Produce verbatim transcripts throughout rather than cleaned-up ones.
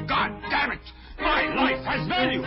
God damn it! My life has value!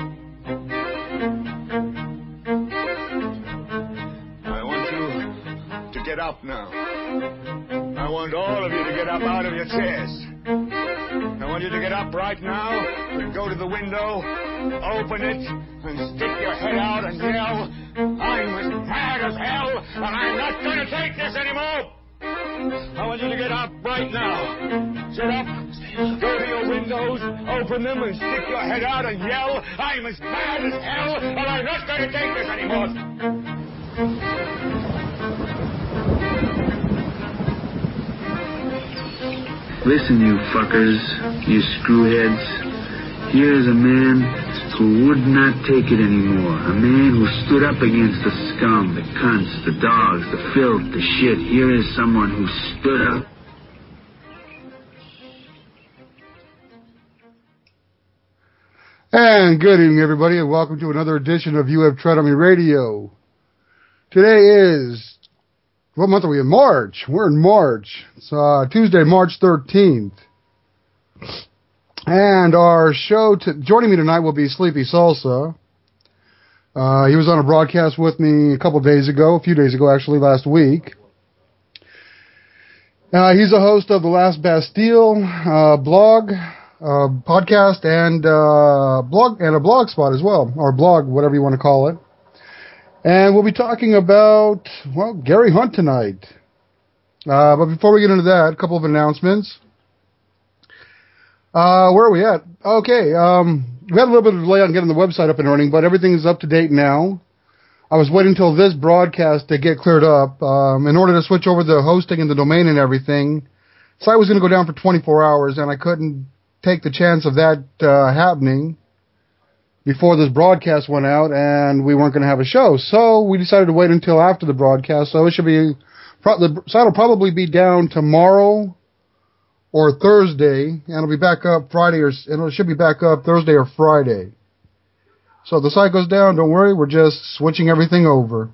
I want you to get up now. I want all of you to get up out of your chairs. I want you to get up right now and go to the window, open it, and stick your head out and yell, I'm as mad as hell, and I'm not going to take this anymore! I want you to get up right now. Sit up, go to your windows, open them, and stick your head out and yell, I'm as mad as hell, and I'm not going to take this anymore! Listen, you fuckers, you screwheads. Here is a man who would not take it anymore. A man who stood up against the scum, the cunts, the dogs, the filth, the shit. Here is someone who stood up. And good evening, everybody, and welcome to another edition of You Have Tread on Me Radio. Today is, what month are we in? March. We're in March. It's uh, Tuesday, March thirteenth. And our show, to, joining me tonight will be Sleepy Salsa. Uh, he was on a broadcast with me a couple days ago, a few days ago actually, last week. Uh, he's a host of the Last Bastille uh, blog, uh, podcast, and uh, blog and a blog spot as well, or blog, whatever you want to call it. And we'll be talking about, well, Gary Hunt tonight. Uh, but before we get into that, a couple of announcements. Uh, where are we at? Okay, um, we had a little bit of delay on getting the website up and running, but everything is up to date now. I was waiting until this broadcast to get cleared up. Um, in order to switch over the hosting and the domain and everything, the site was going to go down for twenty-four hours, and I couldn't take the chance of that uh, happening before this broadcast went out, and we weren't going to have a show. So we decided to wait until after the broadcast, so it should be, the site will probably be down tomorrow or Thursday, and it'll be back up Friday, or and it should be back up Thursday or Friday. So if the site goes down, don't worry, we're just switching everything over.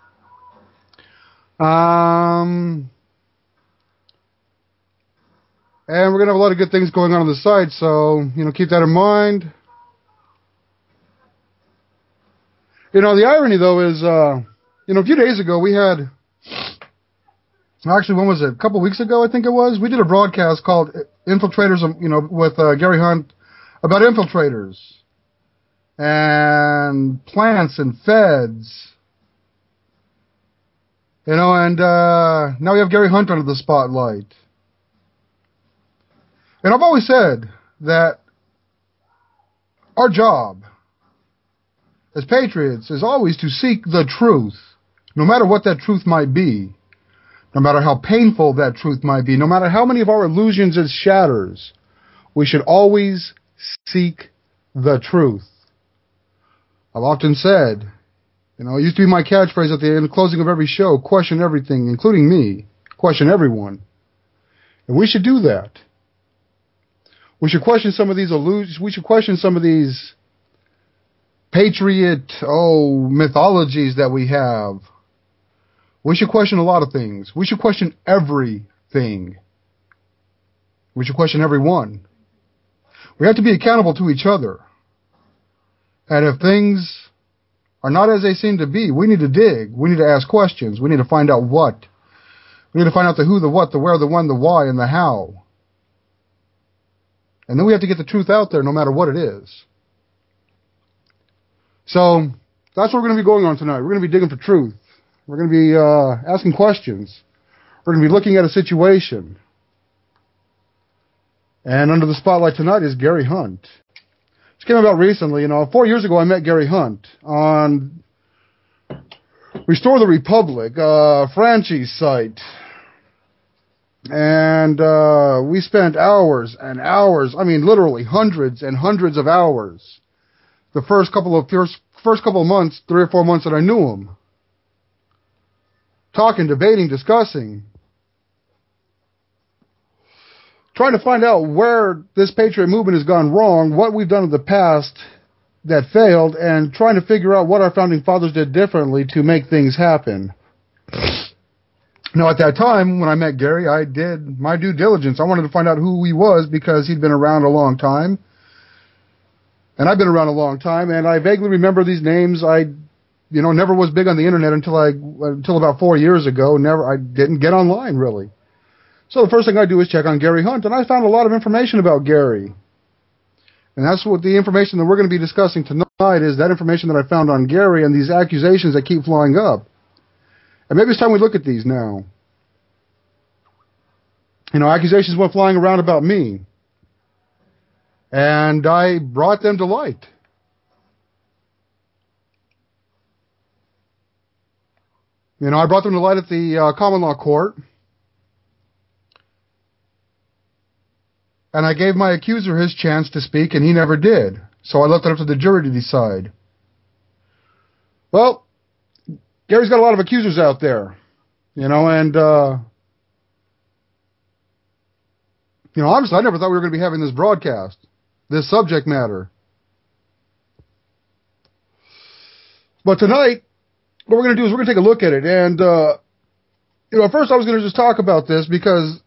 Um, and we're going to have a lot of good things going on on the site, so, you know, keep that in mind. You know, the irony, though, is, uh, you know, a few days ago we had... Actually, when was it? A couple weeks ago, I think it was. We did a broadcast called Infiltrators, you know, with uh, Gary Hunt about infiltrators and plants and feds. You know, and uh, now we have Gary Hunt under the spotlight. And I've always said that our job as patriots is always to seek the truth, no matter what that truth might be. No matter how painful that truth might be, no matter how many of our illusions it shatters, we should always seek the truth. I've often said, you know, it used to be my catchphrase at the end, closing of every show, question everything, including me, question everyone. And we should do that. We should question some of these illusions, we should question some of these patriot, oh, mythologies that we have. We should question a lot of things. We should question everything. We should question everyone. We have to be accountable to each other. And if things are not as they seem to be, we need to dig. We need to ask questions. We need to find out what. We need to find out the who, the what, the where, the when, the why, and the how. And then we have to get the truth out there no matter what it is. So, that's what we're going to be going on tonight. We're going to be digging for truth. We're going to be uh, asking questions. We're going to be looking at a situation. And under the spotlight tonight is Gary Hunt. This came about recently. You know, four years ago I met Gary Hunt on Restore the Republic, uh, Franchi's site. And uh, we spent hours and hours, I mean literally hundreds and hundreds of hours, the first couple of first, first couple of months, three or four months that I knew him. Talking, debating, discussing, trying to find out where this Patriot movement has gone wrong, what we've done in the past that failed, and trying to figure out what our founding fathers did differently to make things happen. Now, at that time, when I met Gary, I did my due diligence. I wanted to find out who he was because he'd been around a long time. And I've been around a long time, and I vaguely remember these names. I, you know, never was big on the internet until I, until about four years ago. Never, I didn't get online, really. So the first thing I do is check on Gary Hunt, and I found a lot of information about Gary. And that's what the information that we're going to be discussing tonight is, that information that I found on Gary and these accusations that keep flying up. And maybe it's time we look at these now. You know, accusations went flying around about me. And I brought them to light. You know, I brought them to light at the uh, common law court. And I gave my accuser his chance to speak, and he never did. So I left it up to the jury to decide. Well, Gary's got a lot of accusers out there. You know, and, uh, you know, honestly, I never thought we were going to be having this broadcast. This subject matter. But tonight, what we're going to do is we're going to take a look at it. And, uh, you know, at first I was going to just talk about this because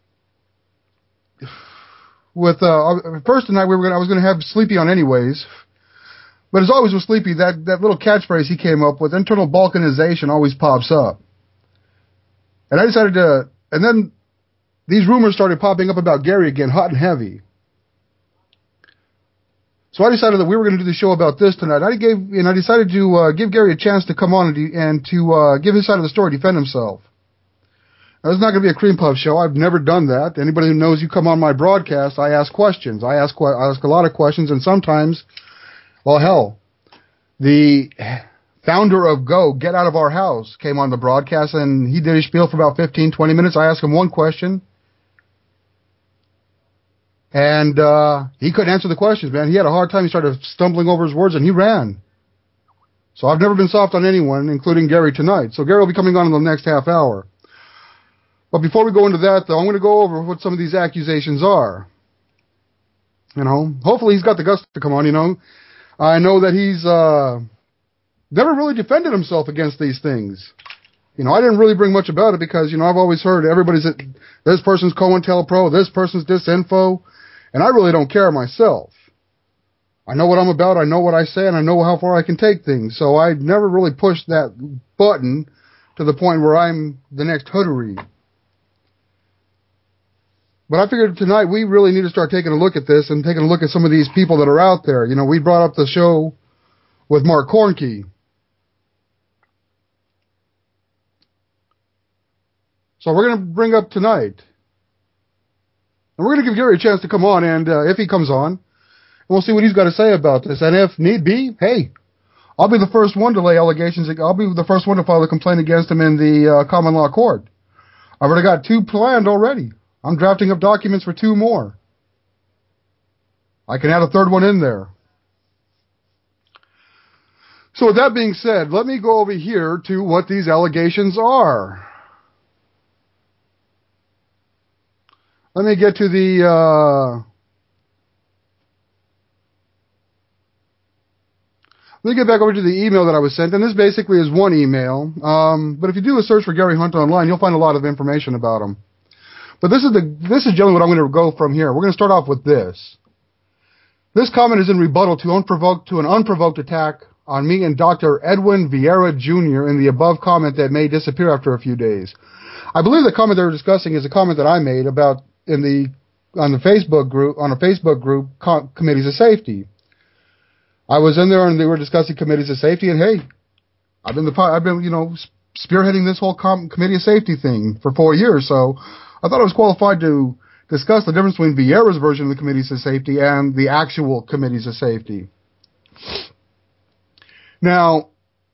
with, uh, first tonight we were going I was going to have Sleepy on anyways. But as always with Sleepy, that, that little catchphrase he came up with, internal balkanization, always pops up. And I decided to, and then these rumors started popping up about Gary again, hot and heavy. So I decided that we were going to do the show about this tonight. I gave, and I decided to uh, give Gary a chance to come on and, de- and to uh, give his side of the story, defend himself. Now, it's not going to be a cream puff show. I've never done that. Anybody who knows you come on my broadcast, I ask questions. I ask I ask a lot of questions, and sometimes, well, hell, the founder of Go, Get Out of Our House, came on the broadcast, and he did his spiel for about fifteen, twenty minutes. I asked him one question. And uh, he couldn't answer the questions, man. He had a hard time. He started stumbling over his words, and he ran. So I've never been soft on anyone, including Gary tonight. So Gary will be coming on in the next half hour. But before we go into that, though, I'm going to go over what some of these accusations are. You know, hopefully he's got the guts to come on, you know. I know that he's uh, never really defended himself against these things. You know, I didn't really bring much about it because, you know, I've always heard everybody's, this person's COINTELPRO, this person's disinfo. And I really don't care myself. I know what I'm about, I know what I say, and I know how far I can take things. So I never really pushed that button to the point where I'm the next hoodery. But I figured tonight we really need to start taking a look at this and taking a look at some of these people that are out there. You know, we brought up the show with Mark Kornke. So we're going to bring up tonight. And we're going to give Gary a chance to come on, and uh, if he comes on, we'll see what he's got to say about this. And if need be, hey, I'll be the first one to lay allegations. I'll be the first one to file a complaint against him in the uh, common law court. I've already got two planned already. I'm drafting up documents for two more. I can add a third one in there. So with that being said, let me go over here to what these allegations are. Let me get to the, uh, let me get back over to the email that I was sent, and this basically is one email, um, but if you do a search for Gary Hunt online, you'll find a lot of information about him. But this is the, this is generally what I'm going to go from here. We're going to start off with this. This comment is in rebuttal to unprovoked, to an unprovoked attack on me and Doctor Edwin Vieira Junior in the above comment that may disappear after a few days. I believe the comment they're discussing is a comment that I made about in the on the Facebook group on a Facebook group com- committees of safety. I was in there and they were discussing committees of safety, and hey, I've been the I've been you know spearheading this whole com- committee of safety thing for four years, so I thought I was qualified to discuss the difference between Vieira's version of the committees of safety and the actual committees of safety. Now,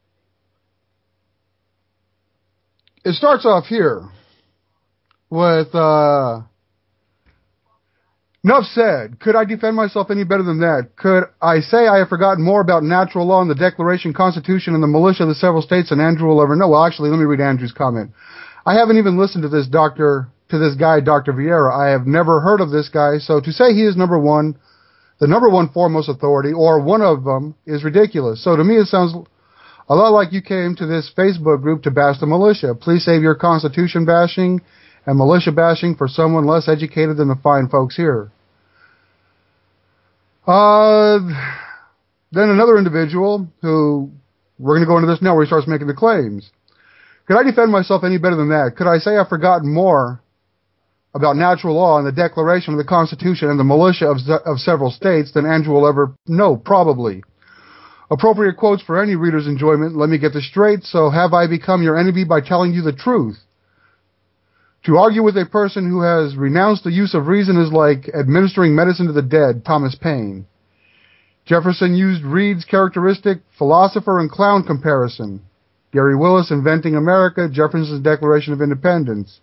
it starts off here with. Uh, Enough said. Could I defend myself any better than that? Could I say I have forgotten more about natural law and the Declaration, Constitution, and the militia of the several states than Andrew will ever know? Well, actually, let me read Andrew's comment. I haven't even listened to this doctor, to this guy, Doctor Vieira. I have never heard of this guy, so to say he is number one, the number one foremost authority, or one of them, is ridiculous. So to me, it sounds a lot like you came to this Facebook group to bash the militia. Please save your Constitution bashing and militia bashing for someone less educated than the fine folks here. Uh, Then another individual who, we're going to go into this now where he starts making the claims. Could I defend myself any better than that? Could I say I've forgotten more about natural law and the Declaration of the Constitution and the militia of, of several states than Andrew will ever know? Probably. Appropriate quotes for any reader's enjoyment. Let me get this straight. So have I become your enemy by telling you the truth? To argue with a person who has renounced the use of reason is like administering medicine to the dead. Thomas Paine. Jefferson used Reed's characteristic philosopher and clown comparison. Gary Willis, Inventing America, Jefferson's Declaration of Independence.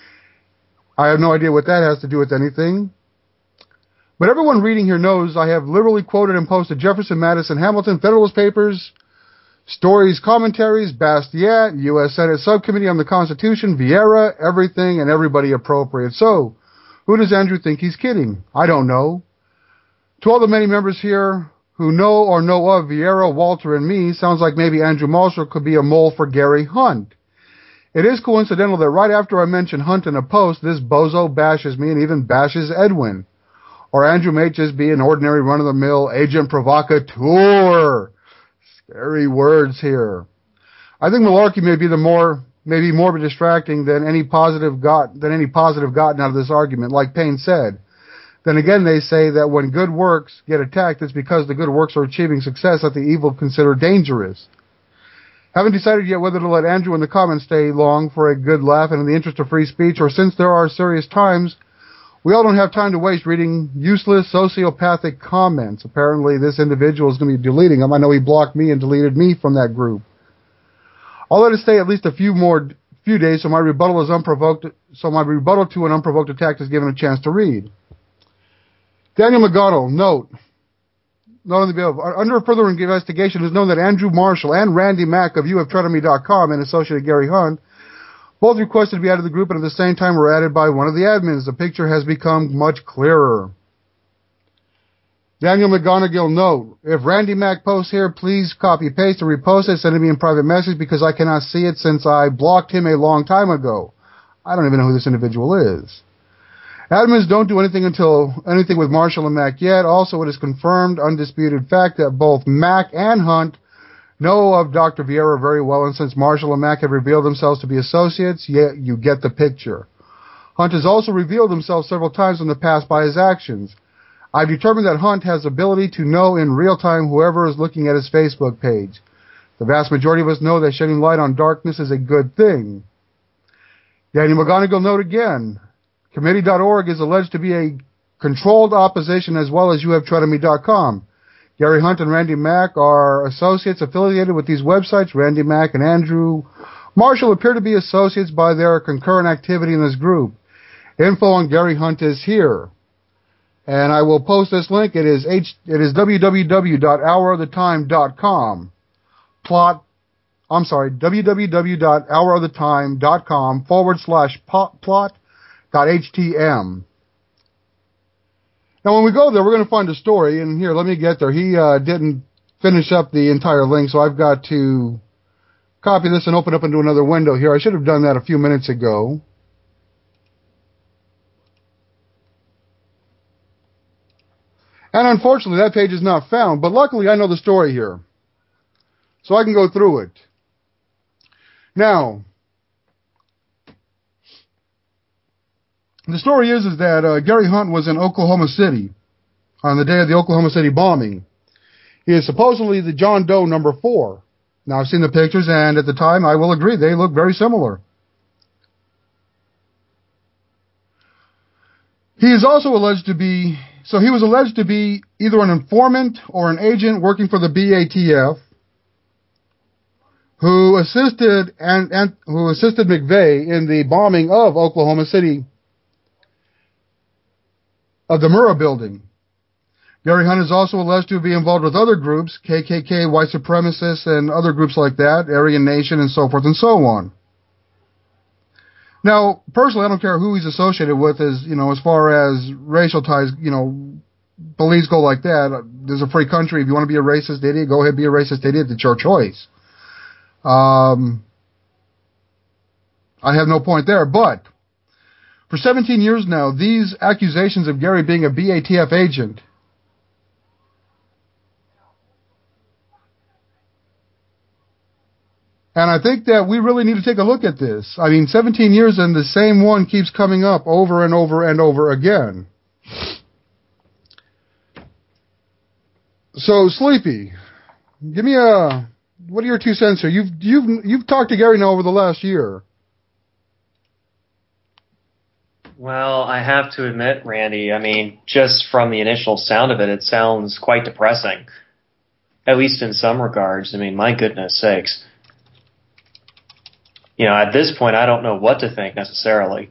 I have no idea what that has to do with anything. But everyone reading here knows I have literally quoted and posted Jefferson, Madison, Hamilton, Federalist Papers, stories, commentaries, Bastiat, U S Senate Subcommittee on the Constitution, Vieira, everything and everybody appropriate. So, who does Andrew think he's kidding? I don't know. To all the many members here who know or know of Vieira, Walter, and me, sounds like maybe Andrew Marshall could be a mole for Gary Hunt. It is coincidental that right after I mention Hunt in a post, this bozo bashes me and even bashes Edwin. Or Andrew may just be an ordinary run-of-the-mill agent provocateur. Scary words here. I think malarkey may be the more, maybe more distracting than any positive got, than any positive gotten out of this argument, like Paine said. Then again, they say that when good works get attacked, it's because the good works are achieving success that the evil consider dangerous. Haven't decided yet whether to let Andrew in the comments stay long for a good laugh and in the interest of free speech, or since there are serious times, we all don't have time to waste reading useless sociopathic comments. Apparently, this individual is going to be deleting them. I know he blocked me and deleted me from that group. I'll let it stay at least a few more few days so my rebuttal is unprovoked. So my rebuttal to an unprovoked attack is given a chance to read. Daniel McGonigal, note. Note on the bill. Under further investigation, it is known that Andrew Marshall and Randy Mack of you have treated me dot com and associated Gary Hunt both requested to be added to the group, and at the same time were added by one of the admins. The picture has become much clearer. Daniel McGonigal, note, if Randy Mack posts here, please copy, paste, or repost it, send it to me in private message because I cannot see it since I blocked him a long time ago. I don't even know who this individual is. Admins don't do anything until anything with Marshall and Mack yet. Also, it is confirmed, undisputed fact that both Mack and Hunt know of Doctor Vieira very well, and since Marshall and Mack have revealed themselves to be associates, yeah, you get the picture. Hunt has also revealed himself several times in the past by his actions. I've determined that Hunt has the ability to know in real time whoever is looking at his Facebook page. The vast majority of us know that shedding light on darkness is a good thing. Daniel McGonigal, note again, committee dot org is alleged to be a controlled opposition as well as you have treated me dot com. Gary Hunt and Randy Mack are associates affiliated with these websites. Randy Mack and Andrew Marshall appear to be associates by their concurrent activity in this group. Info on Gary Hunt is here. And I will post this link. It is H, it is w w w dot hour of the time dot com. Plot, I'm sorry, w w w dot hour of the time dot com forward slash plot dot h t m. Now, when we go there, we're going to find a story, and here, let me get there. He uh, didn't finish up the entire link, so I've got to copy this and open up into another window here. I should have done that a few minutes ago. And unfortunately, that page is not found, but luckily I know the story here, so I can go through it. Now, the story is, is that uh, Gary Hunt was in Oklahoma City on the day of the Oklahoma City bombing. He is supposedly the John Doe number four. Now, I've seen the pictures, and at the time, I will agree, they look very similar. He is also alleged to be, so he was alleged to be either an informant or an agent working for the B A T F who assisted and, and who assisted McVeigh in the bombing of Oklahoma City, of the Murrah building. Gary Hunt is also alleged to be involved with other groups, K K K, white supremacists, and other groups like that, Aryan Nation, and so forth and so on. Now, personally, I don't care who he's associated with, as you know, as far as racial ties, you know, beliefs go like that. There's a free country. If you want to be a racist idiot, go ahead, be a racist idiot. It's your choice. Um, I have no point there, but for seventeen years now, these accusations of Gary being a B A T F agent And I think that we really need to take a look at this. I mean, seventeen years and the same one keeps coming up over and over and over again. So, Sleepy, give me a, what are your two cents here? You've, you've, you've talked to Gary now over the last year. Well, I have to admit, Randy, I mean, just from the initial sound of it, it sounds quite depressing. At least in some regards. I mean, my goodness sakes. You know, at this point, I don't know what to think necessarily.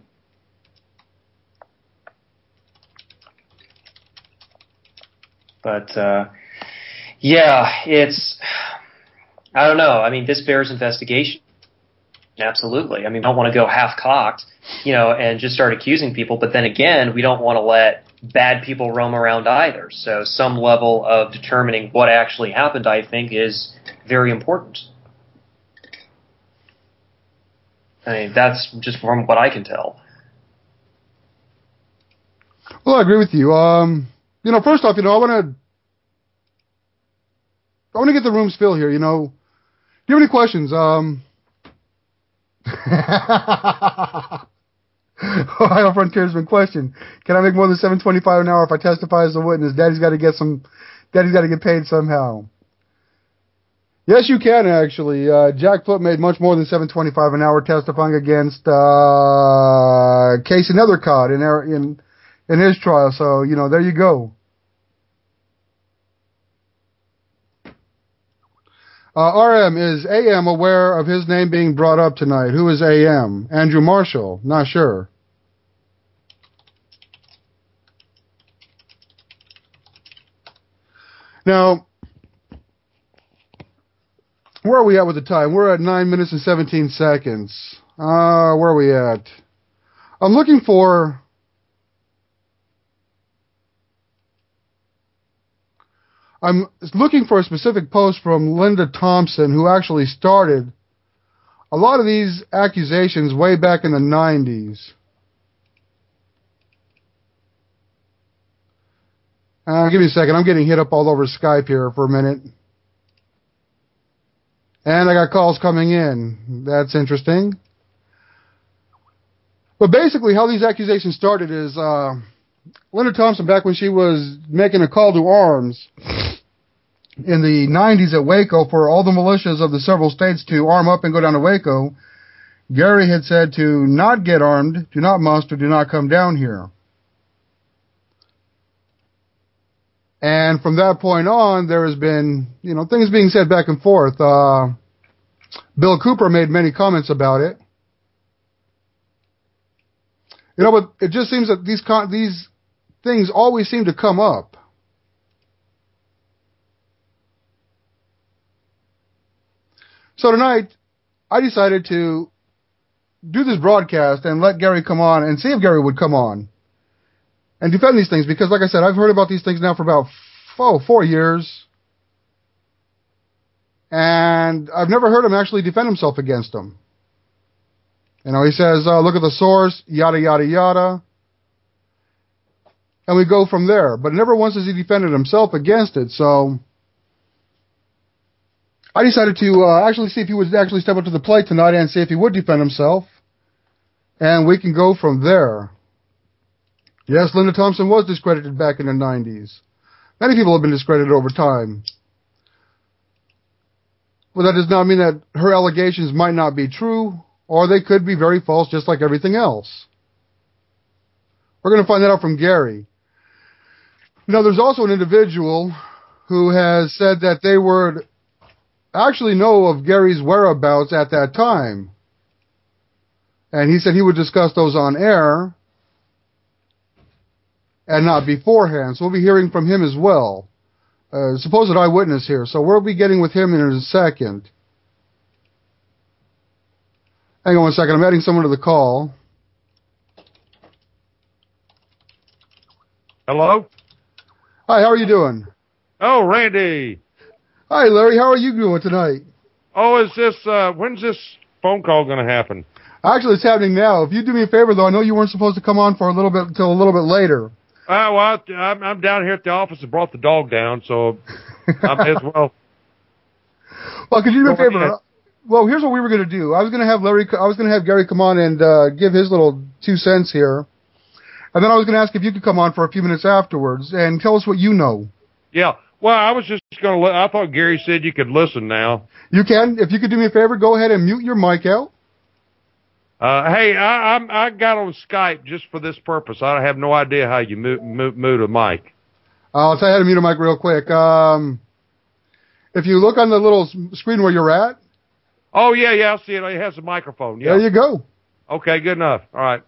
But, uh, yeah, it's, I don't know. I mean, this bears investigation. Absolutely. I mean, we don't want to go half-cocked, you know, and just start accusing people. But then again, we don't want to let bad people roam around either. So some level of determining what actually happened, I think, is very important. I mean, that's just from what I can tell. Well, I agree with you. Um, you know, first off, you know, I want to, I want to get the room's fill here. You know, do you have any questions? Um, Ohio Frontiersman question: can I make more than seven twenty-five an hour if I testify as a witness? Daddy's got to get some. Daddy's got to get paid somehow. Yes, you can actually. Uh, Jack Foot made much more than seven twenty-five an hour testifying against uh, Casey Nethercott in in in his trial. So you know, there you go. Uh, R M, is A M aware of his name being brought up tonight? Who is A M? Andrew Marshall? Not sure. Now, where are we at with the time? We're at nine minutes and seventeen seconds. Uh, where are we at? I'm looking for... I'm looking for a specific post from Linda Thompson, who actually started a lot of these accusations way back in the nineties. Uh, give me a second. I'm getting hit up all over Skype here for a minute. And I got calls coming in. That's interesting. But basically how these accusations started is uh, Linda Thompson, back when she was making a call to arms in the nineties at Waco for all the militias of the several states to arm up and go down to Waco, Gary had said to not get armed, do not muster, do not come down here. And from that point on, there has been, you know, things being said back and forth. Uh, Bill Cooper made many comments about it. You know, but it just seems that these con- these things always seem to come up. So tonight, I decided to do this broadcast and let Gary come on and see if Gary would come on and defend these things, because, like I said, I've heard about these things now for about oh, four years, and I've never heard him actually defend himself against them. You know, he says, uh, look at the source, yada, yada, yada, and we go from there. But never once has he defended himself against it, so I decided to uh, actually see if he would actually step up to the plate tonight and see if he would defend himself, and we can go from there. Yes, Linda Thompson was discredited back in the nineties. Many people have been discredited over time. But that does not mean that her allegations might not be true, or they could be very false, just like everything else. We're going to find that out from Gary. You know, there's also an individual who has said that they would actually know of Gary's whereabouts at that time. And he said he would discuss those on air and not beforehand. So we'll be hearing from him as well. Uh, supposed eyewitness here. So we'll be getting with him in a second. Hang on one second. I'm adding someone to the call. Hello? Hi, how are you doing? Oh, Randy. Hi, Larry. How are you doing tonight? Oh, is this, uh, when's this phone call going to happen? Actually, it's happening now. If you do me a favor, though, I know you weren't supposed to come on for a little bit until a little bit later. Uh, well, I'm, I'm down here at the office and brought the dog down, so I may as well. Well, could you do me a favor? well, here's what we were going to do. I was going to have Larry, I was going to have Gary come on and uh, give his little two cents here. And then I was going to ask if you could come on for a few minutes afterwards and tell us what you know. Yeah. Well, I was just going to, I thought Gary said you could listen now. You can. If you could do me a favor, go ahead and mute your mic out. Uh, hey, I, I'm, I got on Skype just for this purpose. I have no idea how you mute, mute, mute a mic. I'll tell you how to mute a mic real quick. Um, if you look on the little screen where you're at. Oh, yeah, yeah, I see it. It has a microphone. Yeah. There you go. Okay, good enough. All right.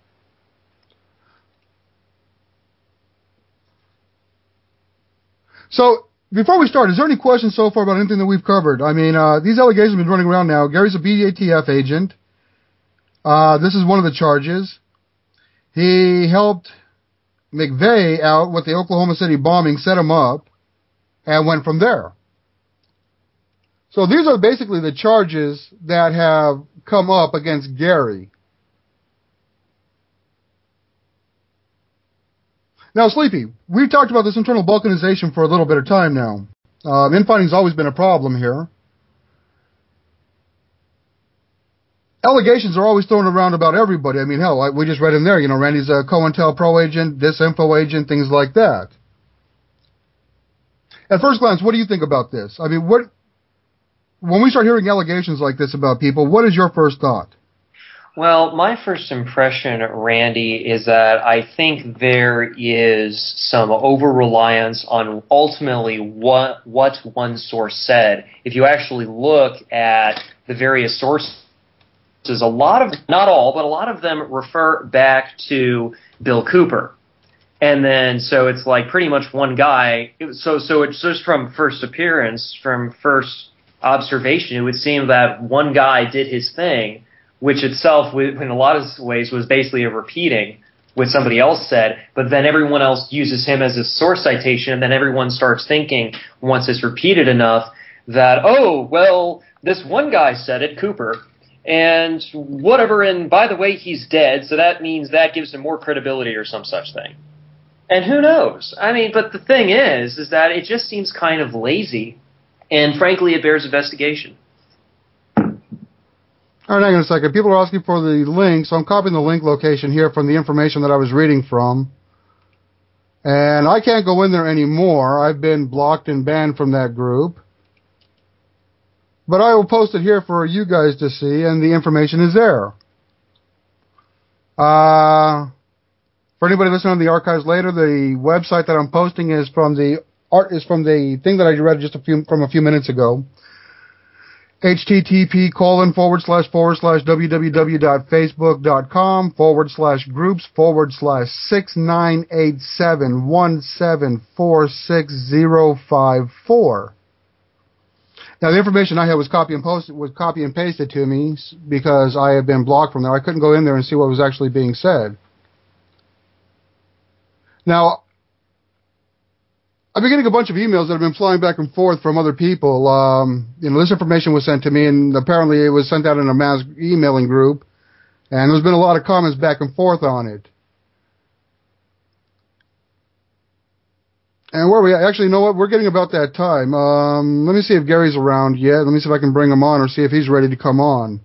So, before we start, is there any questions so far about anything that we've covered? I mean, uh, these allegations have been running around now. Gary's a B A T F agent. Uh, this is one of the charges. He helped McVeigh out with the Oklahoma City bombing, set him up, and went from there. So these are basically the charges that have come up against Gary. Now, Sleepy, we've talked about this internal balkanization for a little bit of time now. Um, infighting's always been a problem here. Allegations are always thrown around about everybody. I mean, hell, we just read in there, you know, Randy's a COINTELPRO agent, Disinfo agent, things like that. At first glance, what do you think about this? I mean, what, when we start hearing allegations like this about people, what is your first thought? Well, my first impression, Randy, is that I think there is some over-reliance on ultimately what, what one source said. If you actually look at the various sources, a lot of, not all, but a lot of them refer back to Bill Cooper. And then, so it's like pretty much one guy. So, so it's just from first appearance, from first observation, it would seem that one guy did his thing, which itself, in a lot of ways, was basically a repeating what somebody else said, but then everyone else uses him as a source citation, and then everyone starts thinking, once it's repeated enough, that, oh, well, this one guy said it, Cooper, and whatever, and by the way, he's dead, so that means that gives him more credibility or some such thing. And who knows? I mean, but the thing is, is that it just seems kind of lazy, and frankly, it bears investigation. All right, hang on a second. People are asking for the link, so I'm copying the link location here from the information that I was reading from. And I can't go in there anymore. I've been blocked and banned from that group. But I will post it here for you guys to see, and the information is there. Uh, for anybody listening on the archives later, the website that I'm posting is from the art is from the thing that I read just a few from a few minutes ago. http colon forward slash forward slash www.facebook.com forward slash groups forward slash six nine eight seven one seven four six zero five four. Now the information I had was copy and posted was copy and pasted to me because I had been blocked from there. I couldn't go in there and see what was actually being said. Now I've been getting a bunch of emails that have been flying back and forth from other people. Um, you know, this information was sent to me, and apparently it was sent out in a mass emailing group, and there's been a lot of comments back and forth on it. And where are we at? Actually, you know what? We're getting about that time. Um, let me see if Gary's around yet. Let me see if I can bring him on or see if he's ready to come on.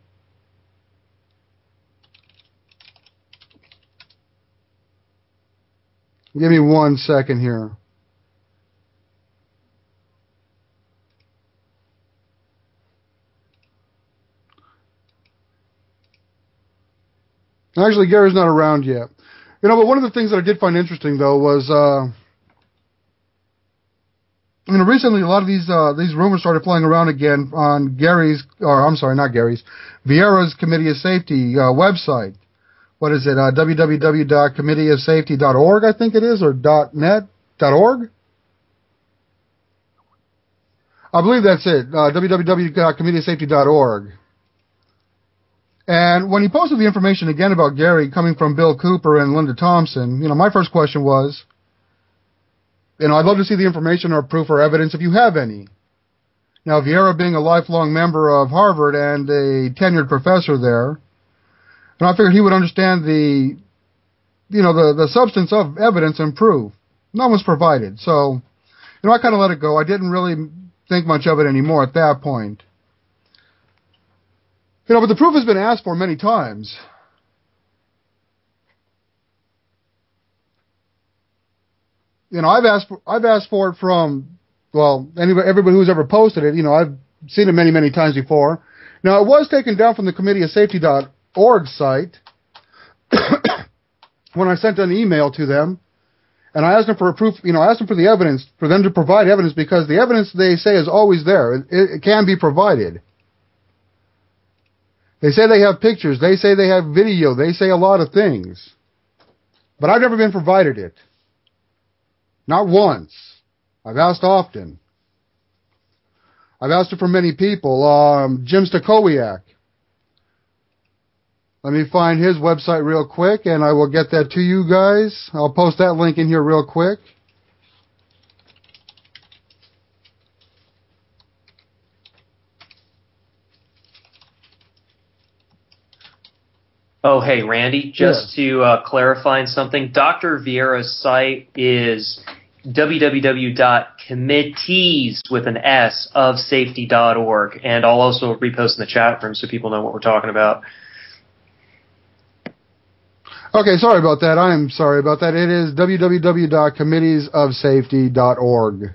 Give me one second here. Actually, Gary's not around yet. You know, but one of the things that I did find interesting, though, was, uh, you know, recently a lot of these, uh, these rumors started flying around again on Gary's, or I'm sorry, not Gary's, Vieira's Committee of Safety, uh, website. What is it? Uh, w w w dot committee of safety dot org, I think it is, or .net, .org? I believe that's it, uh, w w w dot committee of safety dot org. And when he posted the information again about Gary coming from Bill Cooper and Linda Thompson, you know, my first question was, you know, I'd love to see the information or proof or evidence if you have any. Now, Vieira being a lifelong member of Harvard and a tenured professor there, and I figured he would understand the, you know, the, the substance of evidence and proof. None was provided. So, you know, I kind of let it go. I didn't really think much of it anymore at that point. You know, but the proof has been asked for many times. You know, I've asked for, I've asked for it from, well, anybody, everybody who's ever posted it. You know, I've seen it many, many times before. Now, it was taken down from the committee of safety dot org site when I sent an email to them, and I asked them for a proof, you know, I asked them for the evidence, for them to provide evidence, because the evidence they say is always there. It, it can be provided. They say they have pictures. They say they have video. They say a lot of things. But I've never been provided it. Not once. I've asked often. I've asked it for many people. Um, Jim Stakowiak. Let me find his website real quick, and I will get that to you guys. I'll post that link in here real quick. Oh, hey, Randy, just Yeah. to uh, clarify something, Doctor Vieira's site is w w w dot committees with an S of safety dot org, and I'll also repost in the chat room so people know what we're talking about. Okay, sorry about that. I am sorry about that. It is w w w dot committees of safety dot org.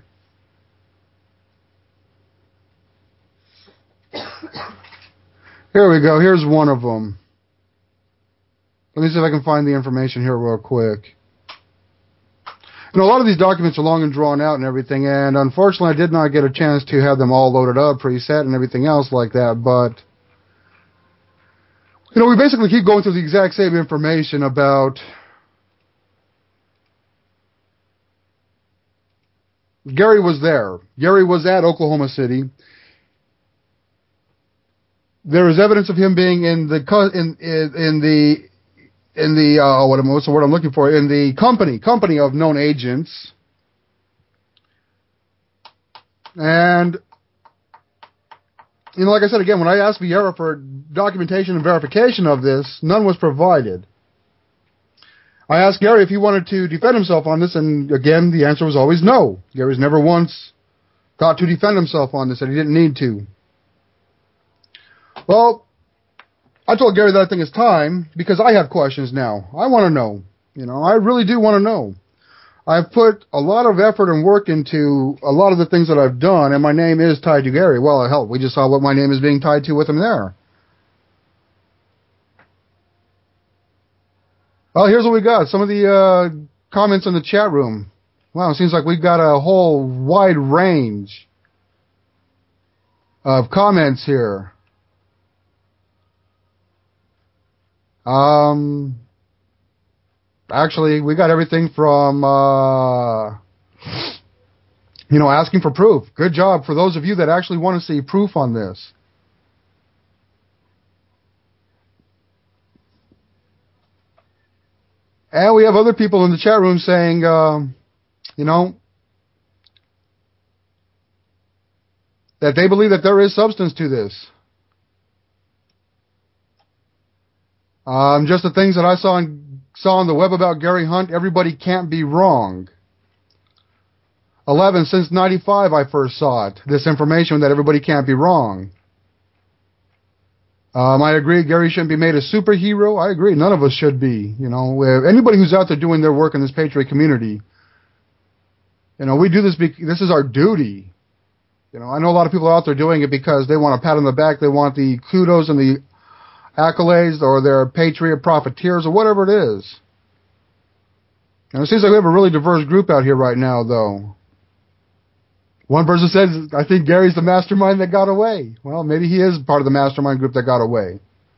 Here we go. Here's one of them. Let me see if I can find the information here real quick. You know, a lot of these documents are long and drawn out and everything, and unfortunately I did not get a chance to have them all loaded up, preset, and everything else like that, but, you know, we basically keep going through the exact same information about Gary was there. Gary was at Oklahoma City. There is evidence of him being in the, in, in, in the, in the, uh, what, what's the word I'm looking for? In the company, company of known agents. And, you know, like I said again, when I asked Vieira for documentation and verification of this, none was provided. I asked Gary if he wanted to defend himself on this, and again, the answer was always no. Gary's never once thought to defend himself on this, and he didn't need to. Well, I told Gary that I think it's time, because I have questions now. I want to know. You know, I really do want to know. I've put a lot of effort and work into a lot of the things that I've done, and my name is tied to Gary. Well, hell, we just saw what my name is being tied to with him there. Well, here's what we got. Some of the uh, comments in the chat room. Wow, it seems like we've got a whole wide range of comments here. Um, actually, we got everything from, uh, you know, asking for proof. Good job for those of you that actually want to see proof on this. And we have other people in the chat room saying, um, you know, that they believe that there is substance to this. Um, just the things that I saw on, saw on the web about Gary Hunt, everybody can't be wrong. eleven, since ninety-five I first saw it, this information that everybody can't be wrong. Um, I agree, Gary shouldn't be made a superhero. I agree, none of us should be. You know, anybody who's out there doing their work in this Patriot community, you know, we do this, be- this is our duty. You know, I know a lot of people are out there doing it because they want a pat on the back, they want the kudos and the accolades, or they're Patriot profiteers, or whatever it is. And it seems like we have a really diverse group out here right now, though. One person says, I think Gary's the mastermind that got away. Well, maybe he is part of the mastermind group that got away.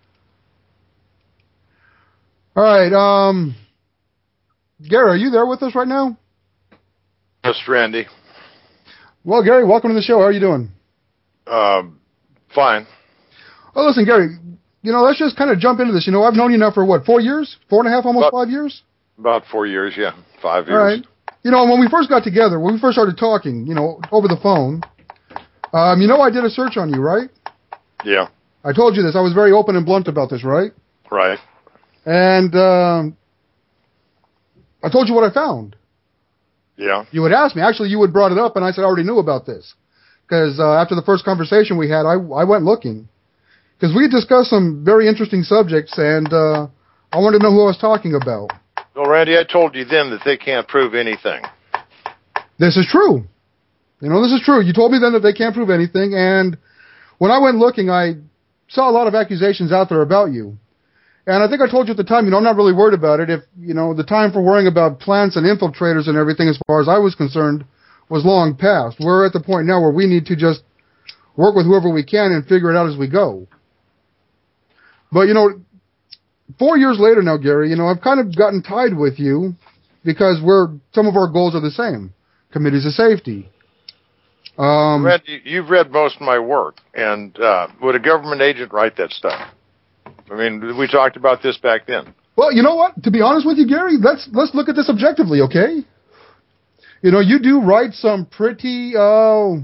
All right, um, Gary, are you there with us right now? Yes, Randy. Well, Gary, welcome to the show. How are you doing? Um, fine. Well, listen, Gary, you know, let's just kind of jump into this. You know, I've known you now for, what, four years? Four and a half, almost about, five years? About four years, yeah. Five years. All right. You know, when we first got together, when we first started talking, you know, over the phone, um, you know I did a search on you, right? Yeah. I told you this. I was very open and blunt about this, right? Right. And um, I told you what I found. Yeah. You had asked me. Actually, you had brought it up, and I said I already knew about this. Because uh, after the first conversation we had, I, I went looking. because we discussed some very interesting subjects, and uh, I wanted to know who I was talking about. Well, Randy, I told you then that they can't prove anything. This is true. You know, this is true. You told me then that they can't prove anything, and when I went looking, I saw a lot of accusations out there about you. And I think I told you at the time, you know, I'm not really worried about it. If, you know, the time for worrying about plants and infiltrators and everything, as far as I was concerned, was long past. We're at the point now where we need to just work with whoever we can and figure it out as we go. But, you know, four years later now, Gary, you know, I've kind of gotten tied with you because we're, some of our goals are the same. Committees of safety. Um, Red, you've read most of my work, and uh, would a government agent write that stuff? I mean, we talked about this back then. Well, you know what? To be honest with you, Gary, let's let's look at this objectively, okay? You know, you do write some pretty, uh,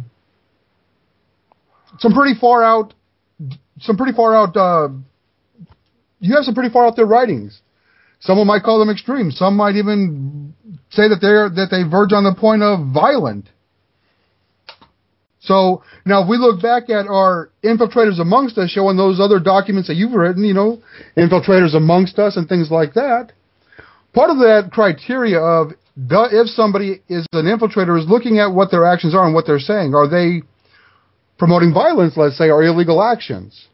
some pretty far out, some pretty far out. Uh, you have some pretty far out there writings. Someone might call them extreme. Some might even say that they're that they verge on the point of violent. So now, if we look back at our Infiltrators Amongst Us, showing those other documents that you've written, you know, Infiltrators Amongst Us and things like that, part of that criteria of the, if somebody is an infiltrator is looking at what their actions are and what they're saying. Are they promoting violence, let's say, or illegal actions?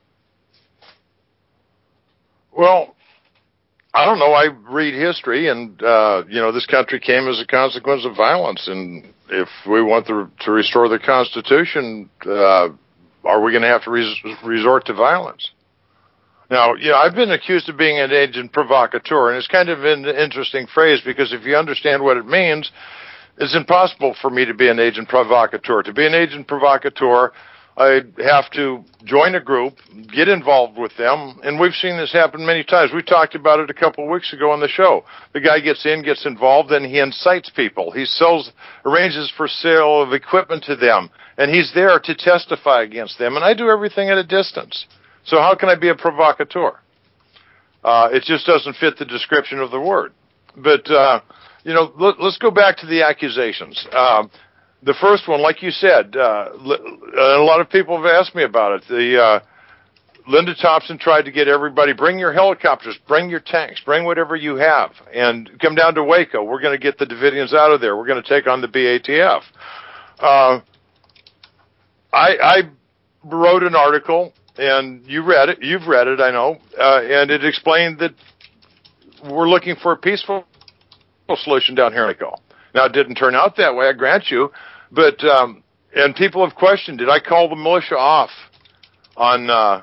Well, I don't know. I read history, and, uh, you know, this country came as a consequence of violence, and if we want to, to restore the Constitution, uh, are we going to have to res- resort to violence? Now, you know, I've been accused of being an agent provocateur, and it's kind of an interesting phrase because if you understand what it means, it's impossible for me to be an agent provocateur. To be an agent provocateur, I'd have to join a group, get involved with them, and we've seen this happen many times. We talked about it a couple of weeks ago on the show. The guy gets in, gets involved, and he incites people. He sells, arranges for sale of equipment to them, and he's there to testify against them, and I do everything at a distance. So how can I be a provocateur? Uh, it just doesn't fit the description of the word. But, uh, you know, let, let's go back to the accusations. Um, The first one, like you said, uh, a lot of people have asked me about it. The uh, Linda Thompson tried to get everybody, bring your helicopters, bring your tanks, bring whatever you have, and come down to Waco. We're going to get the Davidians out of there. We're going to take on the B A T F. Uh, I, I wrote an article, and you read it. You've read it, I know, uh, and it explained that we're looking for a peaceful solution down here in Waco. Now, it didn't turn out that way, I grant you. But, um, and people have questioned, did I call the militia off on uh,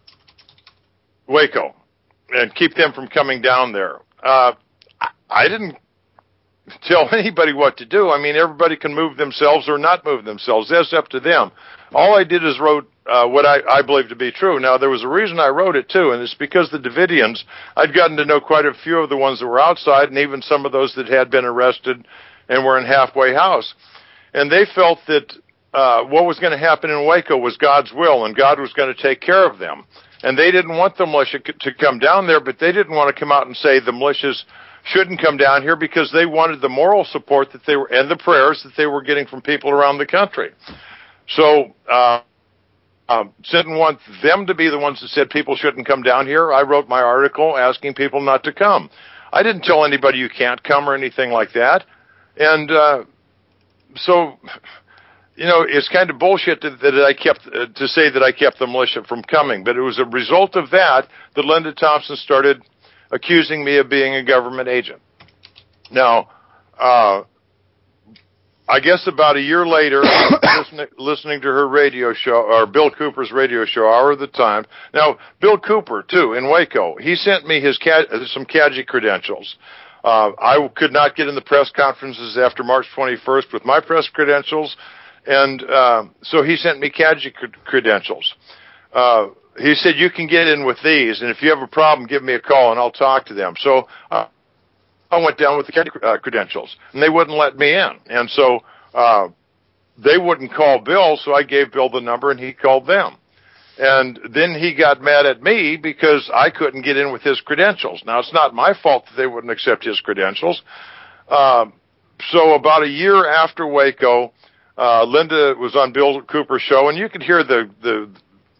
Waco and keep them from coming down there? Uh, I didn't tell anybody what to do. I mean, everybody can move themselves or not move themselves. That's up to them. All I did is wrote uh, what I, I believe to be true. Now, there was a reason I wrote it, too, and it's because the Davidians, I'd gotten to know quite a few of the ones that were outside and even some of those that had been arrested and were in Halfway House. And they felt that uh, what was going to happen in Waco was God's will, and God was going to take care of them. And they didn't want the militia to come down there, but they didn't want to come out and say the militias shouldn't come down here because they wanted the moral support that they were and the prayers that they were getting from people around the country. So uh, uh, didn't want them to be the ones that said people shouldn't come down here. I wrote my article asking people not to come. I didn't tell anybody you can't come or anything like that. And uh, so, you know, it's kind of bullshit that, that I kept uh, to say that I kept the militia from coming. But it was a result of that that Linda Thompson started accusing me of being a government agent. Now, uh, I guess about a year later, listening, listening to her radio show, or Bill Cooper's radio show, Hour of the Time. Now, Bill Cooper, too, in Waco, he sent me his C A G, some C A G I credentials. Uh, I could not get in the press conferences after March twenty-first with my press credentials, and uh, so he sent me C A G I credentials. Uh, he said, you can get in with these, and if you have a problem, give me a call, and I'll talk to them. So uh, I went down with the C A G I uh, credentials, and they wouldn't let me in. And so uh, they wouldn't call Bill, so I gave Bill the number, and he called them. And then he got mad at me because I couldn't get in with his credentials. Now, it's not my fault that they wouldn't accept his credentials. Uh, so about a year after Waco, uh, Linda was on Bill Cooper's show, and you could hear the, the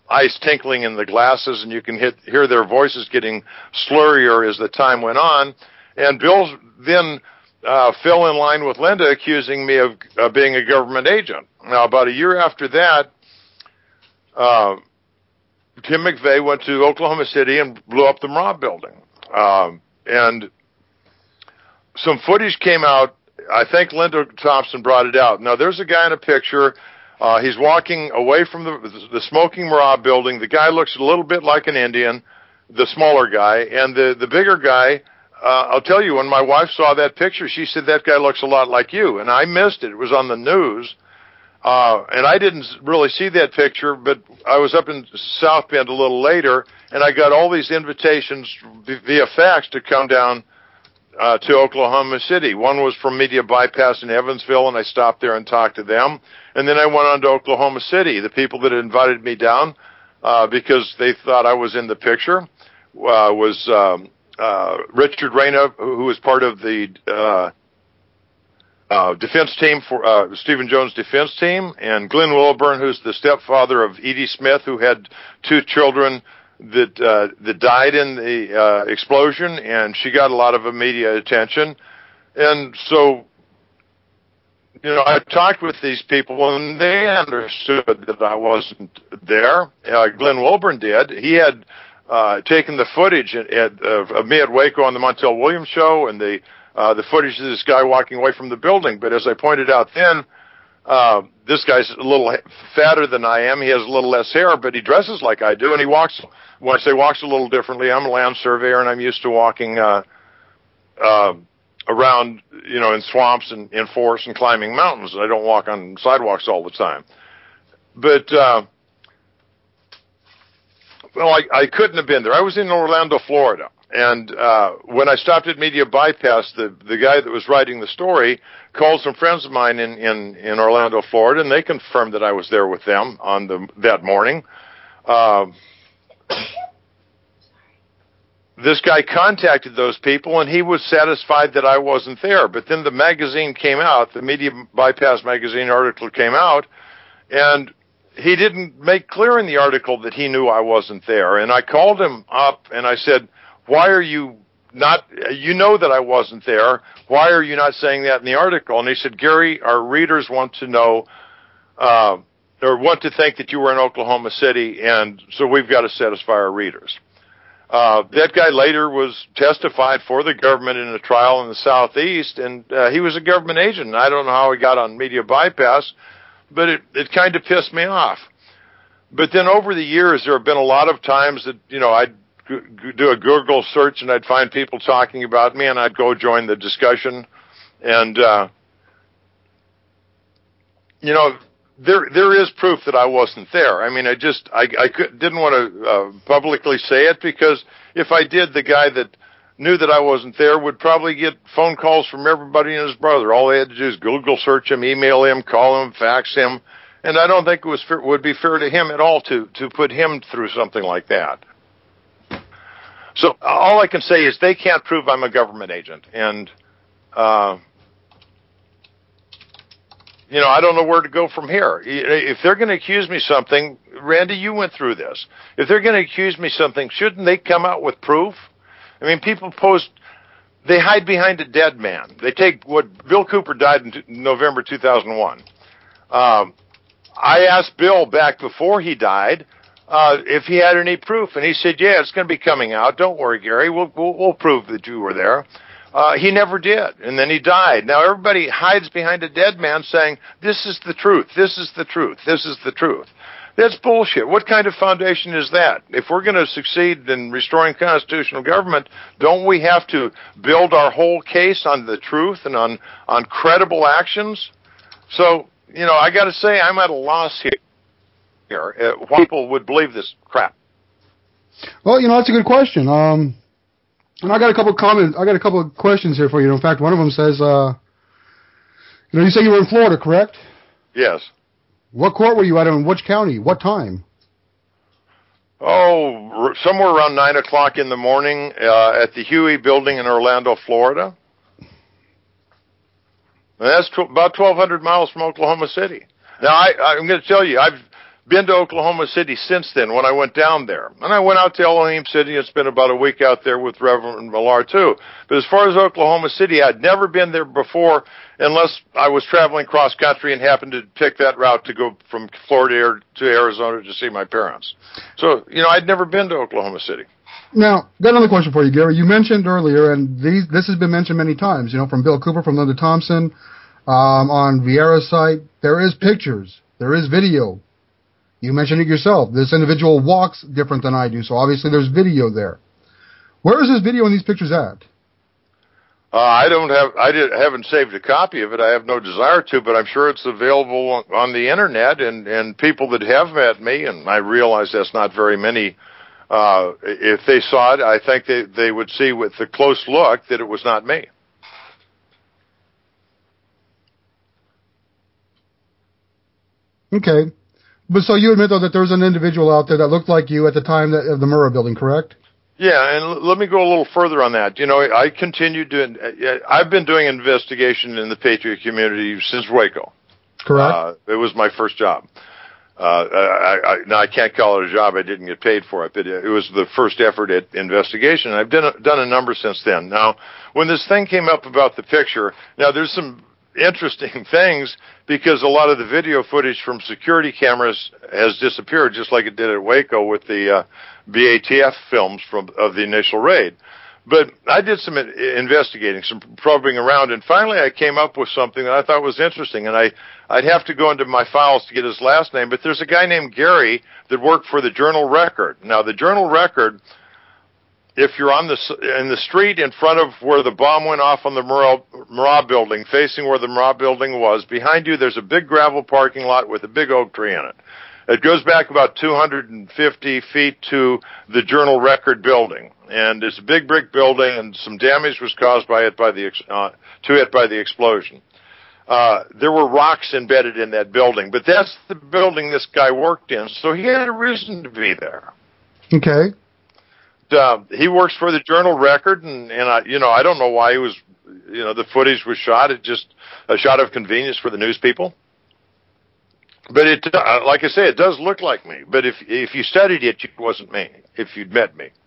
ice tinkling in the glasses, and you can hit, hear their voices getting slurrier as the time went on. And Bill then uh, fell in line with Linda, accusing me of uh, being a government agent. Now, about a year after that, uh, Tim McVeigh went to Oklahoma City and blew up the M R A B building. Um, and some footage came out. I think Linda Thompson brought it out. Now, there's a guy in a picture. Uh, he's walking away from the, the smoking M R A B building. The guy looks a little bit like an Indian, the smaller guy. And the, the bigger guy, uh, I'll tell you, when my wife saw that picture, she said, that guy looks a lot like you. And I missed it. It was on the news. Uh, and I didn't really see that picture, but I was up in South Bend a little later, and I got all these invitations via fax to come down uh, to Oklahoma City. One was from Media Bypass in Evansville, and I stopped there and talked to them. And then I went on to Oklahoma City. The people that invited me down, uh, because they thought I was in the picture, uh, was um, uh, Richard Reyna, who was part of the uh, uh, defense team for uh, Stephen Jones' defense team, and Glenn Wilburn, who's the stepfather of Edie Smith, who had two children that uh, that died in the uh, explosion, and she got a lot of media attention. And so, you know, I talked with these people, and they understood that I wasn't there. Uh, Glenn Wilburn did. He had uh, taken the footage at, at, of, of me at Waco on the Montel Williams show, and the uh, the footage of this guy walking away from the building. But as I pointed out then, uh, this guy's a little fatter than I am. He has a little less hair, but he dresses like I do, and he walks. When I say walks a little differently, I'm a land surveyor, and I'm used to walking uh, uh, around, you know, in swamps and in forests and climbing mountains. I don't walk on sidewalks all the time. But, uh, well, I, I couldn't have been there. I was in Orlando, Florida. And uh, when I stopped at Media Bypass, the, the guy that was writing the story called some friends of mine in, in, in Orlando, Florida, and they confirmed that I was there with them on the that morning. Uh, this guy contacted those people, and he was satisfied that I wasn't there. But then the magazine came out, the Media Bypass magazine article came out, and he didn't make clear in the article that he knew I wasn't there. And I called him up, and I said, why are you not, you know that I wasn't there. Why are you not saying that in the article? And he said, Gary, our readers want to know, uh, or want to think that you were in Oklahoma City, and so we've got to satisfy our readers. Uh, that guy later was testified for the government in a trial in the Southeast, and uh, he was a government agent. I don't know how he got on Media Bypass, but it, it kind of pissed me off. But then over the years, there have been a lot of times that, you know, I'd do a Google search and I'd find people talking about me, and I'd go join the discussion. And, uh, you know, there there is proof that I wasn't there. I mean, I just, I, I could, didn't want to uh, publicly say it, because if I did, the guy that knew that I wasn't there would probably get phone calls from everybody and his brother. All they had to do is Google search him, email him, call him, fax him. And I don't think it was fair, would be fair to him at all to, to put him through something like that. So all I can say is they can't prove I'm a government agent. And, uh, you know, I don't know where to go from here. If they're going to accuse me something, Randy, you went through this. If they're going to accuse me something, shouldn't they come out with proof? I mean, people post, they hide behind a dead man. They take what Bill Cooper died in November two thousand one. Um, I asked Bill back before he died uh, if he had any proof, and he said, yeah, it's going to be coming out. Don't worry, Gary. We'll, we'll, we'll prove that you were there. Uh, he never did, and then he died. Now everybody hides behind a dead man saying, this is the truth, this is the truth, this is the truth. That's bullshit. What kind of foundation is that? If we're going to succeed in restoring constitutional government, don't we have to build our whole case on the truth and on, on credible actions? So, you know, I got to say, I'm at a loss here. here. Uh, why people would believe this crap? Well, you know, that's a good question. Um, and I got a couple of comments. I got a couple of questions here for you. In fact, one of them says, uh, you know, you say you were in Florida, correct? Yes. What court were you at, in which county? What time? Oh, somewhere around nine o'clock in the morning uh, at the Huey Building in Orlando, Florida. And that's tw- about twelve hundred miles from Oklahoma City. Now, I, I'm going to tell you, I've been to Oklahoma City since then when I went down there. And I went out to Elohim City. It's been about a week out there with Reverend Millar, too. But as far as Oklahoma City, I'd never been there before unless I was traveling cross-country and happened to pick that route to go from Florida to Arizona to see my parents. So, you know, I'd never been to Oklahoma City. Now, got another question for you, Gary. You mentioned earlier, and these this has been mentioned many times, you know, from Bill Cooper, from Linda Thompson, um, on Vieira's site, there is pictures, there is video. You mentioned it yourself. This individual walks different than I do, so obviously there's video there. Where is this video and these pictures at? Uh, I don't have, I did, haven't saved a copy of it. I have no desire to, but I'm sure it's available on, on the internet, and, and people that have met me, and I realize that's not very many, uh, if they saw it, I think they, they would see with the close look that it was not me. Okay. But so you admit, though, that there was an individual out there that looked like you at the time that, of the Murrah building, correct? Yeah, and l- let me go a little further on that. You know, I continued doing, uh, I've been doing investigation in the Patriot community since Waco. Correct. Uh, it was my first job. Uh, I, I, now, I can't call it a job. I didn't get paid for it, but it was the first effort at investigation. I've done a, done a number since then. Now, when this thing came up about the picture, now there's some interesting things because a lot of the video footage from security cameras has disappeared, just like it did at Waco with the uh, B A T F films from of the initial raid. But I did some investigating, some probing around, and finally I came up with something that I thought was interesting. And I, I'd have to go into my files to get his last name, but there's a guy named Gary that worked for the Journal Record. Now, the Journal Record, if you're on the in the street in front of where the bomb went off on the Murrah, Murrah building, facing where the Murrah building was, behind you there's a big gravel parking lot with a big oak tree in it. It goes back about two hundred fifty feet to the Journal Record building, and it's a big brick building, and some damage was caused by it by the uh, to it by the explosion. Uh, there were rocks embedded in that building, but that's the building this guy worked in, so he had a reason to be there. Okay. Uh, he works for the Journal Record, and, and I, you know, I don't know why he was, you know, the footage was shot. It just a shot of convenience for the news people. But it, uh, like I say, it does look like me. But if if you studied it, it wasn't me. If you'd met me.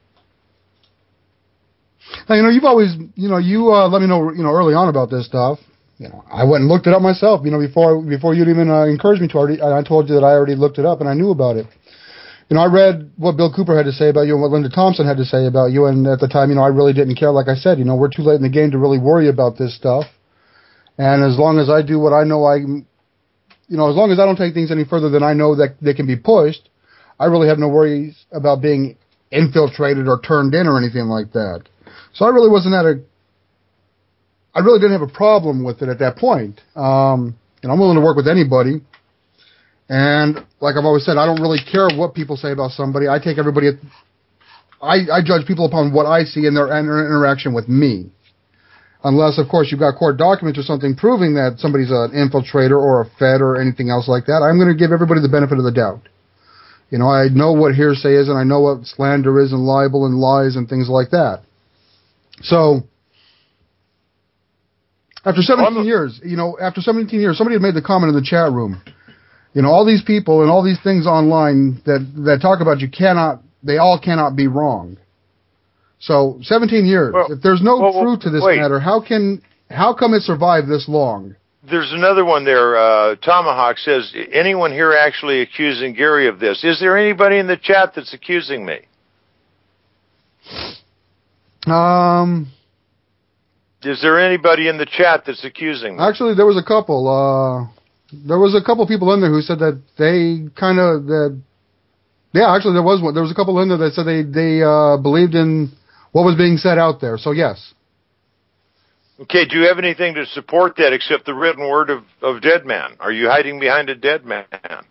Now, you know, you've always, you know, you uh, let me know, you know, early on about this stuff. You know, I went and looked it up myself. You know, before before you'd even uh, encouraged me to. Already, I told you that I already looked it up and I knew about it. You know, I read what Bill Cooper had to say about you and what Linda Thompson had to say about you, and at the time, you know, I really didn't care. Like I said, you know, we're too late in the game to really worry about this stuff. And as long as I do what I know I, you know, as long as I don't take things any further than I know that they can be pushed, I really have no worries about being infiltrated or turned in or anything like that. So I really wasn't at a, I really didn't have a problem with it at that point. Um, and I'm willing to work with anybody. And like I've always said, I don't really care what people say about somebody. I take everybody at, I, I judge people upon what I see in their inter- interaction with me. Unless, of course, you've got court documents or something proving that somebody's an infiltrator or a Fed or anything else like that, I'm going to give everybody the benefit of the doubt. You know, I know what hearsay is and I know what slander is and libel and lies and things like that. So, after seventeen years, you know, after seventeen years, somebody had made the comment in the chat room, you know, all these people and all these things online that, that talk about you cannot, they all cannot be wrong. So, seventeen years. Well, if there's no well, truth to this wait. matter, how can, how come it survived this long? There's another one there. Uh, Tomahawk says, anyone here actually accusing Gary of this? Is there anybody in the chat that's accusing me? Um, Is there anybody in the chat that's accusing me? actually, there was a couple, uh, there was a couple people in there who said that they kind of, that, yeah, actually there was one, there was a couple in there that said they, they, uh, believed in what was being said out there, so yes. Okay, do you have anything to support that except the written word of, of dead man? Are you hiding behind a dead man?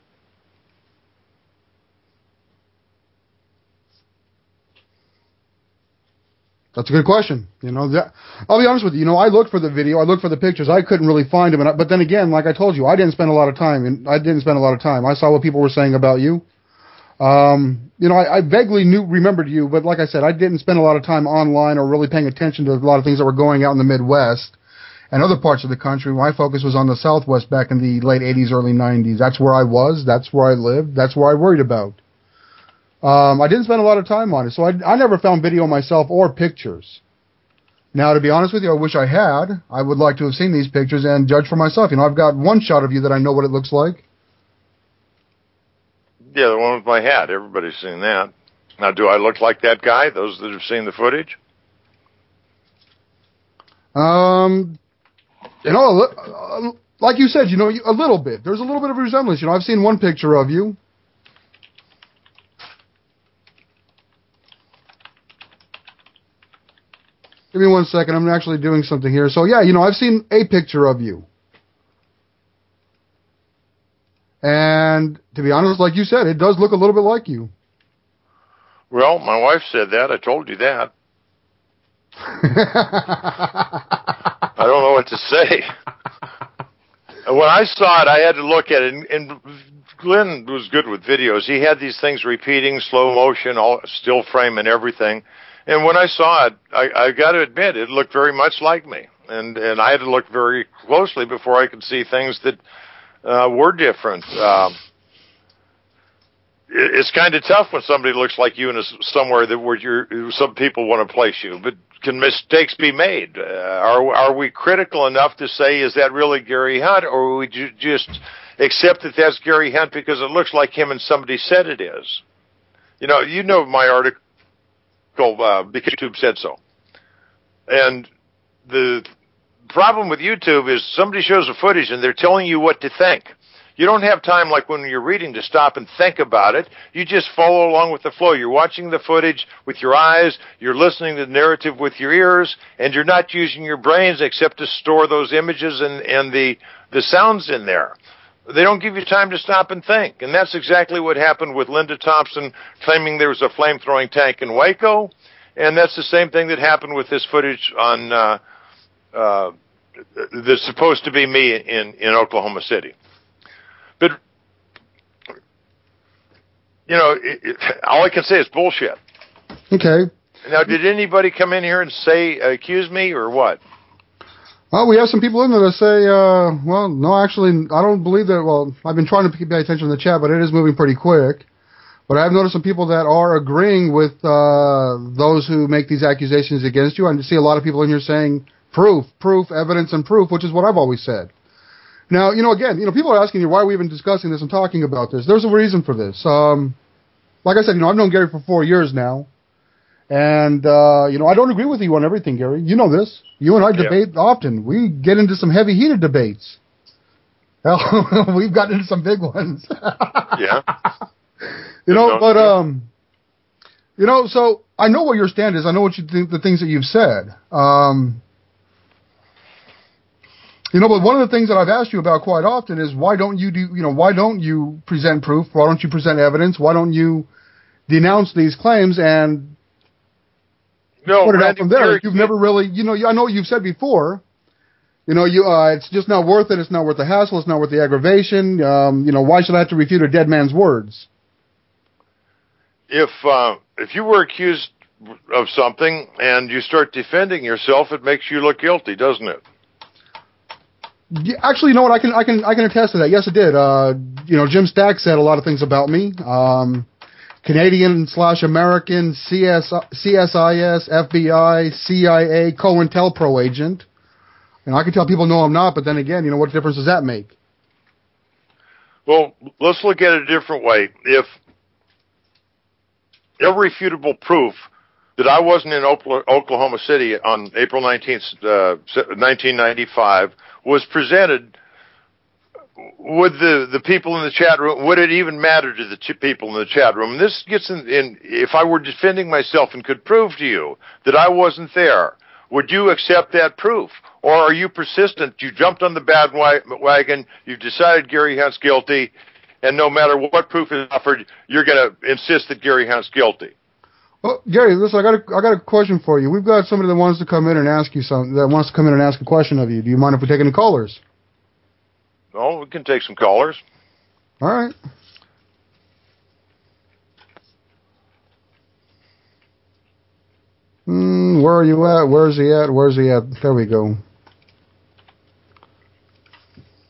That's a good question. You know, that, I'll be honest with you. You know, I looked for the video, I looked for the pictures, I couldn't really find them. And I, but then again, like I told you, I didn't spend a lot of time, and I didn't spend a lot of time. I saw what people were saying about you. Um, you know, I, I vaguely knew, remembered you, but like I said, I didn't spend a lot of time online or really paying attention to a lot of things that were going out in the Midwest. and other parts of the country. My focus was on the Southwest back in the late eighties, early nineties. That's where I was. That's where I lived. That's where I worried about. Um, I didn't spend a lot of time on it, so I, I never found video myself or pictures. Now, to be honest with you, I wish I had. I would like to have seen these pictures and judge for myself. You know, I've got one shot of you that I know what it looks like. Yeah, the one with my hat. Everybody's seen that. Now, do I look like that guy, those that have seen the footage? Um, you know, like you said, you know, a little bit. There's a little bit of resemblance. You know, I've seen one picture of you. Give me one second. I'm actually doing something here. So, yeah, you know, I've seen a picture of you. And to be honest, like you said, it does look a little bit like you. Well, my wife said that. I told you that. I don't know what to say. When I saw it, I had to look at it, and, and Glenn was good with videos. He had these things repeating, slow motion, all still frame and everything. And when I saw it, I, I got to admit, it looked very much like me. And and I had to look very closely before I could see things that uh, were different. Um, it, it's kind of tough when somebody looks like you in a, somewhere that where you're, some people want to place you. But can mistakes be made? Uh, are are we critical enough to say, is that really Gary Hunt, or would you just accept that that's Gary Hunt because it looks like him and somebody said it is? You know, you know my article. Uh, because YouTube said so. And the problem with YouTube is somebody shows the footage and they're telling you what to think. You don't have time like when you're reading to stop and think about it. You just follow along with the flow. You're watching the footage with your eyes, you're listening to the narrative with your ears, and you're not using your brains except to store those images and, and the, the sounds in there. They don't give you time to stop and think. And that's exactly what happened with Linda Thompson claiming there was a flame-throwing tank in Waco. And that's the same thing that happened with this footage on uh, uh, that's supposed to be me in, in Oklahoma City. But, you know, it, it, all I can say is bullshit. Okay. Now, did anybody come in here and say, accuse me, or what? Well, we have some people in there that say, uh, well, no, actually, I don't believe that. Well, I've been trying to pay attention to the chat, but it is moving pretty quick. But I've noticed some people that are agreeing with uh, those who make these accusations against you. I see a lot of people in here saying proof, proof, evidence, and proof, which is what I've always said. Now, you know, again, you know, people are asking you, why are we even discussing this and talking about this? There's a reason for this. Um, like I said, you know, I've known Gary for four years now. And, uh, you know, I don't agree with you on everything, Gary. You know this. You and I yeah. debate often. We get into some heavy, heated debates. Hell, we've gotten into some big ones. Yeah. You know, but, um, you know, so I know what your stand is. I know what you think, the things that you've said. Um, you know, but one of the things that I've asked you about quite often is why don't you do, you know, why don't you present proof? Why don't you present evidence? Why don't you denounce these claims and No, put it Randy, out from there? Gary, You've never really, you know, I know what you've said before. You know, you, uh, it's just not worth it. It's not worth the hassle. It's not worth the aggravation. Um, you know, why should I have to refute a dead man's words? If uh, if you were accused of something and you start defending yourself, it makes you look guilty, doesn't it? Yeah, actually, you know what? I can, I can, I can attest to that. Yes, it did. Uh, you know, Jim Stack said a lot of things about me. Um, Canadian slash American, C S, C S I S, F B I, C I A, COINTELPRO agent. And I can tell people no, I'm not, but then again, you know, what difference does that make? Well, let's look at it a different way. If irrefutable proof that I wasn't in Oklahoma City on April nineteenth, uh, nineteen ninety-five was presented, would the, the people in the chat room, would it even matter to the ch- people in the chat room? And this gets in, in, if I were defending myself and could prove to you that I wasn't there, would you accept that proof? Or are you persistent? You jumped on the bandwagon, you've decided Gary Hunt's guilty, and no matter what proof is offered, you're going to insist that Gary Hunt's guilty. Well, Gary, listen, I got a, I got a question for you. We've got somebody that wants to come in and ask you something, that wants to come in and ask a question of you. Do you mind if we take any callers? Oh, we can take some callers. All right. Hmm, where are you at? Where's he at? Where's he at? There we go.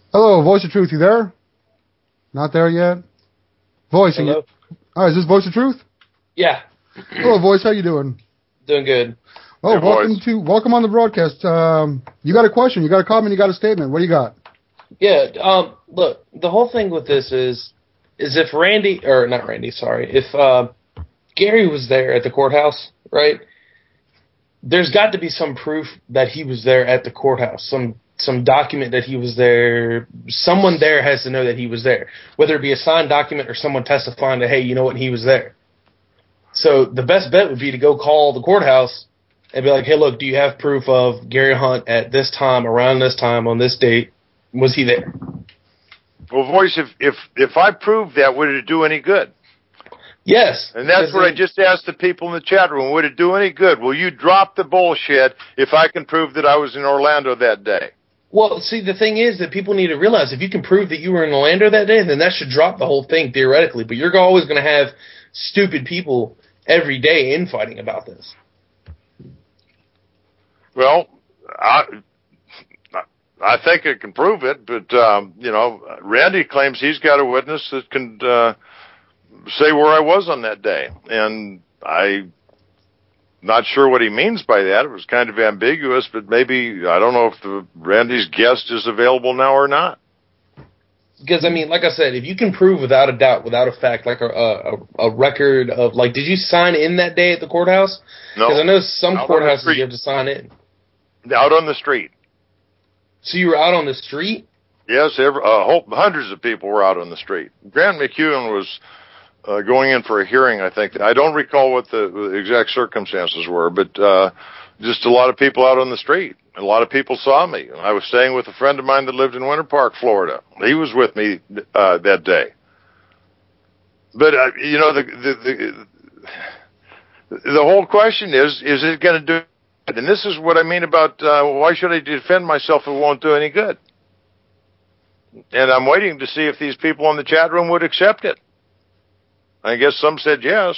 Hello, Voice of Truth, you there? Not there yet? Voice. Hello? You... All right, is this Voice of Truth? Yeah. Hello, Voice, how you doing? Doing good. Oh, Hey, welcome Voice. to welcome on the broadcast. Um, you got a question, you got a comment, you got a statement. What do you got? Yeah, um, look, the whole thing with this is, is if Randy, or not Randy, sorry, if uh, Gary was there at the courthouse, right, there's got to be some proof that he was there at the courthouse, some some document that he was there. Someone there has to know that he was there, whether it be a signed document or someone testifying that, hey, you know what, he was there. So the best bet would be to go call the courthouse and be like, hey, look, do you have proof of Gary Hunt at this time, around this time, on this date? Was he there? Well, Voice, if if if I proved that, would it do any good? Yes. And that's what I just asked the people in the chat room. Would it do any good? Will you drop the bullshit if I can prove that I was in Orlando that day? Well, see, the thing is that people need to realize if you can prove that you were in Orlando that day, then that should drop the whole thing theoretically. But you're always going to have stupid people every day infighting about this. Well, I I think I can prove it, but um, you know, Randy claims he's got a witness that can uh, say where I was on that day, and I'm not sure what he means by that. It was kind of ambiguous, but maybe I don't know if the Randy's guest is available now or not. Because, I mean, like I said, if you can prove without a doubt, without a fact, like a a, a record of, like, did you sign in that day at the courthouse? No. Because I know some Out on the courthouses street. you have to sign in. Out on the street. So you were out on the street? Yes, every, uh, whole, hundreds of people were out on the street. Grant McEwen was uh, going in for a hearing, I think. I don't recall what the, the exact circumstances were, but uh, just a lot of people out on the street. A lot of people saw me. I was staying with a friend of mine that lived in Winter Park, Florida. He was with me uh, that day. But, uh, you know, the, the, the, the whole question is, is it going to do? And this is what I mean about uh, why should I defend myself if it won't do any good? And I'm waiting to see if these people in the chat room would accept it. I guess some said yes.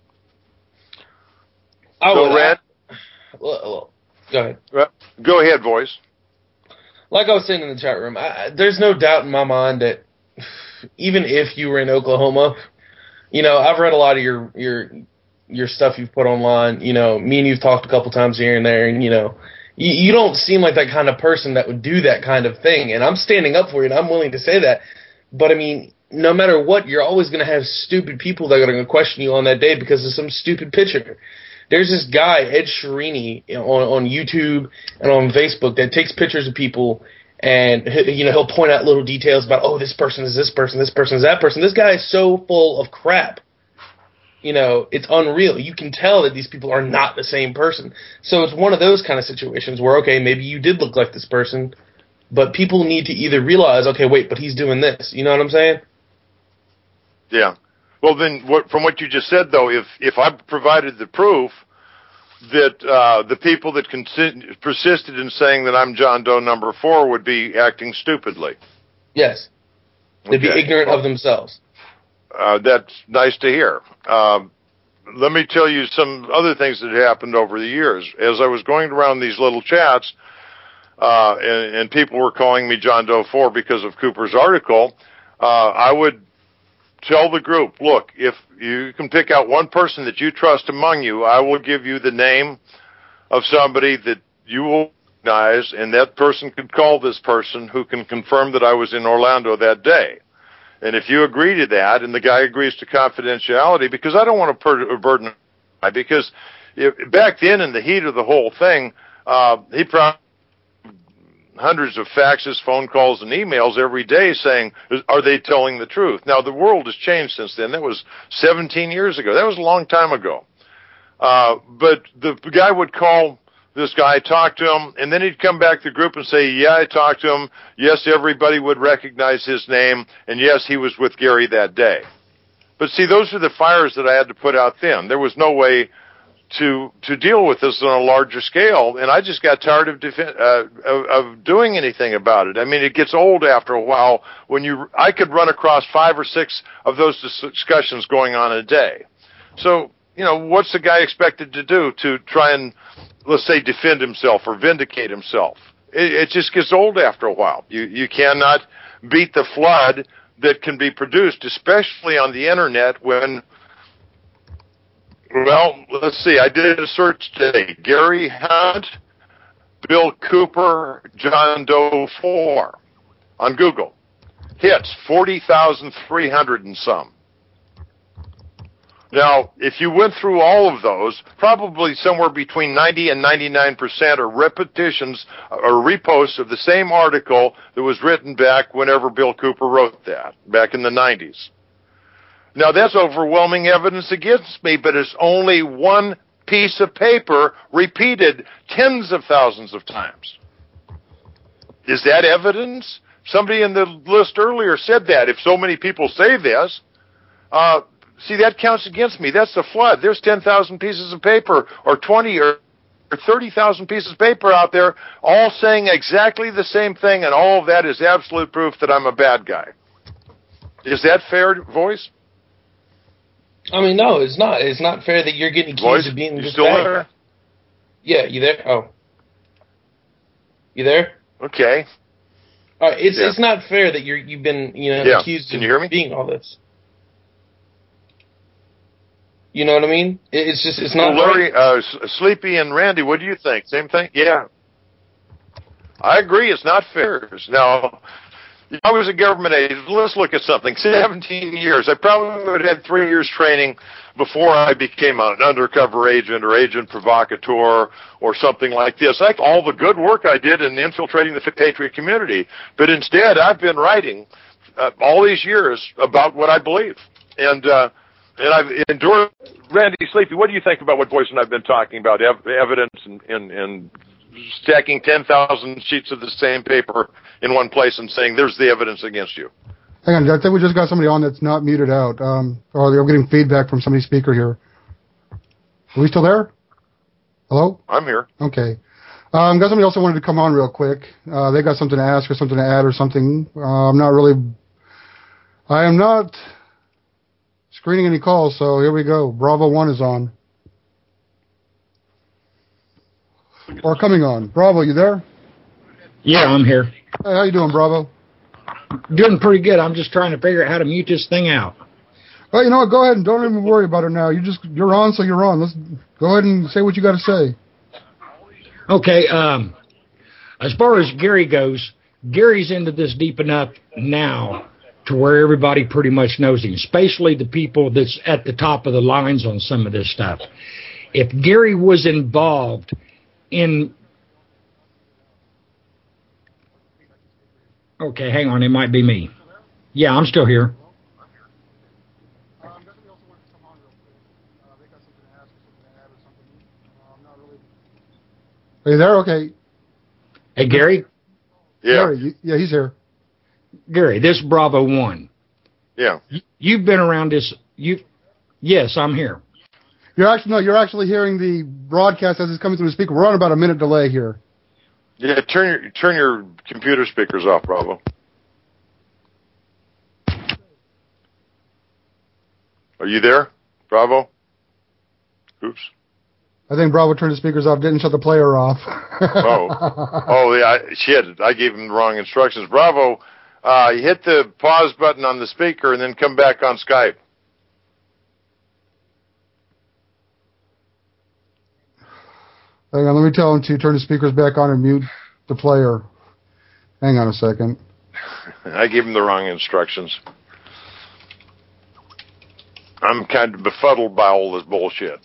I so, would. Red, I, well, well, go ahead. uh, go ahead, Voice. Like I was saying in the chat room, I, there's no doubt in my mind that even if you were in Oklahoma, you know, I've read a lot of your your your stuff you've put online. You know, me and you've talked a couple times here and there, and you know, you, you don't seem like that kind of person that would do that kind of thing. And I'm standing up for you, and I'm willing to say that. But I mean, no matter what, you're always going to have stupid people that are going to question you on that day because of some stupid picture. There's this guy, Ed Sheerini, on, on YouTube and on Facebook that takes pictures of people, and you know he'll point out little details about, oh, this person is this person, this person is that person. This guy is so full of crap. You know, it's unreal. You can tell that these people are not the same person. So it's one of those kind of situations where, okay, maybe you did look like this person, but people need to either realize, okay, wait, but he's doing this. You know what I'm saying? Yeah. Well, then, what, from what you just said, though, if if I provided the proof that uh, the people that consi- persisted in saying that I'm John Doe number four would be acting stupidly. Yes. They'd Okay. be ignorant well, of themselves. Uh, that's nice to hear. Um, let me tell you some other things that happened over the years. As I was going around these little chats, uh, and, and people were calling me John Doe four because of Cooper's article, uh, I would tell the group, look, if you can pick out one person that you trust among you, I will give you the name of somebody that you will recognize, and that person could call this person who can confirm that I was in Orlando that day. And if you agree to that, and the guy agrees to confidentiality, because I don't want to per- burden him, because if, back then in the heat of the whole thing, uh, he probably hundreds of faxes, phone calls, and emails every day saying, are they telling the truth? Now, the world has changed since then. That was seventeen years ago. That was a long time ago. Uh, but the guy would call this guy, talk to him, and then he'd come back to the group and say, yeah, I talked to him. Yes, everybody would recognize his name. And yes, he was with Gary that day. But see, those are the fires that I had to put out then. There was no way to to deal with this on a larger scale, and I just got tired of defi- uh, of, of doing anything about it. I mean, it gets old after a while when you. I could run across five or six of those discussions going on a day. So, you know, what's the guy expected to do to try and, let's say, defend himself or vindicate himself? It, it just gets old after a while. You you cannot beat the flood that can be produced, especially on the internet when, well, let's see, I did a search today. Gary Hunt, Bill Cooper, John Doe four on Google. Hits forty thousand three hundred and some. Now, if you went through all of those, probably somewhere between ninety and ninety-nine percent are repetitions or reposts of the same article that was written back whenever Bill Cooper wrote that, back in the nineties. Now, that's overwhelming evidence against me, but it's only one piece of paper repeated tens of thousands of times. Is that evidence? Somebody in the list earlier said that. If so many people say this, uh, see, that counts against me. That's the flood. There's ten thousand pieces of paper or twenty or thirty thousand pieces of paper out there all saying exactly the same thing, and all of that is absolute proof that I'm a bad guy. Is that fair, Voice? I mean, no, it's not. It's not fair that you're getting accused Voice, of being you this still bad there? guy. Yeah, you there? Oh. You there? Okay. All right, it's Yeah. it's not fair that you're you've been you know Yeah. accused Can of you hear me? being all this. You know what I mean? It- It's just it's not Well, Larry, right. uh, S- Sleepy and Randy, what do you think? Same thing? Yeah. I agree. It's not fair. Now, if I was a government agent, let's look at something. seventeen years. I probably would have had three years training before I became an undercover agent or agent provocateur or something like this. Like all the good work I did in infiltrating the Patriot community. But instead, I've been writing uh, all these years about what I believe. And, uh, and I've endured. Randy Sleepy, what do you think about what Boyce and I've been talking about? Ev- evidence and, and, and stacking ten thousand sheets of the same paper in one place and saying, there's the evidence against you. Hang on, I think we just got somebody on that's not muted out. Um, or they're getting feedback from somebody's speaker here. Are we still there? Hello? I'm here. Okay. Um, got somebody else that wanted to come on real quick. Uh, they got something to ask or something to add or something. Uh, I'm not really... I am not screening any calls, so here we go. Bravo one is on. Or coming on. Bravo, you there? Yeah, I'm here. Hey, how you doing, Bravo? Doing pretty good. I'm just trying to figure out how to mute this thing out. Well, you know what? Go ahead and don't even worry about it now. You just you're on, so you're on. Let's go ahead and say what you got to say. Okay. Um, as far as Gary goes, Gary's into this deep enough now to where everybody pretty much knows him, especially the people that's at the top of the lines on some of this stuff. If Gary was involved in... Okay, hang on. It might be me. Yeah, I'm still here. Are you there? Okay. Hey, Gary? Yeah. Gary, you- yeah, he's here. Gary, this Bravo one. Yeah. You, you've been around this... You, Yes, I'm here. You're actually no, you're actually hearing the broadcast as it's coming through the speaker. We're on about a minute delay here. Yeah, turn your turn your computer speakers off, Bravo. Are you there, Bravo? Oops. I think Bravo turned the speakers off, didn't shut the player off. Oh, oh yeah, I, shit! I gave him the wrong instructions. Bravo, uh, you hit the pause button on the speaker and then come back on Skype. Hang on, let me tell him to turn the speakers back on and mute the player. Hang on a second. I gave him the wrong instructions. I'm kind of befuddled by all this bullshit.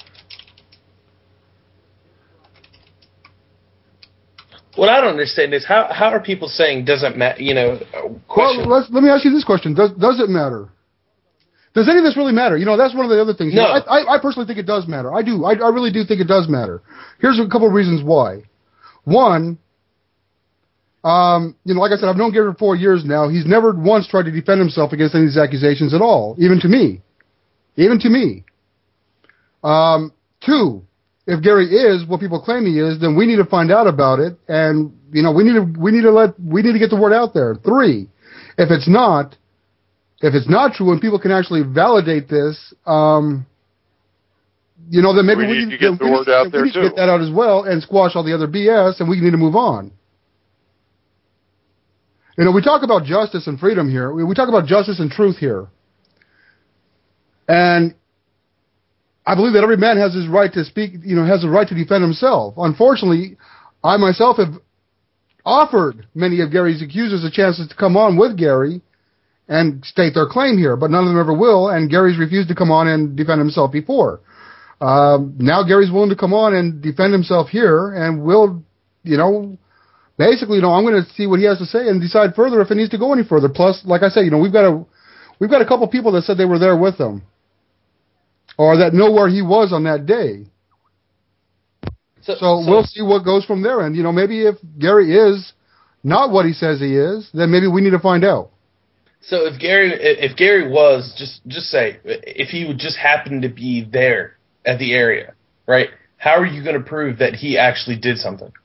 What I don't understand is how how are people saying doesn't matter? You know, question. Well, let's, let me ask you this question: Does does it matter? Does any of this really matter? You know, that's one of the other things. You No. know, I, I I personally think it does matter. I do. I, I really do think it does matter. Here's a couple of reasons why. One, um, you know, like I said, I've known Gary for four years now. He's never once tried to defend himself against any of these accusations at all, even to me. Even to me. Um, two, if Gary is what people claim he is, then we need to find out about it, and you know, we need to we need to let we need to get the word out there. Three, if it's not, if it's not true, and people can actually validate this, um, you know, then maybe We we, need need to get the we word need, out we there, need to too. get that out as well, and squash all the other B S, and we need to move on. You know, we talk about justice and freedom here. We, we talk about justice and truth here. And I believe that every man has his right to speak, you know, has the right to defend himself. Unfortunately, I myself have offered many of Gary's accusers a chance to come on with Gary and state their claim here, but none of them ever will, and Gary's refused to come on and defend himself before. Um, now Gary's willing to come on and defend himself here, and we'll, you know, basically, you know, I'm going to see what he has to say and decide further if it needs to go any further. Plus, like I said, you know, we've got a, we've got a couple people that said they were there with him, or that know where he was on that day. So, so, so we'll see what goes from there. And, you know, maybe if Gary is not what he says he is, then maybe we need to find out. So if Gary, if Gary was, just just say, if he would just happen to be there at the area, right, how are you going to prove that he actually did something?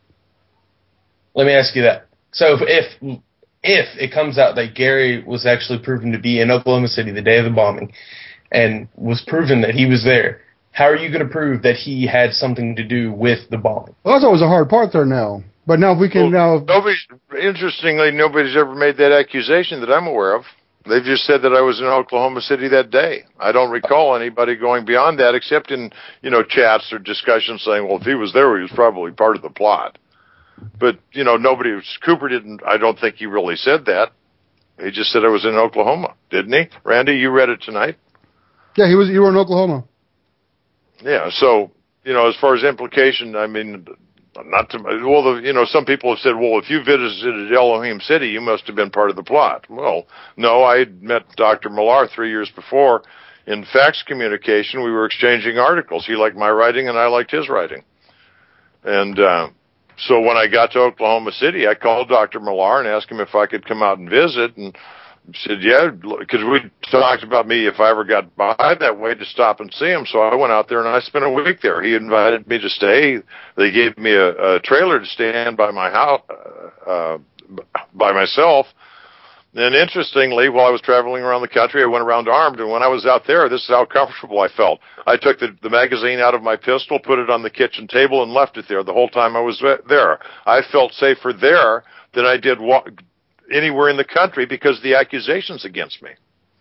Let me ask you that. So if, if if it comes out that Gary was actually proven to be in Oklahoma City the day of the bombing and was proven that he was there, how are you going to prove that he had something to do with the bombing? Well, that's always a hard part there now. But now if we can well, now... Nobody, interestingly, nobody's ever made that accusation that I'm aware of. They've just said that I was in Oklahoma City that day. I don't recall anybody going beyond that except in, you know, chats or discussions saying, well, if he was there, he was probably part of the plot. But, you know, nobody... Cooper didn't... I don't think he really said that. He just said I was in Oklahoma, didn't he? Randy, you read it tonight? Yeah, he was. You were in Oklahoma. Yeah, so, you know, as far as implication, I mean, not to, well, the, you know, some people have said, well, if you visited Elohim City, you must have been part of the plot. Well, no, I had met Doctor Millar three years before in fax communication. We were exchanging articles. He liked my writing and I liked his writing. And, uh, so when I got to Oklahoma City, I called Doctor Millar and asked him if I could come out and visit, and said, yeah, because we talked about me if I ever got by that way to stop and see him. So I went out there and I spent a week there. He invited me to stay. They gave me a, a trailer to stay in by my house, uh, by myself. And interestingly, while I was traveling around the country, I went around armed. And when I was out there, this is how comfortable I felt. I took the, the magazine out of my pistol, put it on the kitchen table, and left it there the whole time I was there. I felt safer there than I did walk anywhere in the country because of the accusations against me.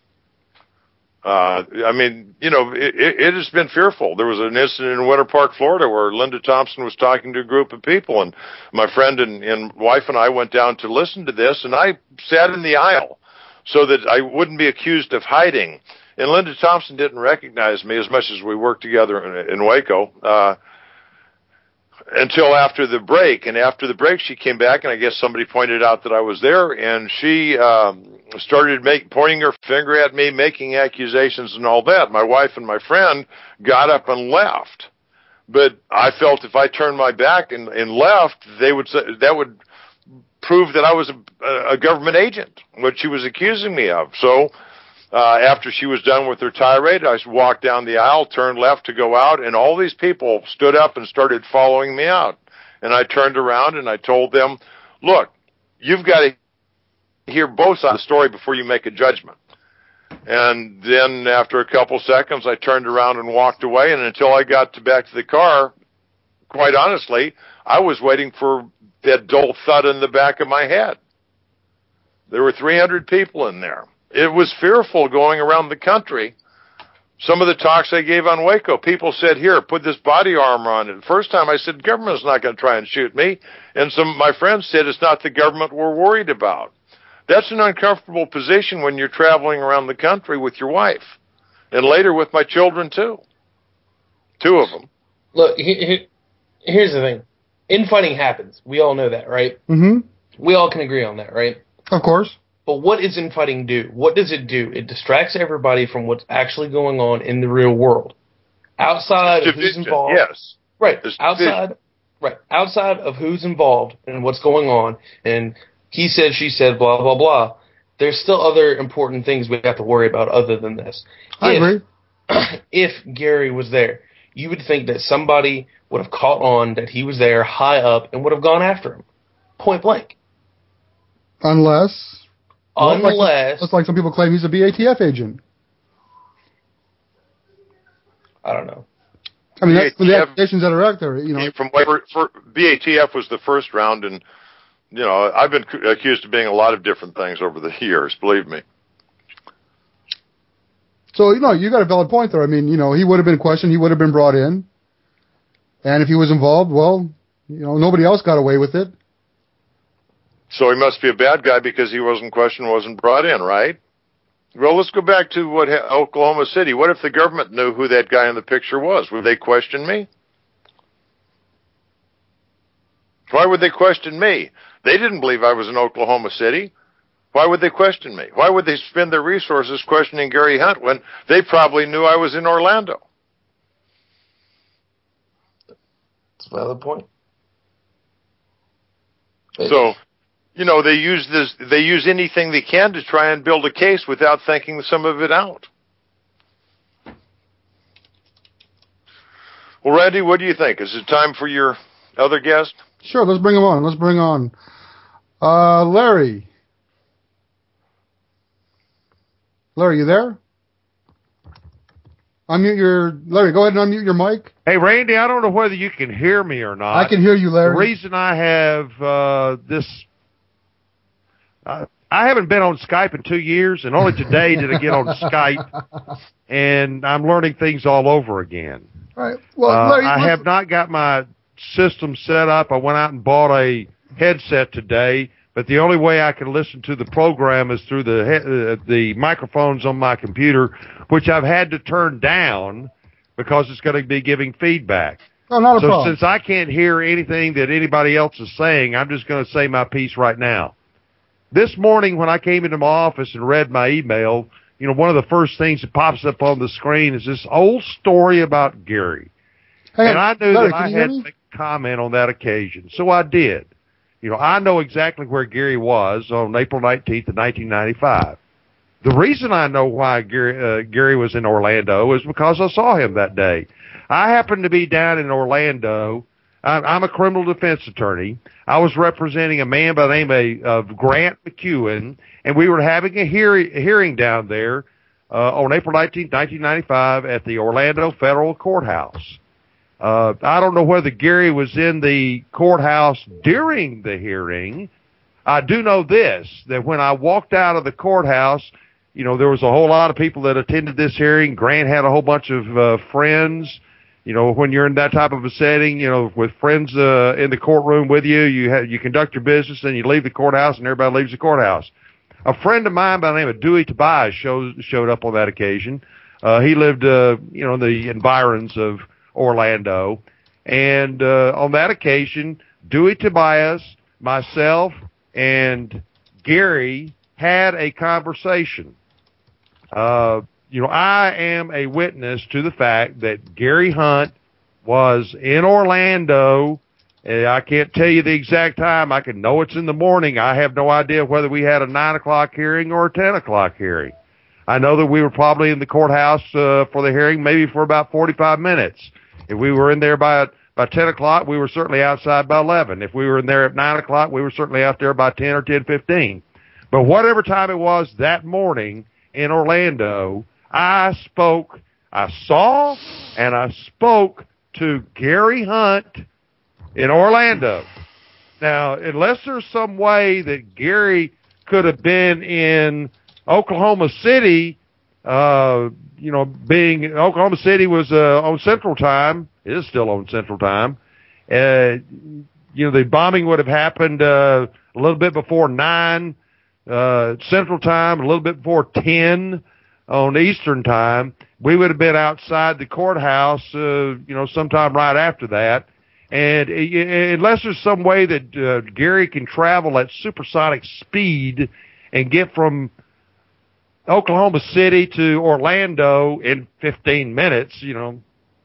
Uh, I mean, you know, it, it has been fearful. There was an incident in Winter Park, Florida, where Linda Thompson was talking to a group of people, and my friend and, and wife and I went down to listen to this, and I sat in the aisle so that I wouldn't be accused of hiding. And Linda Thompson didn't recognize me as much as we worked together in, in Waco. Uh, until after the break. And after the break, she came back, and I guess somebody pointed out that I was there, and she um, started make, pointing her finger at me, making accusations and all that. My wife and my friend got up and left. But I felt if I turned my back and, and left, they would say, that would prove that I was a, a government agent, what she was accusing me of. So Uh, after she was done with her tirade, I walked down the aisle, turned left to go out, and all these people stood up and started following me out. And I turned around and I told them, look, you've got to hear both sides of the story before you make a judgment. And then after a couple seconds, I turned around and walked away, and until I got to back to the car, quite honestly, I was waiting for that dull thud in the back of my head. There were three hundred people in there. It was fearful going around the country. Some of the talks I gave on Waco, people said, here, put this body armor on it. The first time I said, government's not going to try and shoot me. And some of my friends said, it's not the government we're worried about. That's an uncomfortable position when you're traveling around the country with your wife. And later with my children, too. Two of them. Look, he, he, here's the thing. Infighting happens. We all know that, right? Mm-hmm. We all can agree on that, right? Of course. But what does infighting do? What does it do? It distracts everybody from what's actually going on in the real world. Outside of who's involved. Yes. Right. Outside right. Outside of who's involved and what's going on, and he said, she said, blah, blah, blah, there's still other important things we have to worry about other than this. I if, agree. If Gary was there, you would think that somebody would have caught on that he was there high up and would have gone after him. Point blank. Unless... Unless... Like, it's like some people claim he's a B A T F agent. I don't know. I mean, that's the accusations that are out there. You know, from for, for B A T F was the first round, and you know, I've been accused of being a lot of different things over the years, believe me. So, you know, you got a valid point there. I mean, you know, he would have been questioned. He would have been brought in. And if he was involved, well, you know, nobody else got away with it. So he must be a bad guy because he wasn't questioned, wasn't brought in, right? Well, let's go back to what Oklahoma City. What if the government knew who that guy in the picture was? Would they question me? Why would they question me? They didn't believe I was in Oklahoma City. Why would they question me? Why would they spend their resources questioning Gary Hunt when they probably knew I was in Orlando? That's a valid point. So, you know, they use this, they use anything they can to try and build a case without thinking some of it out. Well, Randy, what do you think? Is it time for your other guest? Sure, let's bring him on. Let's bring on uh, Larry. Larry, you there? Unmute your... Larry, go ahead and unmute your mic. Hey, Randy, I don't know whether you can hear me or not. I can hear you, Larry. The reason I have uh, this... Uh, I haven't been on Skype in two years, and only today did I get on Skype, and I'm learning things all over again. All right. Well, uh, Larry, I have not got my system set up. I went out and bought a headset today, but the only way I can listen to the program is through the uh, the microphones on my computer, which I've had to turn down because it's going to be giving feedback. Oh, not a so problem. Since I can't hear anything that anybody else is saying, I'm just going to say my piece right now. This morning when I came into my office and read my email, you know, one of the first things that pops up on the screen is this old story about Gary. Hey, and I knew Larry, that I had to make a comment on that occasion, so I did. You know, I know exactly where Gary was on April nineteenth of nineteen ninety-five. The reason I know why Gary, uh, Gary was in Orlando is because I saw him that day. I happened to be down in Orlando. I'm, I'm a criminal defense attorney. I was representing a man by the name of, of Grant McEwen, and we were having a, hear, a hearing down there uh, on April nineteenth, nineteen ninety-five at the Orlando Federal Courthouse. Uh, I don't know whether Gary was in the courthouse during the hearing. I do know this, that when I walked out of the courthouse, you know, there was a whole lot of people that attended this hearing. Grant had a whole bunch of uh, friends. You know, when you're in that type of a setting, you know, with friends uh, in the courtroom with you, you have, you conduct your business and you leave the courthouse and everybody leaves the courthouse. A friend of mine by the name of Dewey Tobias shows, showed up on that occasion. Uh, he lived, uh, you know, in the environs of Orlando. And uh, on that occasion, Dewey Tobias, myself, and Gary had a conversation. Uh, you know, I am a witness to the fact that Gary Hunt was in Orlando. Uh, I can't tell you the exact time. I can know it's in the morning. I have no idea whether we had a nine o'clock hearing or a ten o'clock hearing. I know that we were probably in the courthouse uh, for the hearing maybe for about forty-five minutes. If we were in there by by ten o'clock, we were certainly outside by eleven. If we were in there at nine o'clock, we were certainly out there by ten or ten fifteen. But whatever time it was that morning in Orlando, I spoke, I saw, and I spoke to Gary Hunt in Orlando. Now, unless there's some way that Gary could have been in Oklahoma City, uh, you know, being Oklahoma City was uh, on Central Time, it is still on Central Time. Uh, you know, the bombing would have happened uh, a little bit before nine uh, Central Time, a little bit before ten on Eastern Time. We would have been outside the courthouse, uh, you know, sometime right after that. And uh, unless there's some way that uh, Gary can travel at supersonic speed and get from Oklahoma City to Orlando in fifteen minutes, you know,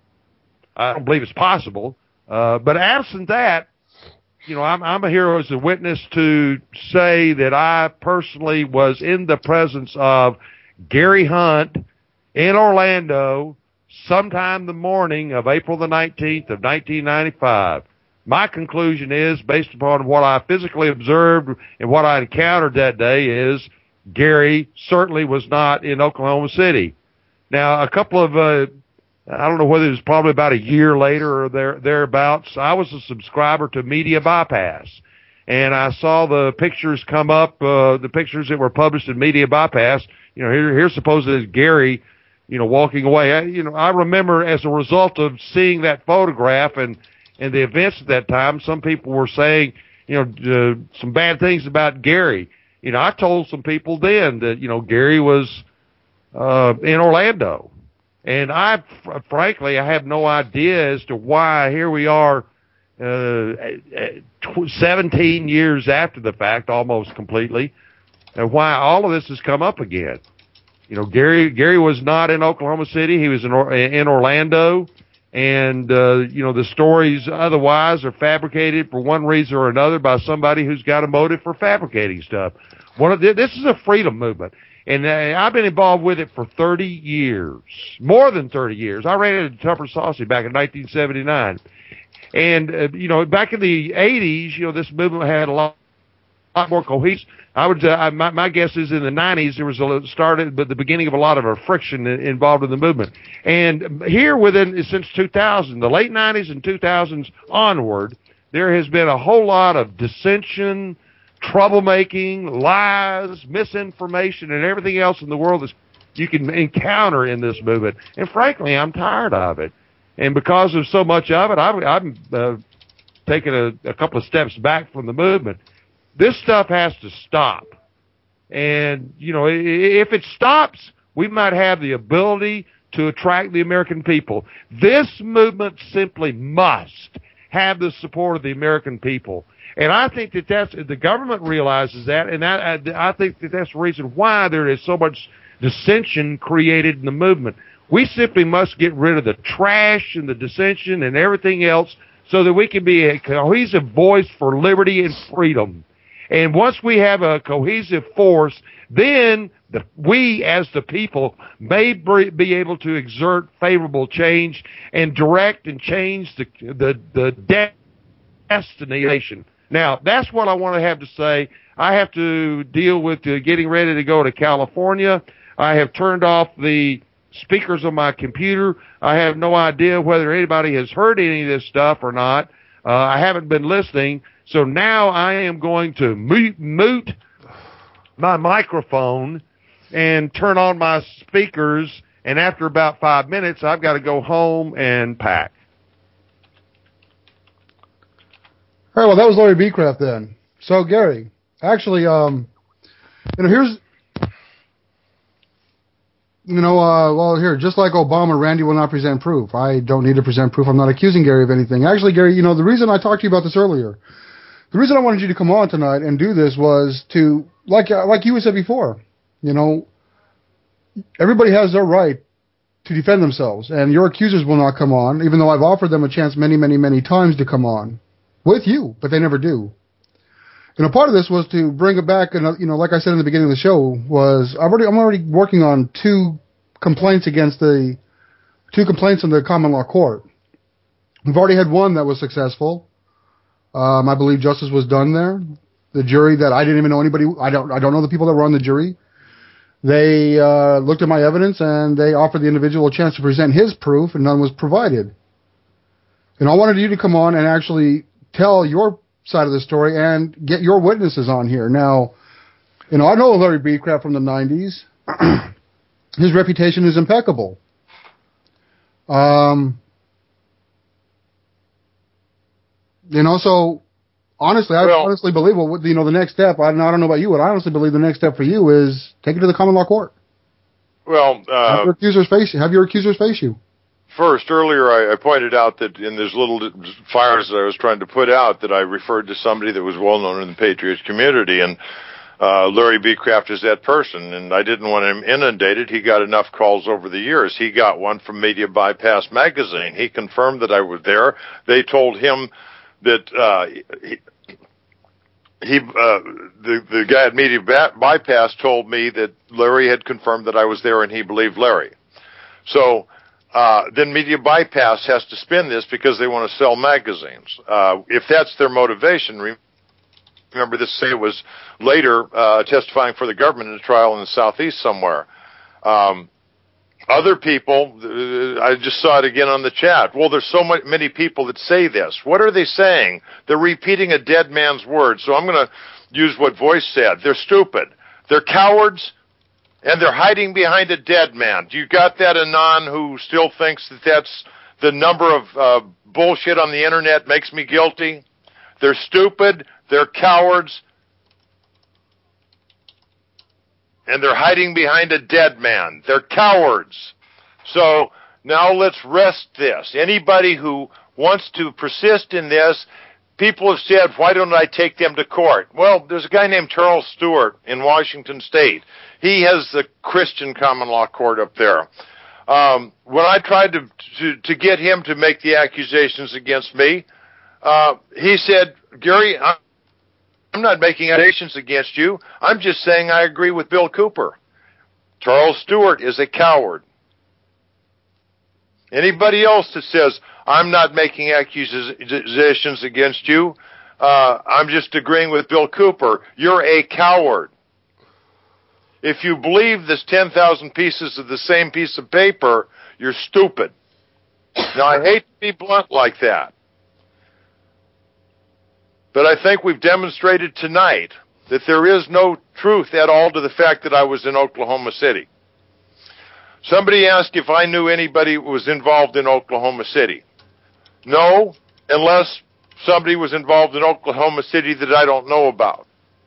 I don't believe it's possible. Uh, but absent that, you know, I'm, I'm here as a witness to say that I personally was in the presence of Gary Hunt in Orlando sometime the morning of April the nineteenth of nineteen ninety-five. My conclusion is, based upon what I physically observed and what I encountered that day, is Gary certainly was not in Oklahoma City. Now, a couple of, uh, I don't know whether it was probably about a year later or there, thereabouts, I was a subscriber to Media Bypass. and I saw the pictures come up, uh, the pictures that were published in Media Bypass. You know, here, here's supposedly Gary, you know, walking away. I, you know, I remember as a result of seeing that photograph and, and the events at that time, some people were saying, you know, uh, some bad things about Gary. You know, I told some people then that, you know, Gary was uh, in Orlando. And I, fr- frankly, I have no idea as to why here we are uh, seventeen years after the fact, almost completely, and why all of this has come up again. You know, Gary Gary was not in Oklahoma City. He was in, or- in Orlando. And, uh, you know, the stories otherwise are fabricated for one reason or another by somebody who's got a motive for fabricating stuff. One of the, this is a freedom movement. And uh, I've been involved with it for thirty years, more than thirty years. I ran it at Tupper Saucy back in nineteen seventy-nine. And, uh, you know, back in the eighties, you know, this movement had a lot, lot more cohesion. I would, uh, my, my guess is in the nineties, there was a started, but the beginning of a lot of a friction involved in the movement. And here within, since two thousand, the late nineties and two thousands onward, there has been a whole lot of dissension, troublemaking, lies, misinformation, and everything else in the world that you can encounter in this movement. And frankly, I'm tired of it. And because of so much of it, I've, I'm uh, taking a, a couple of steps back from the movement. This stuff has to stop. And, you know, if it stops, we might have the ability to attract the American people. This movement simply must have the support of the American people. And I think that that's, the government realizes that, and I, I, I think that that's the reason why there is so much dissension created in the movement. We simply must get rid of the trash and the dissension and everything else so that we can be a cohesive voice for liberty and freedom. And once we have a cohesive force, then the, we as the people may be able to exert favorable change and direct and change the, the, the destiny of the nation. Now, that's what I want to have to say. I have to deal with uh, getting ready to go to California. I have turned off the speakers on my computer. I have no idea whether anybody has heard any of this stuff or not. Uh, I haven't been listening. So now I am going to mute, mute my microphone and turn on my speakers. And after about five minutes, I've got to go home and pack. All right, well, that was Larry Beecraft then. So, Gary, actually, um, you know, here's, you know, uh, well, here, just like Obama, Randy will not present proof. I don't need to present proof. I'm not accusing Gary of anything. Actually, Gary, you know, the reason I talked to you about this earlier, the reason I wanted you to come on tonight and do this was to, like, uh, like you said before, you know, everybody has their right to defend themselves, and your accusers will not come on, even though I've offered them a chance many, many, many times to come on. With you, but they never do. And a part of this was to bring it back, and you know, like I said in the beginning of the show, was I've already I'm already working on two complaints against the two complaints in the common law court. We've already had one that was successful. Um, I believe justice was done there. The jury that I didn't even know anybody. I don't I don't know the people that were on the jury. They uh, looked at my evidence and they offered the individual a chance to present his proof, and none was provided. And I wanted you to come on and actually tell your side of the story and get your witnesses on here. Now, you know, I know Larry Beecraft from the nineties. His reputation is impeccable. Um, you know, so honestly, I well, honestly believe, well, you know, the next step, I, I don't know about you, but I honestly believe the next step for you is take it to the common law court. Well, uh, have your accusers face you. Have your accusers face you. First, earlier I, I pointed out that in those little fires that I was trying to put out that I referred to somebody that was well known in the Patriots community, and uh, Larry Beecraft is that person, and I didn't want him inundated. He got enough calls over the years. He got one from Media Bypass magazine. He confirmed that I was there. They told him that uh, he, he uh, the, the guy at Media Bypass told me that Larry had confirmed that I was there, and he believed Larry. So Uh, then Media Bypass has to spin this because they want to sell magazines. Uh, if that's their motivation, remember this say it was later uh, testifying for the government in a trial in the Southeast somewhere. Um, other people, uh, I just saw it again on the chat. Well, there's so much, many people that say this. What are they saying? They're repeating a dead man's words. So I'm going to use what Voice said. They're stupid. They're cowards, and they're hiding behind a dead man. Do you got that, Anon, who still thinks that that's the number of uh, bullshit on the internet makes me guilty? They're stupid. They're cowards. And they're hiding behind a dead man. They're cowards. So now let's rest this. Anybody who wants to persist in this, people have said, why don't I take them to court? Well, there's a guy named Charles Stewart in Washington State. He has the Christian common law court up there. Um, when I tried to, to, to get him to make the accusations against me, uh, he said, Gary, I'm I'm not making accusations against you. I'm just saying I agree with Bill Cooper. Charles Stewart is a coward. Anybody else that says, I'm not making accusations against you, uh, I'm just agreeing with Bill Cooper, you're a coward. If you believe there's ten thousand pieces of the same piece of paper, you're stupid. Now, I hate to be blunt like that. But I think we've demonstrated tonight that there is no truth at all to the fact that I was in Oklahoma City. Somebody asked if I knew anybody who was involved in Oklahoma City. No, unless somebody was involved in Oklahoma City that I don't know about.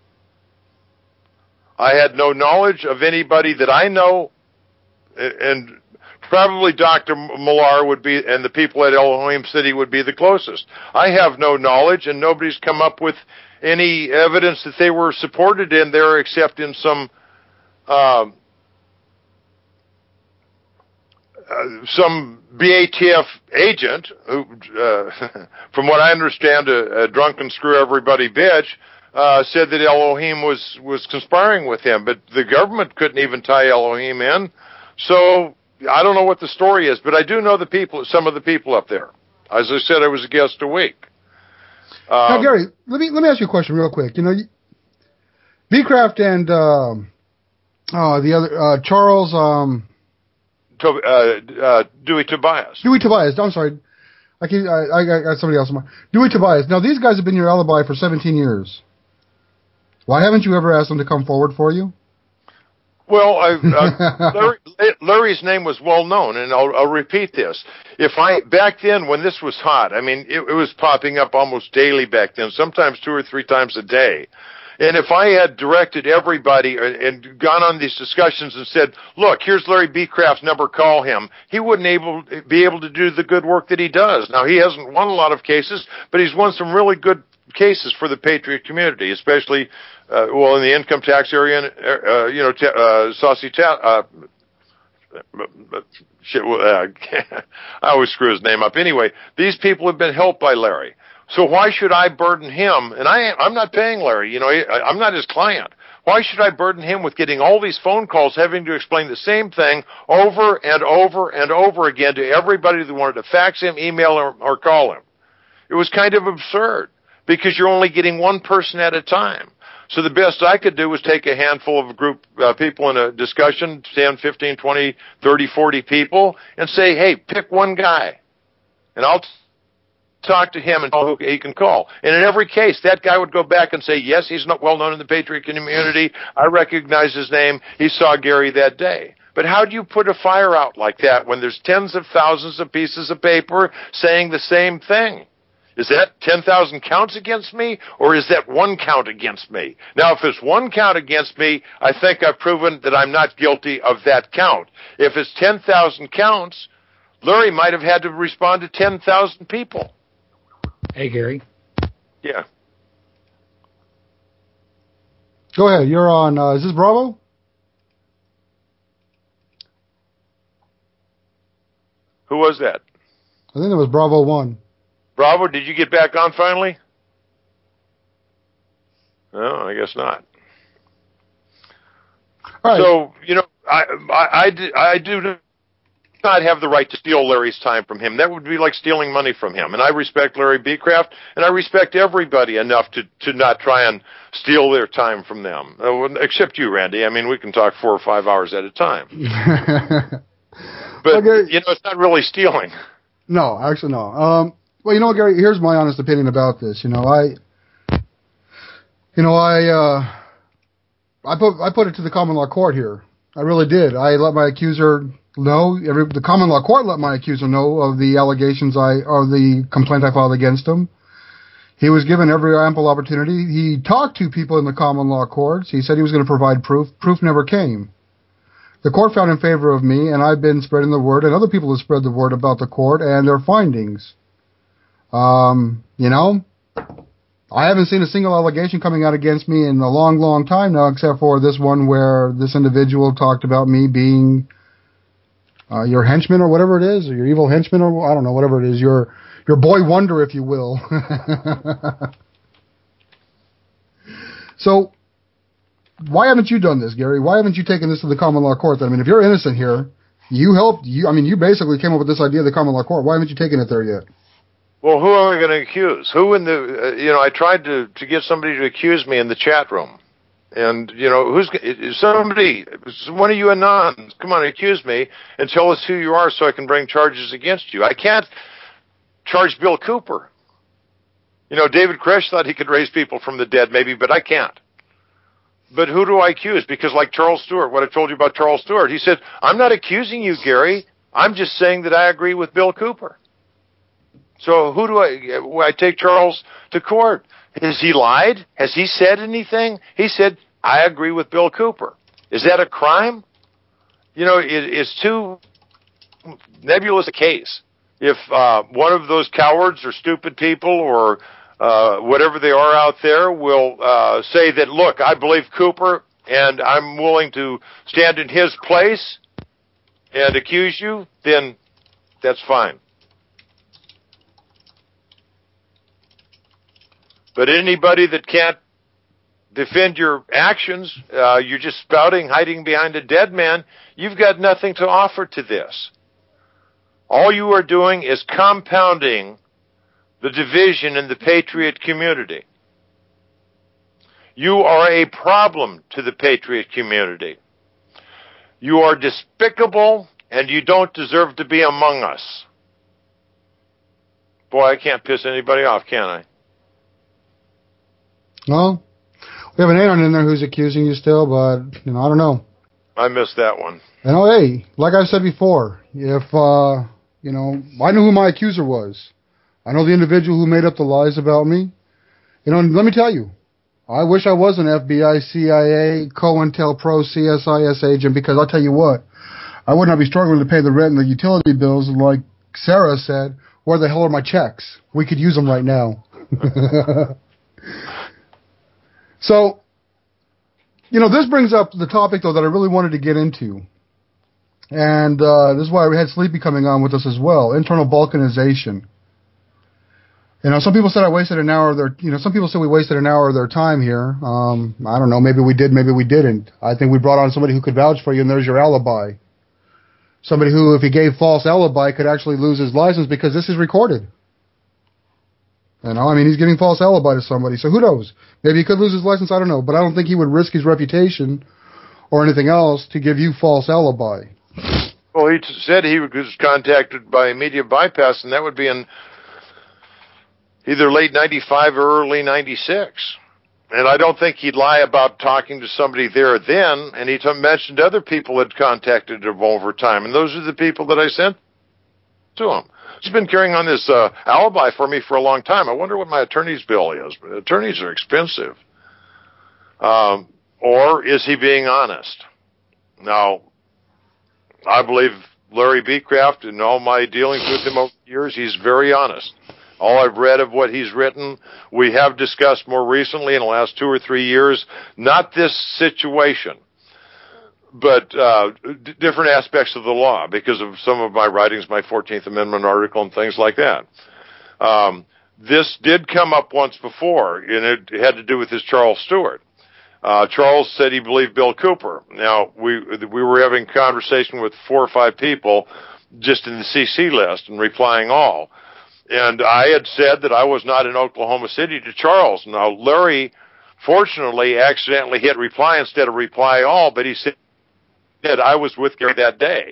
I had no knowledge of anybody that I know, and probably Doctor Millar would be, and the people at Elohim City would be the closest. I have no knowledge, and nobody's come up with any evidence that they were supported in there except in some um, uh, some B A T F agent who, uh, from what I understand, a, a drunken screw everybody bitch, uh, said that Elohim was, was conspiring with him, but the government couldn't even tie Elohim in. So I don't know what the story is, but I do know the people, some of the people up there. As I said, I was a guest a week. Um, now, Gary, let me let me ask you a question real quick. You know, Beecraft and um, uh, the other uh, Charles um, to, uh, uh, Dewey Tobias. Dewey Tobias. I'm sorry, I, keep, I, I got somebody else in mind. Dewey Tobias. Now, these guys have been your alibi for seventeen years. Why haven't you ever asked them to come forward for you? Well, I, uh, Larry, Larry's name was well known, and I'll, I'll repeat this. If I back then, when this was hot, I mean, it, it was popping up almost daily back then, sometimes two or three times a day. And if I had directed everybody and gone on these discussions and said, "Look, here's Larry Beecraft's number, call him," he wouldn't able be able to do the good work that he does. Now, he hasn't won a lot of cases, but he's won some really good cases for the Patriot community, especially, uh, well, in the income tax area, uh, you know, t- uh, Saucy Ta- uh, shit, uh, I always screw his name up. Anyway, these people have been helped by Larry. So why should I burden him? And I, I'm not paying Larry, you know, I, I'm not his client. Why should I burden him with getting all these phone calls having to explain the same thing over and over and over again to everybody that wanted to fax him, email, or, or call him? It was kind of absurd, because you're only getting one person at a time. So the best I could do was take a handful of a group uh, people in a discussion, ten, fifteen, twenty, thirty, forty people, and say, hey, pick one guy, and I'll t- talk to him and tell who he can call. And in every case, that guy would go back and say, yes, he's not well known in the Patriot community. I recognize his name. He saw Gary that day. But how do you put a fire out like that when there's tens of thousands of pieces of paper saying the same thing? Is that ten thousand counts against me, or is that one count against me? Now, if it's one count against me, I think I've proven that I'm not guilty of that count. If it's ten thousand counts, Larry might have had to respond to ten thousand people. Hey, Gary. Yeah. Go ahead. You're on, uh, is this Bravo? Who was that? I think it was Bravo one. Bravo, did you get back on finally? No, I guess not. All right. So, you know, I, I, I, do, I do not have the right to steal Larry's time from him. That would be like stealing money from him. And I respect Larry Beecraft, and I respect everybody enough to, to not try and steal their time from them. Uh, except you, Randy. I mean, we can talk four or five hours at a time. But, okay. you know, it's not really stealing. No, actually, no. Um, well, you know, Gary, here's my honest opinion about this. You know, I, you know, I, uh, I put, I put it to the common law court here. I really did. I let my accuser know, every, the common law court let my accuser know of the allegations I, or the complaint I filed against him. He was given every ample opportunity. He talked to people in the common law courts. He said he was going to provide proof. Proof never came. The court found in favor of me, and I've been spreading the word, and other people have spread the word about the court and their findings. Um, you know, I haven't seen a single allegation coming out against me in a long, long time now, except for this one where this individual talked about me being uh, your henchman or whatever it is, or your evil henchman, or I don't know, whatever it is, your your boy wonder, if you will. So, why haven't you done this, Gary? Why haven't you taken this to the common law court? I mean, if you're innocent here, you helped. You, I mean, you basically came up with this idea of the common law court. Why haven't you taken it there yet? Well, who am I going to accuse? Who in the, uh, you know, I tried to, to get somebody to accuse me in the chat room. And, you know, who's, somebody, one of you anons, come on, accuse me and tell us who you are so I can bring charges against you. I can't charge Bill Cooper. You know, David Koresh thought he could raise people from the dead, maybe, but I can't. But who do I accuse? Because like Charles Stewart, what I told you about Charles Stewart, he said, I'm not accusing you, Gary. I'm just saying that I agree with Bill Cooper. So who do I, I take Charles to court? Has he lied? Has he said anything? He said, I agree with Bill Cooper. Is that a crime? You know, it, it's too nebulous a case. If uh, one of those cowards or stupid people or uh, whatever they are out there will uh, say that, look, I believe Cooper and I'm willing to stand in his place and accuse you, then that's fine. But anybody that can't defend your actions, uh, you're just spouting, hiding behind a dead man, you've got nothing to offer to this. All you are doing is compounding the division in the patriot community. You are a problem to the patriot community. You are despicable, and you don't deserve to be among us. Boy, I can't piss anybody off, can I? Well, we have an Aaron in there who's accusing you still, but, you know, I don't know. I missed that one. You know, hey, like I've said before, if, uh, you know, I knew who my accuser was. I know the individual who made up the lies about me. You know, and let me tell you, I wish I was an F B I, C I A, COINTELPRO, C S I S agent, because I'll tell you what, I would not be struggling to pay the rent and the utility bills, and like Sarah said, where the hell are my checks? We could use them right now. So, you know, this brings up the topic, though, that I really wanted to get into. And uh, this is why we had Sleepy coming on with us as well, internal balkanization. You know, some people said I wasted an hour of their, you know, some people said we wasted an hour of their time here. Um, I don't know, maybe we did, maybe we didn't. I think we brought on somebody who could vouch for you, and there's your alibi. Somebody who, if he gave false alibi, could actually lose his license because this is recorded. You know, I mean, he's giving false alibi to somebody, so who knows? Maybe he could lose his license, I don't know. But I don't think he would risk his reputation or anything else to give you false alibi. Well, he t- said he was contacted by Media Bypass, and that would be in either late ninety-five or early ninety-six. And I don't think he'd lie about talking to somebody there then, and he t- mentioned other people had contacted him over time, and those are the people that I sent to him. He's been carrying on this uh, alibi for me for a long time. I wonder what my attorney's bill is. Attorneys are expensive. Um, or is he being honest? Now, I believe Larry Beecraft, and all my dealings with him over the years, he's very honest. All I've read of what he's written, we have discussed more recently in the last two or three years, not this situation, but uh, d- different aspects of the law because of some of my writings, my fourteenth Amendment article and things like that. Um, this did come up once before, and it had to do with this Charles Stewart. Uh, Charles said he believed Bill Cooper. Now, we we were having a conversation with four or five people just in the C C list and replying all. And I had said that I was not in Oklahoma City to Charles. Now, Larry, fortunately, accidentally hit reply instead of reply all, but he said I was with Gary that day.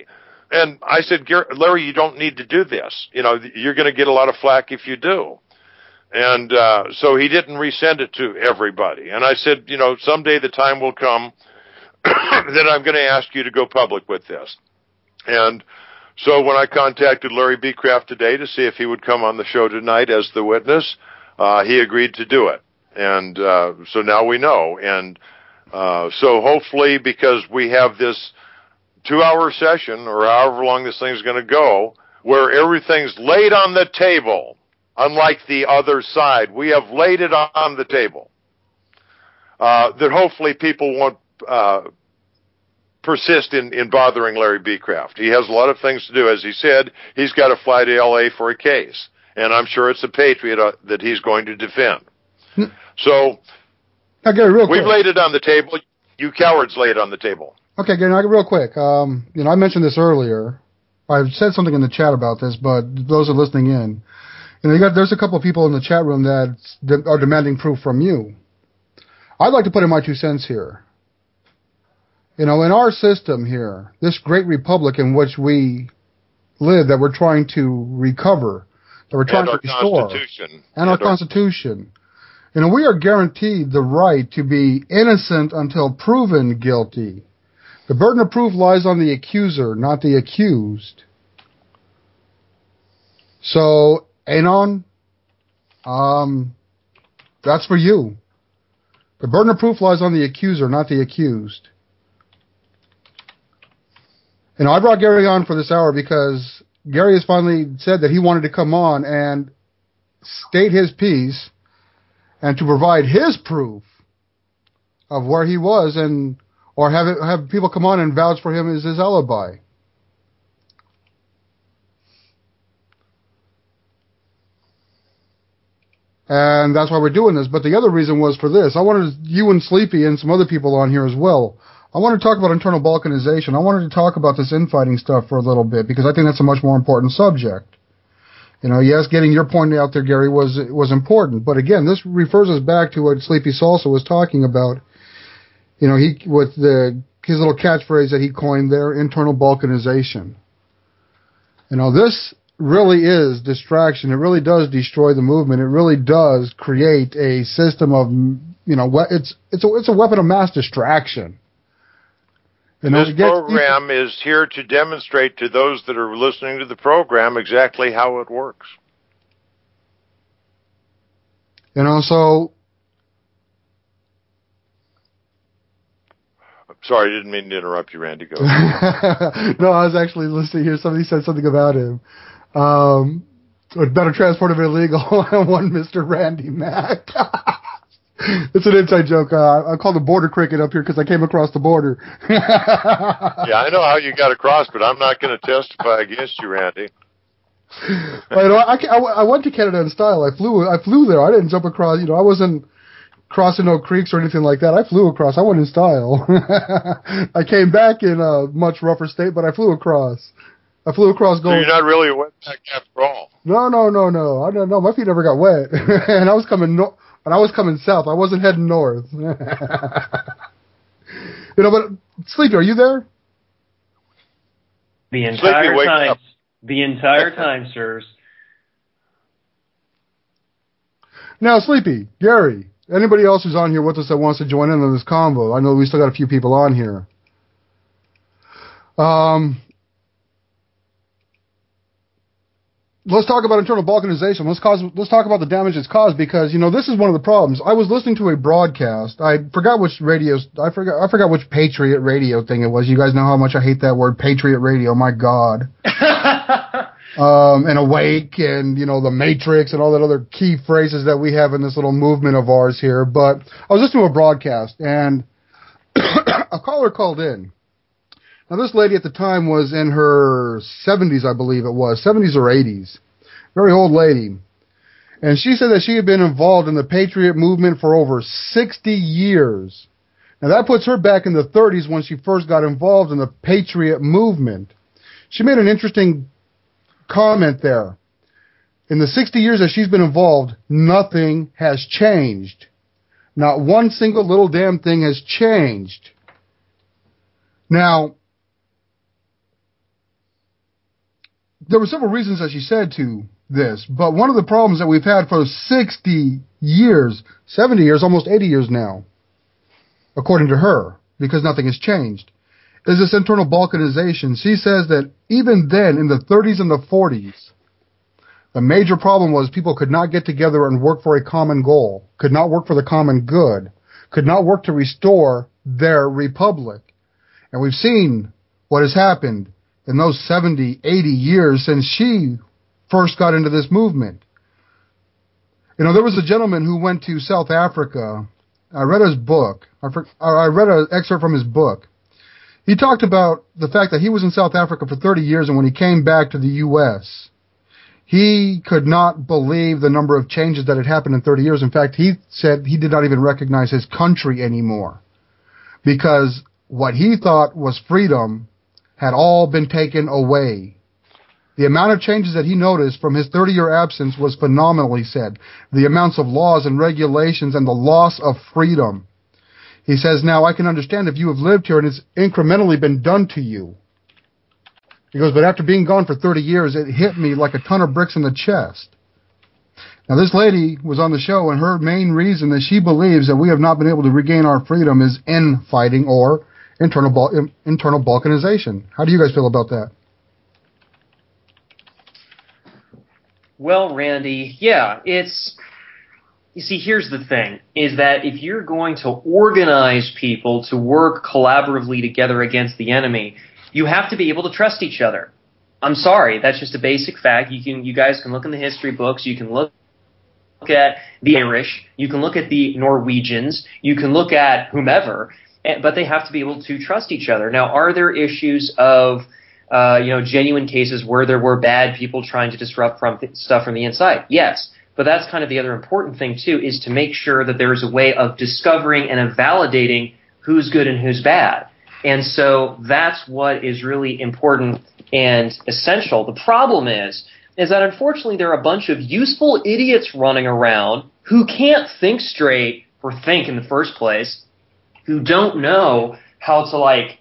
and I said, Larry, you don't need to do this. You know, you're going to get a lot of flack if you do. And uh, so he didn't resend it to everybody. And I said, you know, someday the time will come that I'm going to ask you to go public with this. And so when I contacted Larry B. Kraft today to see if he would come on the show tonight as the witness, uh, he agreed to do it. And uh, so now we know. And uh, so hopefully, because we have this two-hour session, or however long this thing's going to go, where everything's laid on the table, unlike the other side, we have laid it on the table, uh, that hopefully people won't uh, persist in, in bothering Larry B. Kraft. He has a lot of things to do. As he said, he's got to fly to L A for a case, and I'm sure it's a Patriot uh, that he's going to defend. Hmm. So now, Gary, real we've quick. laid it on the table. You cowards laid it on the table. Okay, Gary, now, real quick. Um, you know, I mentioned this earlier. I've said something in the chat about this, but those are listening in. You know, you got there's a couple of people in the chat room that de- are demanding proof from you. I'd like to put in my two cents here. You know, in our system here, this great republic in which we live, that we're trying to recover, that we're trying and to restore, Constitution. and, and our, our Constitution, you know, we are guaranteed the right to be innocent until proven guilty. The burden of proof lies on the accuser, not the accused. So, Anon, um, that's for you. The burden of proof lies on the accuser, not the accused. And I brought Gary on for this hour because Gary has finally said that he wanted to come on and state his piece and to provide his proof of where he was, and or have it, have people come on and vouch for him as his alibi. And that's why we're doing this. But the other reason was for this. I wanted you and Sleepy and some other people on here as well. I wanted to talk about internal balkanization. I wanted to talk about this infighting stuff for a little bit because I think that's a much more important subject. You know, yes, getting your point out there, Gary, was was important. But again, this refers us back to what Sleepy Salsa was talking about. You know, he with the his little catchphrase that he coined there, internal balkanization. You know, this really is distraction. It really does destroy the movement. It really does create a system of, you know, it's it's a it's a weapon of mass distraction. You know, this program people, is here to demonstrate to those that are listening to the program exactly how it works. You know, so... Sorry, I didn't mean to interrupt you, Randy. Go. No, I was actually listening here. Somebody said something about him. Um, about a transport of illegal one Mister Randy Mack. It's an inside joke. Uh, I call the border cricket up here because I came across the border. Yeah, I know how you got across, but I'm not going to testify against you, Randy. Well, you know, I, I, I went to Canada in style. I flew. I flew there. I didn't jump across. You know, I wasn't crossing no creeks or anything like that. I flew across. I went in style. I came back in a much rougher state, but I flew across. I flew across Gold. So you're not really a wetback after all. No, no, no, no. I don't know. My feet never got wet, and I was coming no. And I was coming south. I wasn't heading north. You know, but Sleepy, are you there? The entire Sleepy, wake time. up. The entire time, sirs. Now, Sleepy, Gary, anybody else who's on here with us that wants to join in on this convo? I know we still got a few people on here. Um... Let's talk about internal balkanization. Let's cause. Let's talk about the damage it's caused, because, you know, this is one of the problems. I was listening to a broadcast. I forgot which radio. I forgot. I forgot which Patriot radio thing it was. You guys know how much I hate that word, Patriot radio. My God. um, and Awake, and, you know, the Matrix, and all that other key phrases that we have in this little movement of ours here. But I was listening to a broadcast, and a caller called in. Now, this lady at the time was in her seventies, I believe it was, seventies or eighties. Very old lady. And she said that she had been involved in the Patriot movement for over sixty years. Now, that puts her back in the thirties when she first got involved in the Patriot movement. She made an interesting comment there. In the sixty years that she's been involved, nothing has changed. Not one single little damn thing has changed. Now, there were several reasons that she said to this, but one of the problems that we've had for sixty years, seventy years, almost eighty years now, according to her, because nothing has changed, is this internal balkanization. She says that even then, in the thirties and the forties, the major problem was people could not get together and work for a common goal, could not work for the common good, could not work to restore their republic. And we've seen what has happened in those seventy, eighty years since she first got into this movement. You know, there was a gentleman who went to South Africa. I read his book. I, for, I read an excerpt from his book. He talked about the fact that he was in South Africa for thirty years, and when he came back to the U S, he could not believe the number of changes that had happened in thirty years. In fact, he said he did not even recognize his country anymore because what he thought was freedom had all been taken away. The amount of changes that he noticed from his thirty-year absence was phenomenal, he said. The amounts of laws and regulations and the loss of freedom. He says, now I can understand if you have lived here and it's incrementally been done to you. He goes, but after being gone for thirty years, it hit me like a ton of bricks in the chest. Now, this lady was on the show, and her main reason that she believes that we have not been able to regain our freedom is infighting or internal bal- internal balkanization. How do you guys feel about that? Well, Randy, yeah, it's... You see, here's the thing, is that if you're going to organize people to work collaboratively together against the enemy, you have to be able to trust each other. I'm sorry, that's just a basic fact. You can, you guys can look in the history books, you can look look at the Irish, you can look at the Norwegians, you can look at whomever, but they have to be able to trust each other. Now, are there issues of, uh, you know, genuine cases where there were bad people trying to disrupt from th- stuff from the inside? Yes. But that's kind of the other important thing, too, is to make sure that there is a way of discovering and of validating who's good and who's bad. And so that's what is really important and essential. The problem is, is that unfortunately there are a bunch of useful idiots running around who can't think straight or think in the first place, who don't know how to, like,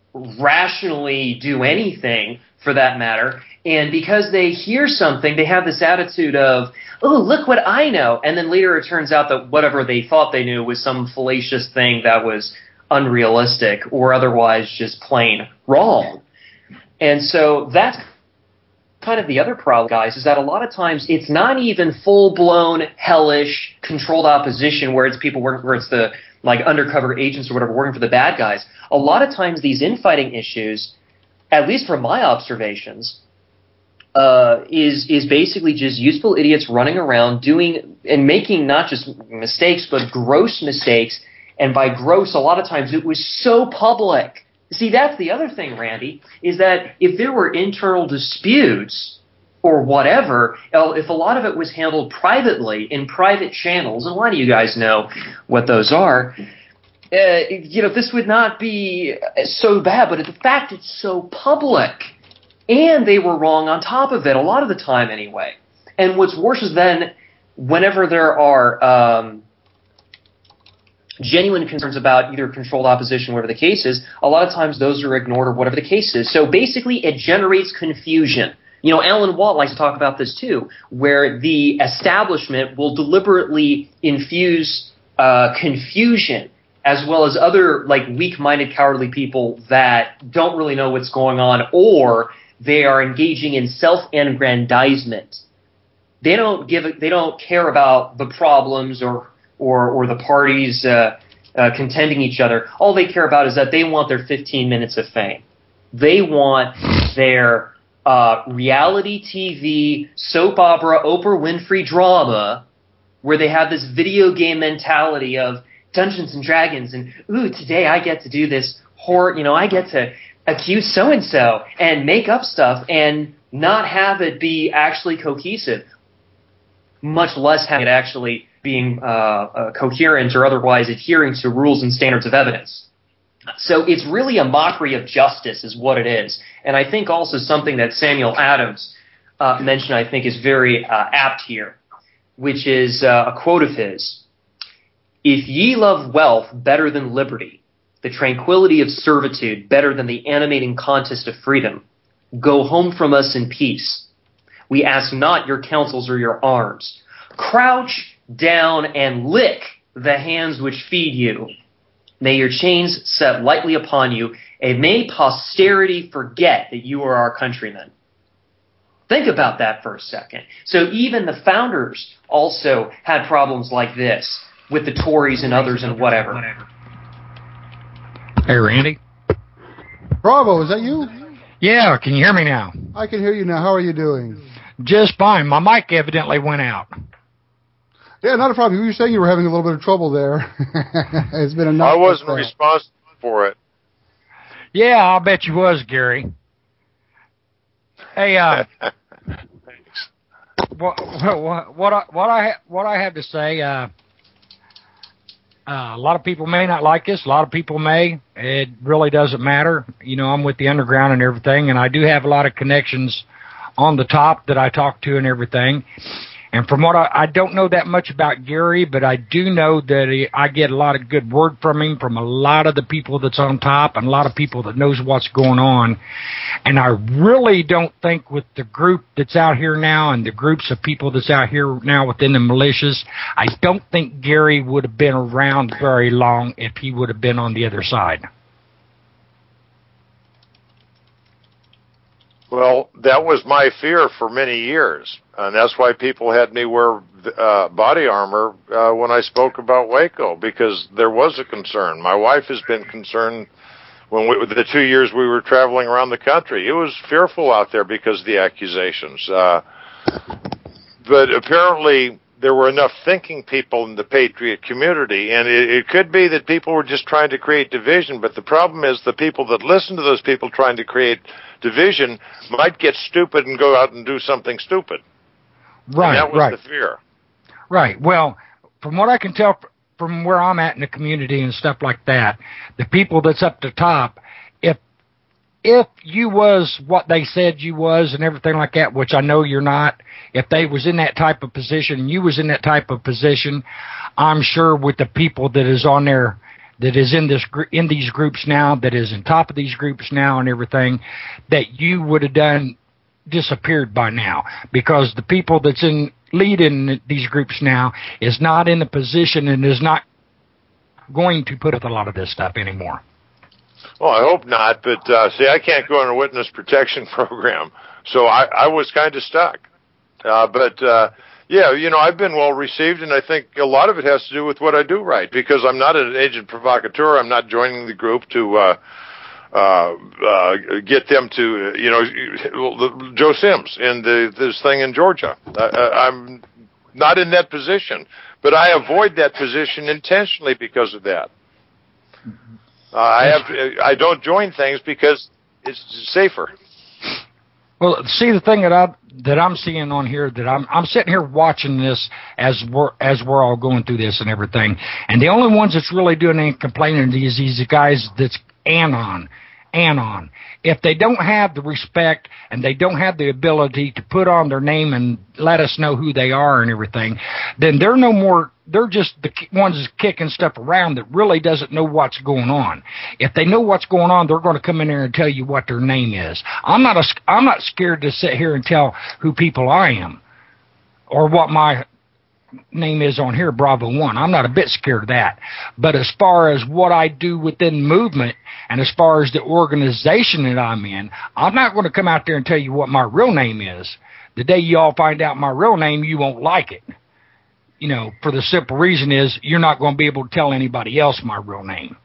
rationally do anything for that matter. And because they hear something, they have this attitude of, oh, look what I know. And then later it turns out that whatever they thought they knew was some fallacious thing that was unrealistic or otherwise just plain wrong. And so that's kind of the other problem, guys, is that a lot of times it's not even full-blown, hellish, controlled opposition where it's people working, where it's the like undercover agents or whatever working for the bad guys. A lot of times these infighting issues, at least from my observations, Uh, is is basically just useful idiots running around doing and making not just mistakes, but gross mistakes. And by gross, a lot of times it was so public. See, that's the other thing, Randy, is that if there were internal disputes or whatever, if a lot of it was handled privately in private channels, and a lot of you guys know what those are, uh, you know, this would not be so bad. But the fact it's so public. And they were wrong on top of it, a lot of the time anyway. And what's worse is then, whenever there are um, genuine concerns about either controlled opposition, whatever the case is, a lot of times those are ignored or whatever the case is. So basically it generates confusion. You know, Alan Watt likes to talk about this too, where the establishment will deliberately infuse uh, confusion as well as other like weak-minded, cowardly people that don't really know what's going on, or they are engaging in self-aggrandizement. They don't give. They don't care about the problems or or, or the parties uh, uh, contending each other. All they care about is that they want their fifteen minutes of fame. They want their uh, reality T V soap opera Oprah Winfrey drama, where they have this video game mentality of Dungeons and Dragons, and ooh, today I get to do this horror. You know, I get to accuse so-and-so and make up stuff and not have it be actually cohesive, much less have it actually being uh, uh, coherent or otherwise adhering to rules and standards of evidence. So it's really a mockery of justice is what it is. And I think also something that Samuel Adams uh, mentioned I think is very uh, apt here, which is uh, a quote of his. If ye love wealth better than liberty, the tranquility of servitude better than the animating contest of freedom, go home from us in peace, We ask not your counsels or your arms. Crouch down and lick the hands which feed you. May your chains set lightly upon you, and may posterity forget that you are our countrymen. Think about that for a second. So even the founders also had problems like this with the Tories and others and whatever. Hey, Randy. Bravo, is that you? Yeah, can you hear me now? I can hear you now. How are you doing? Just fine. My mic evidently went out. Yeah, not a problem. You were saying you were having a little bit of trouble there. It's been a night. I wasn't responsible for it. Yeah, I'll bet you was, Gary. Hey, uh, what, what, what I what I what I have to say. Uh, uh, a lot of people may not like this. A lot of people may. It really doesn't matter. You know, I'm with the underground and everything, and I do have a lot of connections on the top that I talk to and everything. And from what I, I don't know that much about Gary, but I do know that he, I get a lot of good word from him, from a lot of the people that's on top and a lot of people that knows what's going on. And I really don't think with the group that's out here now and the groups of people that's out here now within the militias, I don't think Gary would have been around very long if he would have been on the other side. Well, that was my fear for many years, and that's why people had me wear uh, body armor uh, when I spoke about Waco, because there was a concern. My wife has been concerned when we, the two years we were traveling around the country. It was fearful out there because of the accusations. Uh, but apparently there were enough thinking people in the Patriot community, and it, it could be that people were just trying to create division, but the problem is the people that listen to those people trying to create division might get stupid and go out and do something stupid. Right, and that was right. the fear. Right. Well, from what I can tell from where I'm at in the community and stuff like that, the people that's up the top, if if you was what they said you was and everything like that, which I know you're not, if they was in that type of position and you was in that type of position, I'm sure with the people that is on there, that is in this in these groups now, that is on top of these groups now and everything, that you would have done disappeared by now, because the people that's in leading these groups now is not in the position and is not going to put up a lot of this stuff anymore. Well, I hope not, but uh, see, I can't go on a witness protection program, so I, I was kind of stuck. Uh, but uh, yeah, you know, I've been well received, and I think a lot of it has to do with what I do right, because I'm not an agent provocateur. I'm not joining the group to uh, uh, uh, get them to, you know, Joe Sims and the, this thing in Georgia. I, I'm not in that position, but I avoid that position intentionally because of that. Uh, I have to, I don't join things because it's safer. Well, see, the thing that I that I'm seeing on here, that I'm I'm sitting here watching this as we're as we're all going through this and everything, and the only ones that's really doing any complaining is these guys that's anon, anon. If they don't have the respect and they don't have the ability to put on their name and let us know who they are and everything, then they're no more. They're just the ones that's kicking stuff around that really doesn't know what's going on. If they know what's going on, they're going to come in there and tell you what their name is. I'm not a, I'm not scared to sit here and tell who people I am or what my name is on here, Bravo One. I'm not a bit scared of that. But as far as what I do within movement and as far as the organization that I'm in, I'm not going to come out there and tell you what my real name is. The day you all find out my real name, you won't like it. You know, for the simple reason is you're not going to be able to tell anybody else my real name.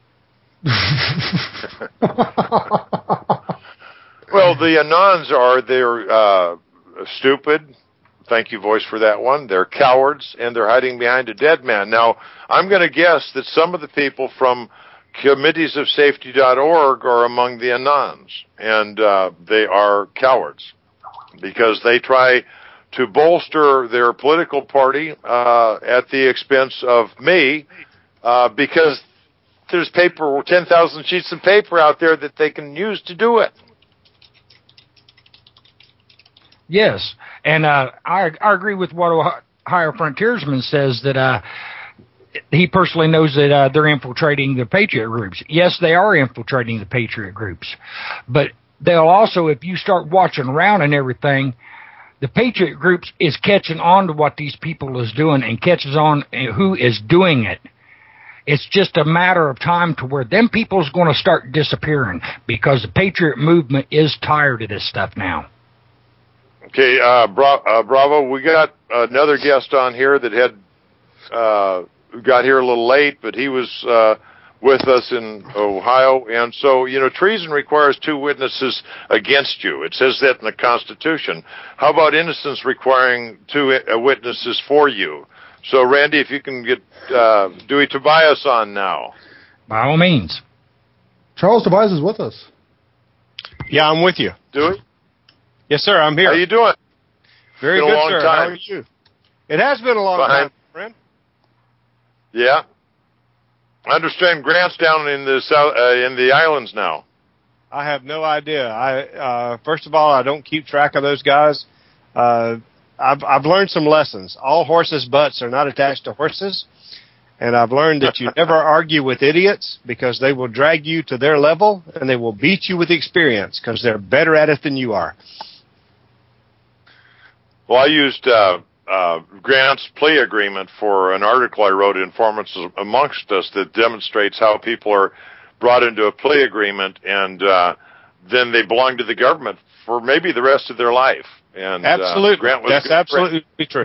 Well, the Anons are, they're uh, stupid. Thank you, voice, for that one. They're cowards, and they're hiding behind a dead man. Now, I'm going to guess that some of the people from committees of safety dot org are among the Anons, and uh, they are cowards because they try to bolster their political party uh, at the expense of me, uh, because there's paper, ten thousand sheets of paper out there that they can use to do it. Yes, and uh, I, I agree with what Ohio Frontiersman says, that uh, he personally knows that uh, they're infiltrating the Patriot groups. Yes, they are infiltrating the Patriot groups, but they'll also, if you start watching around and everything, the Patriot groups is catching on to what these people is doing and catches on who is doing it. It's just a matter of time to where them people's going to start disappearing because the Patriot movement is tired of this stuff now. Okay, uh, Bra- uh, Bravo, we got another guest on here that had uh, got here a little late, but he was uh, with us in Ohio. And so, you know, treason requires two witnesses against you. It says that in the Constitution. How about innocence requiring two uh, witnesses for you? So, Randy, if you can get uh, Dewey Tobias on now. By all means. Charles Tobias is with us. Yeah, I'm with you. Dewey? Yes, sir, I'm here. How you doing? Very been good, a long sir. Time. How are you? It has been a long Fine. time, friend. Yeah. I understand Grant's down in the south, uh, in the islands now. I have no idea. I uh, first of all, I don't keep track of those guys. Uh, I've I've learned some lessons. All horses' butts are not attached to horses, and I've learned that you never argue with idiots because they will drag you to their level and they will beat you with experience because they're better at it than you are. Well, I used uh, uh, Grant's plea agreement for an article I wrote, Informants Amongst Us, that demonstrates how people are brought into a plea agreement and uh, then they belong to the government for maybe the rest of their life. And absolutely, uh, Grant was that's absolutely true.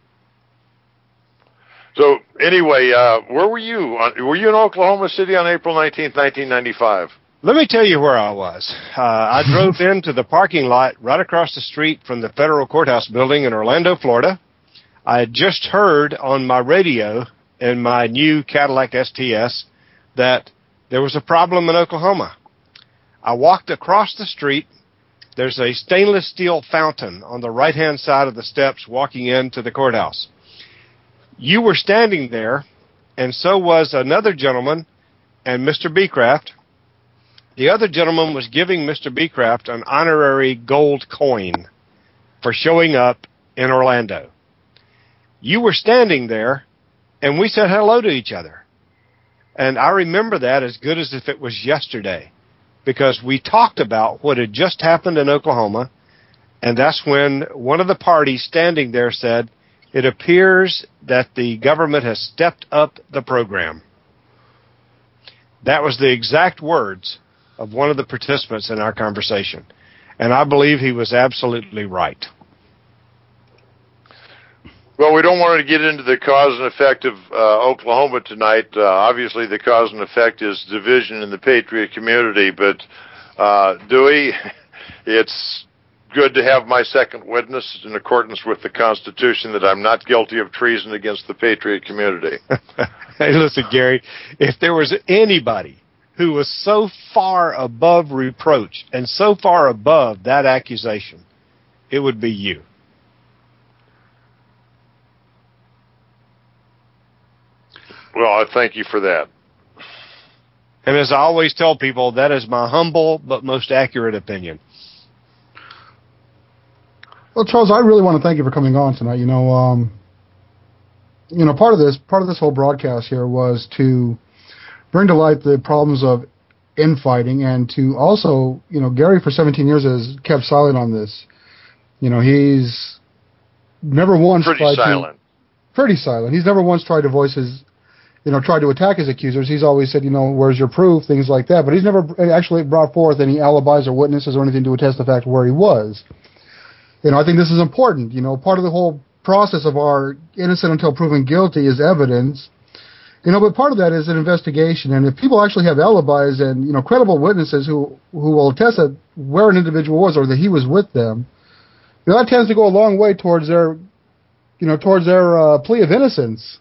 So anyway, uh, where were you? Were you in Oklahoma City on April nineteenth, nineteen ninety-five? Let me tell you where I was. Uh, I drove into the parking lot right across the street from the federal courthouse building in Orlando, Florida. I had just heard on my radio in my new Cadillac S T S that there was a problem in Oklahoma. I walked across the street. There's a stainless steel fountain on the right-hand side of the steps walking into the courthouse. You were standing there, and so was another gentleman and Mister Beecraft. The other gentleman was giving Mister Beecraft an honorary gold coin for showing up in Orlando. You were standing there, and we said hello to each other. And I remember that as good as if it was yesterday, because we talked about what had just happened in Oklahoma, and that's when one of the parties standing there said, "It appears that the government has stepped up the program." That was the exact words of one of the participants in our conversation, and I believe he was absolutely right. Well, we don't want to get into the cause and effect of uh, Oklahoma tonight. Uh, obviously, the cause and effect is division in the Patriot community, but uh, Dewey, it's good to have my second witness in accordance with the Constitution that I'm not guilty of treason against the Patriot community. Hey, listen, Gary, if there was anybody who was so far above reproach and so far above that accusation, it would be you. Well, I thank you for that. And as I always tell people, that is my humble but most accurate opinion. Well, Charles, I really want to thank you for coming on tonight. You know, um, you know, part of this, part of this whole broadcast here was to bring to light the problems of infighting, and to also, you know, Gary for seventeen years has kept silent on this. You know, he's never once pretty tried silent. to pretty silent. He's never once tried to voice his, you know, tried to attack his accusers. He's always said, you know, where's your proof, things like that. But he's never actually brought forth any alibis or witnesses or anything to attest the fact where he was. You know, I think this is important. You know, part of the whole process of our innocent until proven guilty is evidence. You know, but part of that is an investigation. And if people actually have alibis and, you know, credible witnesses who, who will attest that where an individual was or that he was with them, you know, that tends to go a long way towards their, you know, towards their uh, plea of innocence.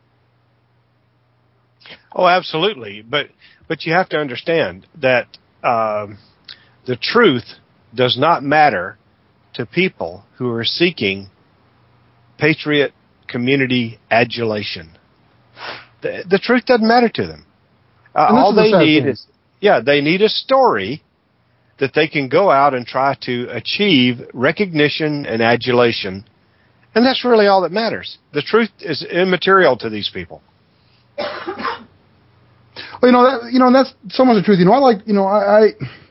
Oh, absolutely. But but you have to understand that um, the truth does not matter to people who are seeking patriot community adulation. The, the truth doesn't matter to them. Uh, all they need thing. is, yeah, they need a story that they can go out and try to achieve recognition and adulation. And that's really all that matters. The truth is immaterial to these people. Well, you know, that, you know, and that's so much the truth. You know, I like, you know, I, I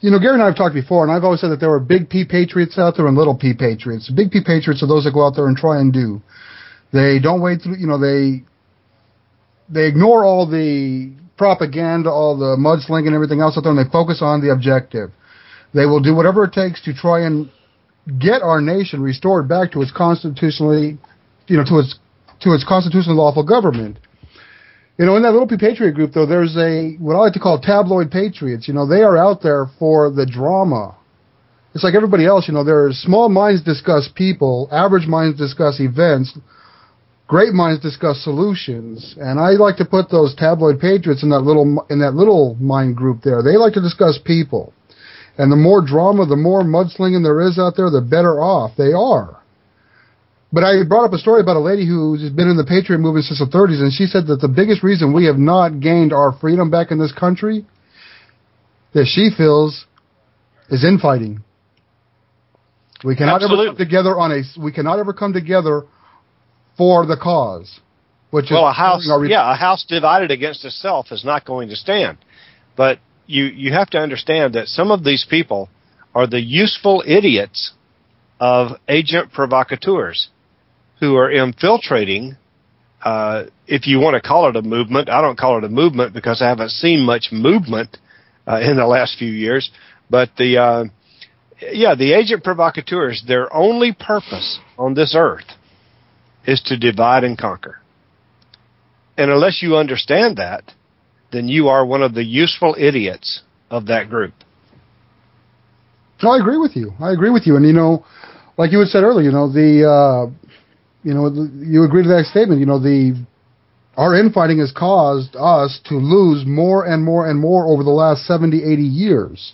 you know, Gary and I have talked before, and I've always said that there were big P patriots out there and little P patriots. Big P patriots are those that go out there and try and do. They don't wait through, you know, they they ignore all the propaganda, all the mudslinging and everything else out there, and they focus on the objective. They will do whatever it takes to try and get our nation restored back to its constitutionally, you know, to its to its constitutionally lawful government. You know, in that little P Patriot group, though, there's a, what I like to call tabloid patriots. You know, they are out there for the drama. It's like everybody else, you know, there are small minds discuss people, average minds discuss events, great minds discuss solutions. And I like to put those tabloid patriots in that little, in that little mind group there. They like to discuss people. And the more drama, the more mudslinging there is out there, the better off they are. But I brought up a story about a lady who's been in the Patriot movement since the thirties, and she said that the biggest reason we have not gained our freedom back in this country, that she feels, is infighting. We cannot Absolutely. ever come together on a. We cannot ever come together for the cause, which well, is a house. our, yeah, a house divided against itself is not going to stand. But you you have to understand that some of these people are the useful idiots of agent provocateurs who are infiltrating, uh, if you want to call it a movement. I don't call it a movement because I haven't seen much movement uh, in the last few years. But the, uh, yeah, the agent provocateurs, their only purpose on this earth is to divide and conquer. And unless you understand that, then you are one of the useful idiots of that group. No, I agree with you. I agree with you. And, you know, like you had said earlier, you know, the, uh, you know, you agree to that statement. You know, the our infighting has caused us to lose more and more and more over the last seventy, eighty years.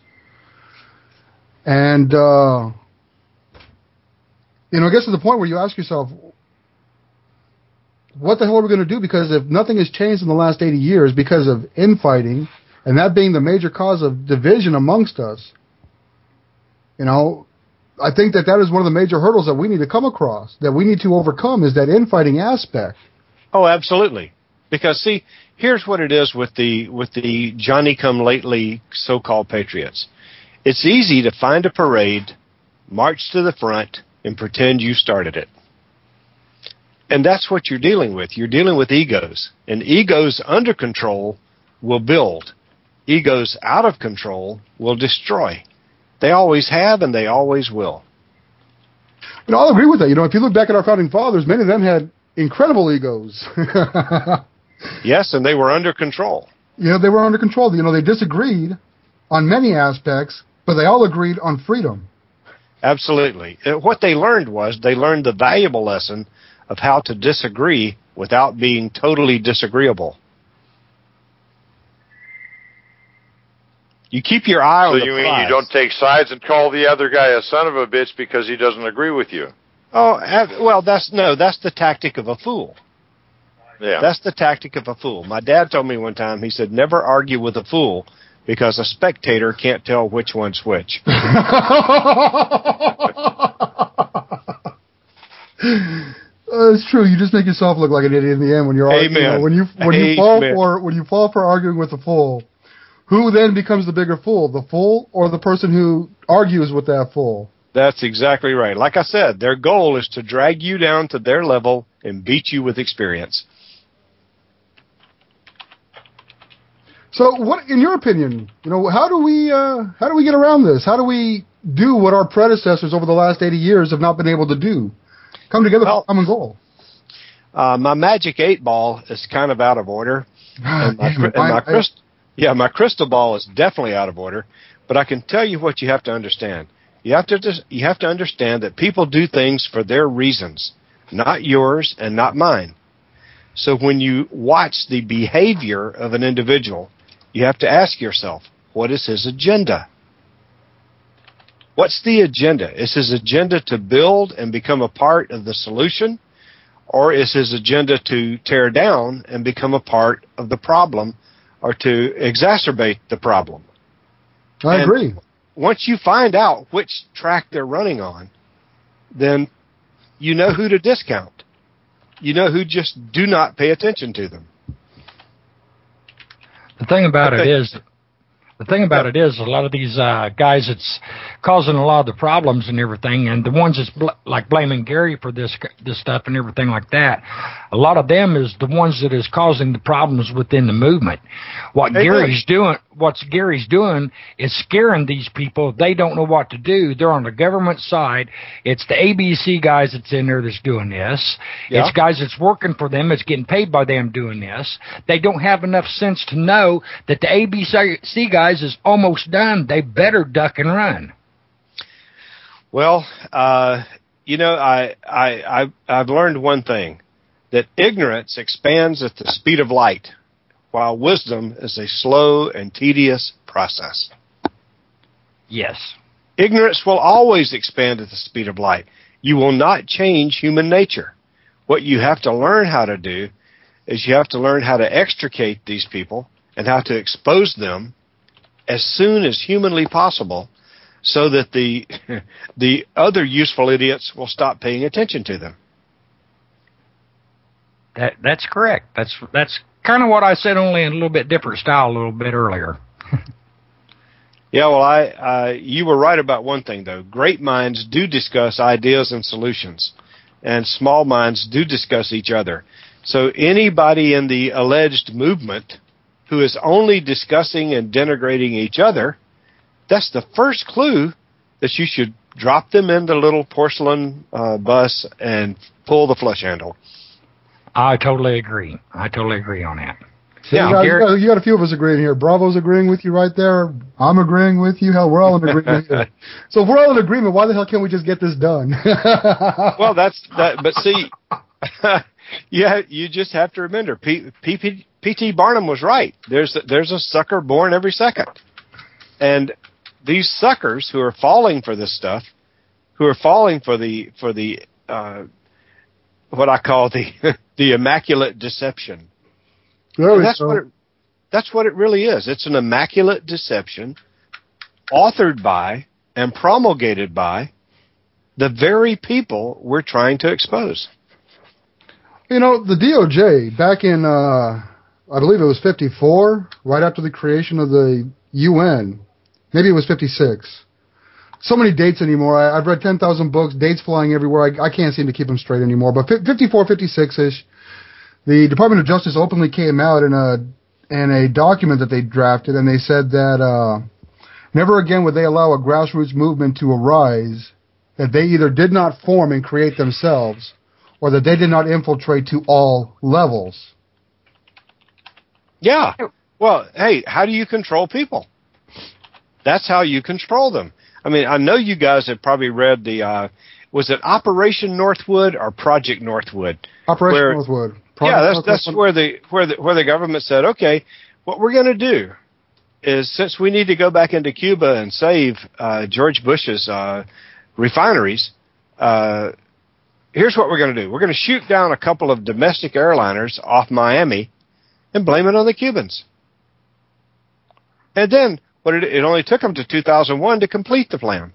And, uh, you know, it gets to the point where you ask yourself, what the hell are we going to do? Because if nothing has changed in the last eighty years because of infighting, and that being the major cause of division amongst us, you know, I think that that is one of the major hurdles that we need to come across, that we need to overcome, is that infighting aspect. Oh, absolutely. Because see, here's what it is with the with the Johnny-come-lately so-called patriots. It's easy to find a parade, march to the front, and pretend you started it. And that's what you're dealing with. You're dealing with egos. And egos under control will build. Egos out of control will destroy. They always have, and they always will. And I'll agree with that. You know, if you look back at our founding fathers, many of them had incredible egos. Yes, and they were under control. You know, they were under control. You know, they disagreed on many aspects, but they all agreed on freedom. Absolutely. What they learned was they learned the valuable lesson of how to disagree without being totally disagreeable. You keep your eye so on the you prize. mean you don't take sides and call the other guy a son of a bitch because he doesn't agree with you? Oh, well, that's no, that's the tactic of a fool. Yeah. That's the tactic of a fool. My dad told me one time, he said, never argue with a fool because a spectator can't tell which one's which. Uh, it's true. You just make yourself look like an idiot in the end when you're Amen. You know, when you when Amen. you fall for when you fall for arguing with a fool. Who then becomes the bigger fool, the fool or the person who argues with that fool? That's exactly right. Like I said, their goal is to drag you down to their level and beat you with experience. So, what, in your opinion, you know, how do we uh, how do we get around this? How do we do what our predecessors over the last eighty years have not been able to do? Come together well, for a common goal. Uh, my magic eight ball is kind of out of order, and my, Damn, and my I, crystal, yeah, my crystal ball is definitely out of order. But I can tell you what you have to understand. You have to just, you have to understand that people do things for their reasons, not yours and not mine. So when you watch the behavior of an individual, you have to ask yourself, what is his agenda? What's the agenda? Is his agenda to build and become a part of the solution? Or is his agenda to tear down and become a part of the problem or to exacerbate the problem? I and agree. Once you find out which track they're running on, then you know who to discount. You know who just do not pay attention to them. The thing about it is, The thing about it is, a lot of these uh, guys that's causing a lot of the problems and everything, and the ones that's bl- like blaming Gary for this this stuff and everything like that, a lot of them is the ones that is causing the problems within the movement. What Hey, Gary's doing, what's Gary's doing is scaring these people. They don't know what to do. They're on the government side. It's the A B C guys that's in there that's doing this. Yeah. It's guys that's working for them. It's getting paid by them doing this. They don't have enough sense to know that the A B C guys is almost done. They better duck and run. Well, uh, you know, I, I, I, I've learned one thing, that ignorance expands at the speed of light, while wisdom is a slow and tedious process. Yes. Ignorance will always expand at the speed of light. You will not change human nature. What you have to learn how to do is you have to learn how to extricate these people and how to expose them as soon as humanly possible, so that the the other useful idiots will stop paying attention to them. That that's correct. That's that's kind of what I said, only in a little bit different style a little bit earlier. Yeah, well, I uh, you were right about one thing, though. Great minds do discuss ideas and solutions, and small minds do discuss each other. So anybody in the alleged movement who is only discussing and denigrating each other, that's the first clue that you should drop them in the little porcelain uh, bus and pull the flush handle. I totally agree. I totally agree on that. So Yeah, you, guys, you, Garrett- got, you got a few of us agreeing here. Bravo's agreeing with you right there. I'm agreeing with you. Hell, we're all in agreement here. So if we're all in agreement, why the hell can't we just get this done? Well, that's that. But see, yeah, you just have to remember, P, P, P T Barnum was right. There's there's a sucker born every second, and these suckers who are falling for this stuff, who are falling for the for the uh, what I call the the immaculate deception. There we that's go. what it, that's what it really is. It's an immaculate deception, authored by and promulgated by the very people we're trying to expose. You know, the D O J, back in, uh, I believe it was fifty-four, right after the creation of the U N, maybe it was fifty-six. So many dates anymore. I, I've read ten thousand books, dates flying everywhere. I, I can't seem to keep them straight anymore. But fifty-four, fifty-six-ish, the Department of Justice openly came out in a in a document that they drafted, and they said that uh, never again would they allow a grassroots movement to arise that they either did not form and create themselves, or that they did not infiltrate to all levels. Yeah. Well, hey, how do you control people? That's how you control them. I mean, I know you guys have probably read the, uh, was it Operation Northwood or Project Northwood? Operation Where- Northwood. Project Yeah, that's Northwood. that's where the where the where the government said, okay, what we're going to do is, since we need to go back into Cuba and save uh, George Bush's uh, refineries, uh, here's what we're going to do. We're going to shoot down a couple of domestic airliners off Miami and blame it on the Cubans. And then what it, it only took them to two thousand one to complete the plan.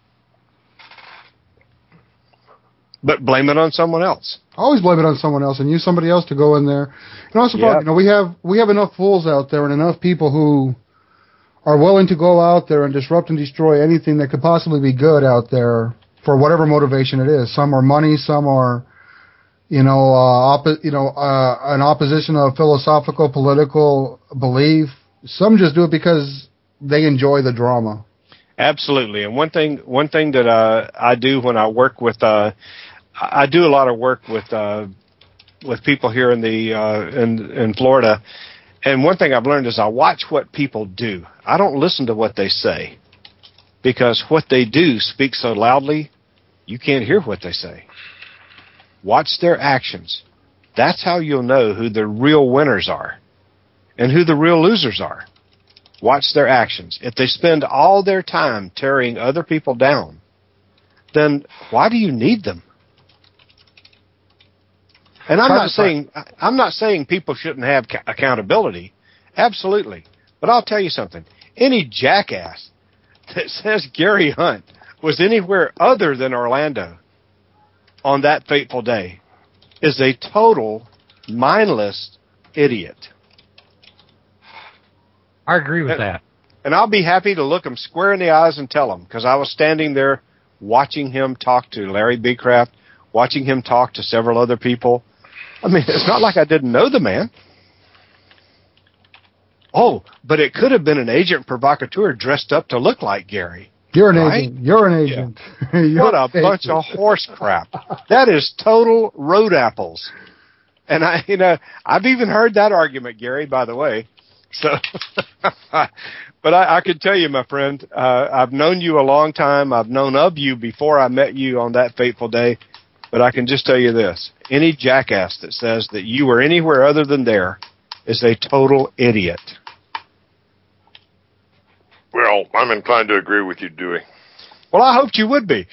But blame it on someone else. Always blame it on someone else and use somebody else to go in there. And also, Yep. you know, we have we have enough fools out there and enough people who are willing to go out there and disrupt and destroy anything that could possibly be good out there for whatever motivation it is. Some are money, some are, you know, uh, oppo- you know, uh, an opposition of philosophical, political belief. Some just do it because they enjoy the drama. Absolutely. And one thing, one thing that uh, I do when I work with, uh, I do a lot of work with uh, with people here in the uh, in in Florida. And one thing I've learned is I watch what people do. I don't listen to what they say, because what they do speaks so loudly, you can't hear what they say. Watch their actions. That's how you'll know who the real winners are and who the real losers are. Watch their actions. If they spend all their time tearing other people down, then why do you need them? And I'm not saying I'm not saying people shouldn't have ca- accountability. Absolutely. But I'll tell you something. Any jackass that says Gary Hunt was anywhere other than Orlando on that fateful day is a total mindless idiot. I agree with that. And I'll be happy to look him square in the eyes and tell him, because I was standing there watching him talk to Larry Beecraft, watching him talk to several other people. I mean, it's not like I didn't know the man. Oh, but it could have been an agent provocateur dressed up to look like Gary. You're an right? agent. You're an agent. Yeah. You're What a an bunch agent. of horse crap. That is total road apples. And I, you know, I've even heard that argument, Gary, by the way. So, but I, I could tell you, my friend, uh, I've known you a long time. I've known of you before I met you on that fateful day. But I can just tell you this. Any jackass that says that you were anywhere other than there is a total idiot. Well, I'm inclined to agree with you, Dewey. Well, I hoped you would be.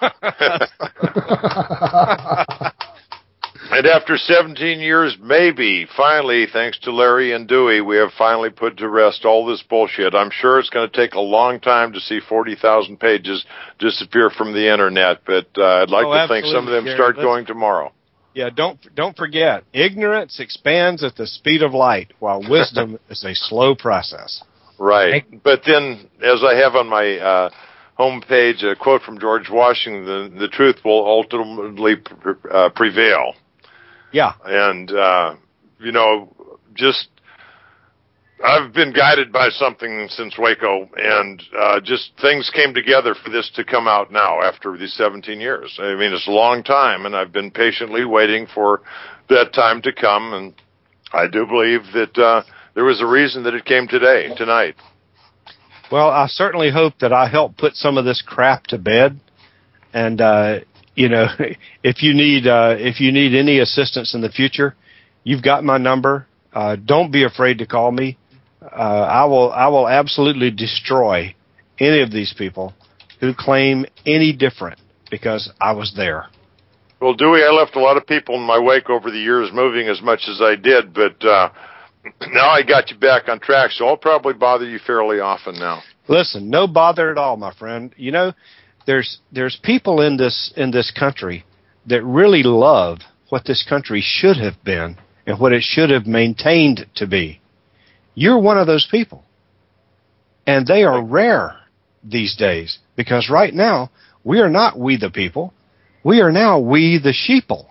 And after seventeen years, maybe, finally, thanks to Larry and Dewey, we have finally put to rest all this bullshit. I'm sure it's going to take a long time to see forty thousand pages disappear from the Internet, but uh, I'd like Oh, to think some of them Gary. start Let's- going tomorrow. Yeah, don't don't forget, ignorance expands at the speed of light, while wisdom is a slow process. Right. But then, as I have on my uh, homepage, a quote from George Washington, the truth will ultimately pre- uh, prevail. Yeah. And, uh, you know, just, I've been guided by something since Waco, and uh, just things came together for this to come out now after these seventeen years. I mean, it's a long time, and I've been patiently waiting for that time to come, and I do believe that uh, there was a reason that it came today, tonight. Well, I certainly hope that I help put some of this crap to bed. And uh, you know, if you need uh, if you need any assistance in the future, you've got my number. Uh, don't be afraid to call me. Uh, I will I will absolutely destroy any of these people who claim any different, because I was there. Well, Dewey, I left a lot of people in my wake over the years, moving as much as I did, but uh, now I got you back on track, so I'll probably bother you fairly often now. Listen, no bother at all, my friend. You know, there's there's people in this in this country that really love what this country should have been and what it should have maintained to be. You're one of those people. And they are rare these days, because right now we are not we the people. We are now we the sheeple.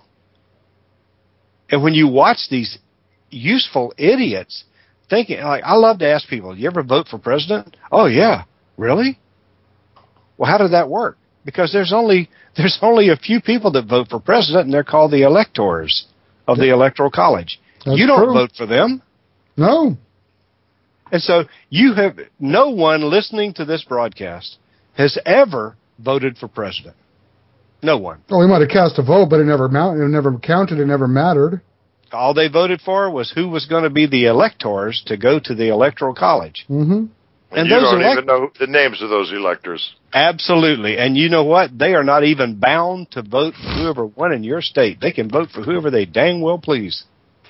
And when you watch these useful idiots thinking, like, I love to ask people, you ever vote for president? Oh yeah. Really? Well, how did that work? Because there's only there's only a few people that vote for president, and they're called the electors of the Electoral College. That's you don't true. vote for them. No. And so you have no one listening to this broadcast has ever voted for president. No one. Oh, we might have cast a vote, but it never mount, it never counted. It never mattered. All they voted for was who was going to be the electors to go to the Electoral College. Mm-hmm. And, And you those don't elect- even know the names of those electors. Absolutely. And you know what? They are not even bound to vote for whoever won in your state. They can vote for whoever they dang well please.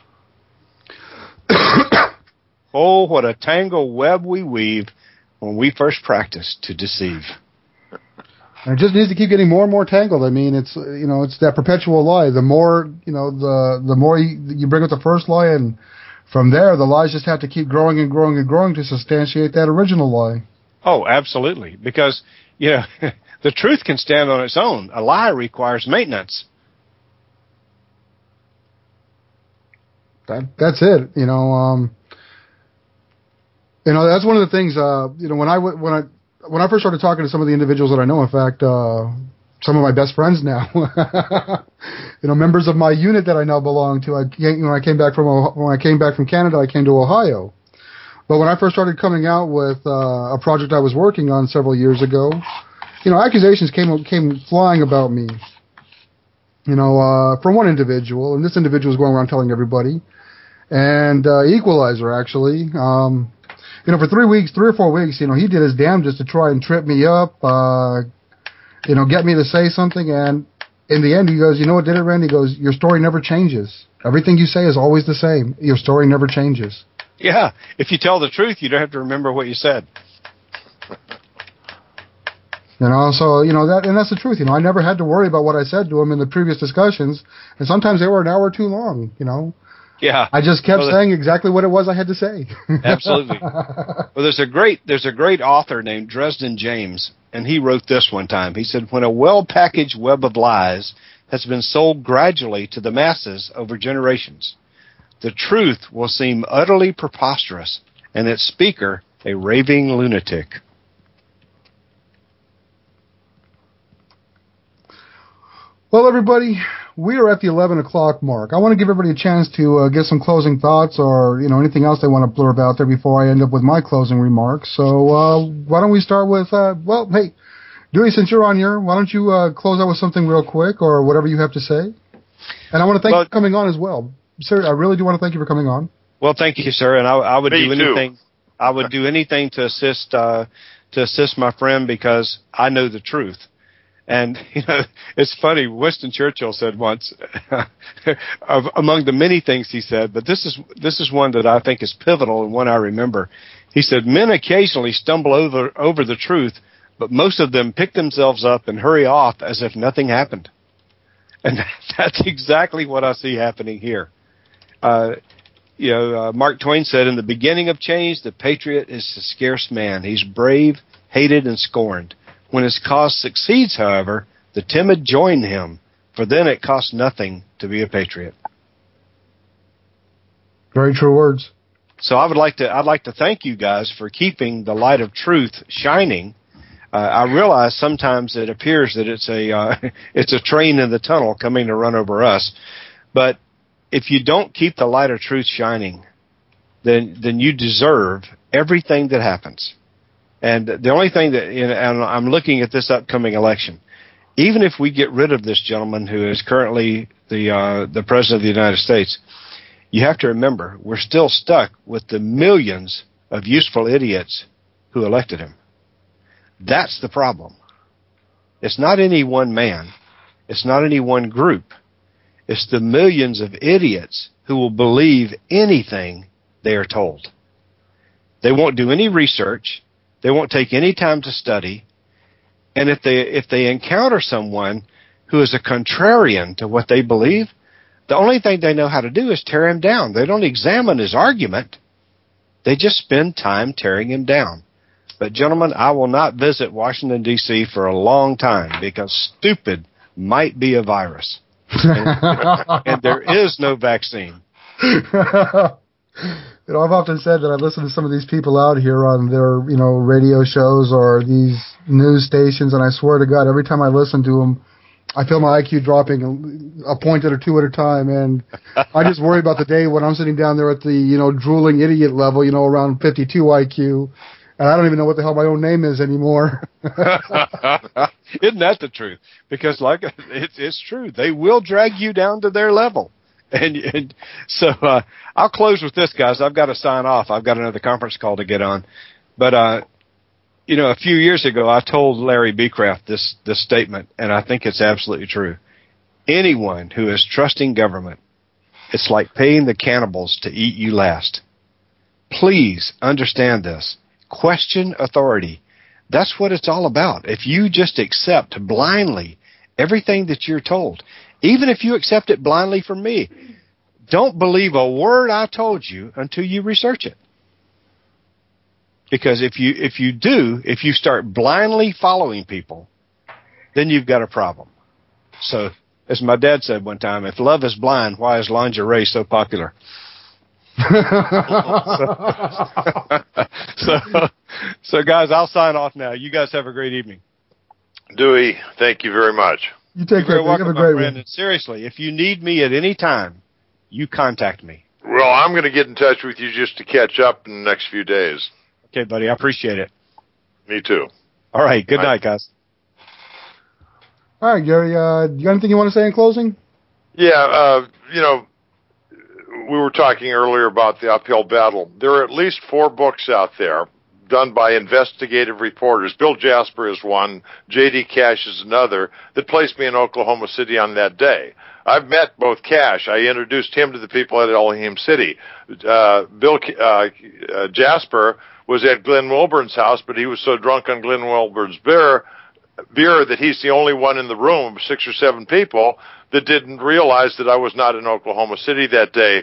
Oh, what a tangle web we weave when we first practice to deceive. And it just needs to keep getting more and more tangled. I mean, it's you know, it's that perpetual lie. The more you know, the the more you, you bring up the first lie, and from there, the lies just have to keep growing and growing and growing to substantiate that original lie. Oh, absolutely. Because, you know, the truth can stand on its own. A lie requires maintenance. That that's it. You know, um, you know, that's one of the things. Uh, you know, when I w- when I when I first started talking to some of the individuals that I know, in fact, uh, some of my best friends now, you know, members of my unit that I now belong to. I came, when I came back from when I came back from Canada, I came to Ohio. But when I first started coming out with uh, a project I was working on several years ago, you know, accusations came came flying about me. You know, uh, from one individual, and this individual was going around telling everybody. And uh, Equalizer, actually, um, you know, for three weeks, three or four weeks, you know, he did his damnedest to try and trip me up, uh, you know, get me to say something. And in the end, he goes, you know what did it, Randy? He goes, your story never changes. Everything you say is always the same. Your story never changes. Yeah. If you tell the truth, you don't have to remember what you said. You know, so, you know, that, and that's the truth. You know, I never had to worry about what I said to him in the previous discussions. And sometimes they were an hour too long, you know. Yeah. I just kept well, saying exactly what it was I had to say. Absolutely. Well, there's a great there's a great author named Dresden James, and he wrote this one time. He said, "When a well-packaged web of lies has been sold gradually to the masses over generations, the truth will seem utterly preposterous, and its speaker a raving lunatic." Well, everybody, we are at the eleven o'clock mark. I want to give everybody a chance to uh, get some closing thoughts or, you know, anything else they want to blurb out there before I end up with my closing remarks. So uh, why don't we start with, uh, well, hey, Dewey, since you're on here, why don't you uh, close out with something real quick or whatever you have to say? And I want to thank well, you for coming on as well. Sir, I really do want to thank you for coming on. Well, thank you, sir. And I, I would Me do anything. Too. I would do anything to assist uh, to assist my friend because I know the truth. And, you know, it's funny, Winston Churchill said once, of, among the many things he said, but this is this is one that I think is pivotal and one I remember. He said, "Men occasionally stumble over, over the truth, but most of them pick themselves up and hurry off as if nothing happened." And that's exactly what I see happening here. Uh, you know, uh, Mark Twain said, "In the beginning of change, the patriot is a scarce man. He's brave, hated, and scorned. When his cause succeeds, however, the timid join him, for then it costs nothing to be a patriot." Very true words. So I would like to I'd like to thank you guys for keeping the light of truth shining. Uh, I realize sometimes it appears that it's a uh, it's a train in the tunnel coming to run over us, but if you don't keep the light of truth shining, then then you deserve everything that happens. And the only thing that, you know, and I'm looking at this upcoming election, even if we get rid of this gentleman who is currently the uh, the president of the United States, you have to remember we're still stuck with the millions of useful idiots who elected him. That's the problem. It's not any one man. It's not any one group. It's the millions of idiots who will believe anything they are told. They won't do any research. They won't take any time to study. And if they if they encounter someone who is a contrarian to what they believe, the only thing they know how to do is tear him down. They don't examine his argument. They just spend time tearing him down. But, gentlemen, I will not visit Washington, D C for a long time because stupid might be a virus. and, and there is no vaccine. You know, I've often said that I listen to some of these people out here on their, you know, radio shows or these news stations, and I swear to God, every time I listen to them, I feel my I Q dropping a point or two at a time, and I just worry about the day when I'm sitting down there at the, you know, drooling idiot level, you know, around fifty-two I Q, and I don't even know what the hell my own name is anymore. Isn't that the truth? Because, like, it's, it's true. They will drag you down to their level. And, and so uh, I'll close with this, guys. I've got to sign off. I've got another conference call to get on. But, uh, you know, a few years ago, I told Larry Becraft this, this statement, and I think it's absolutely true. Anyone who is trusting government, it's like paying the cannibals to eat you last. Please understand this. Question authority. That's what it's all about. If you just accept blindly everything that you're told, even if you accept it blindly from me, don't believe a word I told you until you research it. Because if you if you do, if you start blindly following people, then you've got a problem. So, as my dad said one time, if love is blind, why is lingerie so popular? so, so, guys, I'll sign off now. You guys have a great evening. Dewey, thank you very much. You take care. You're welcome, have a my great friend. one. And seriously, if you need me at any time, you contact me. Well, I'm going to get in touch with you just to catch up in the next few days. Okay, buddy. I appreciate it. Me too. All right. Good Bye. night, guys. All right, Gary, uh, you got anything you want to say in closing? Yeah, uh, you know, we were talking earlier about the uphill battle. There are at least four books out there done by investigative reporters. Bill Jasper is one, J D Cash is another, that placed me in Oklahoma City on that day. I've met both Cash. I introduced him to the people at Elohim City. Uh, Bill uh, uh, Jasper was at Glenn Wilburn's house, but he was so drunk on Glenn Wilburn's beer, beer that he's the only one in the room, six or seven people, that didn't realize that I was not in Oklahoma City that day.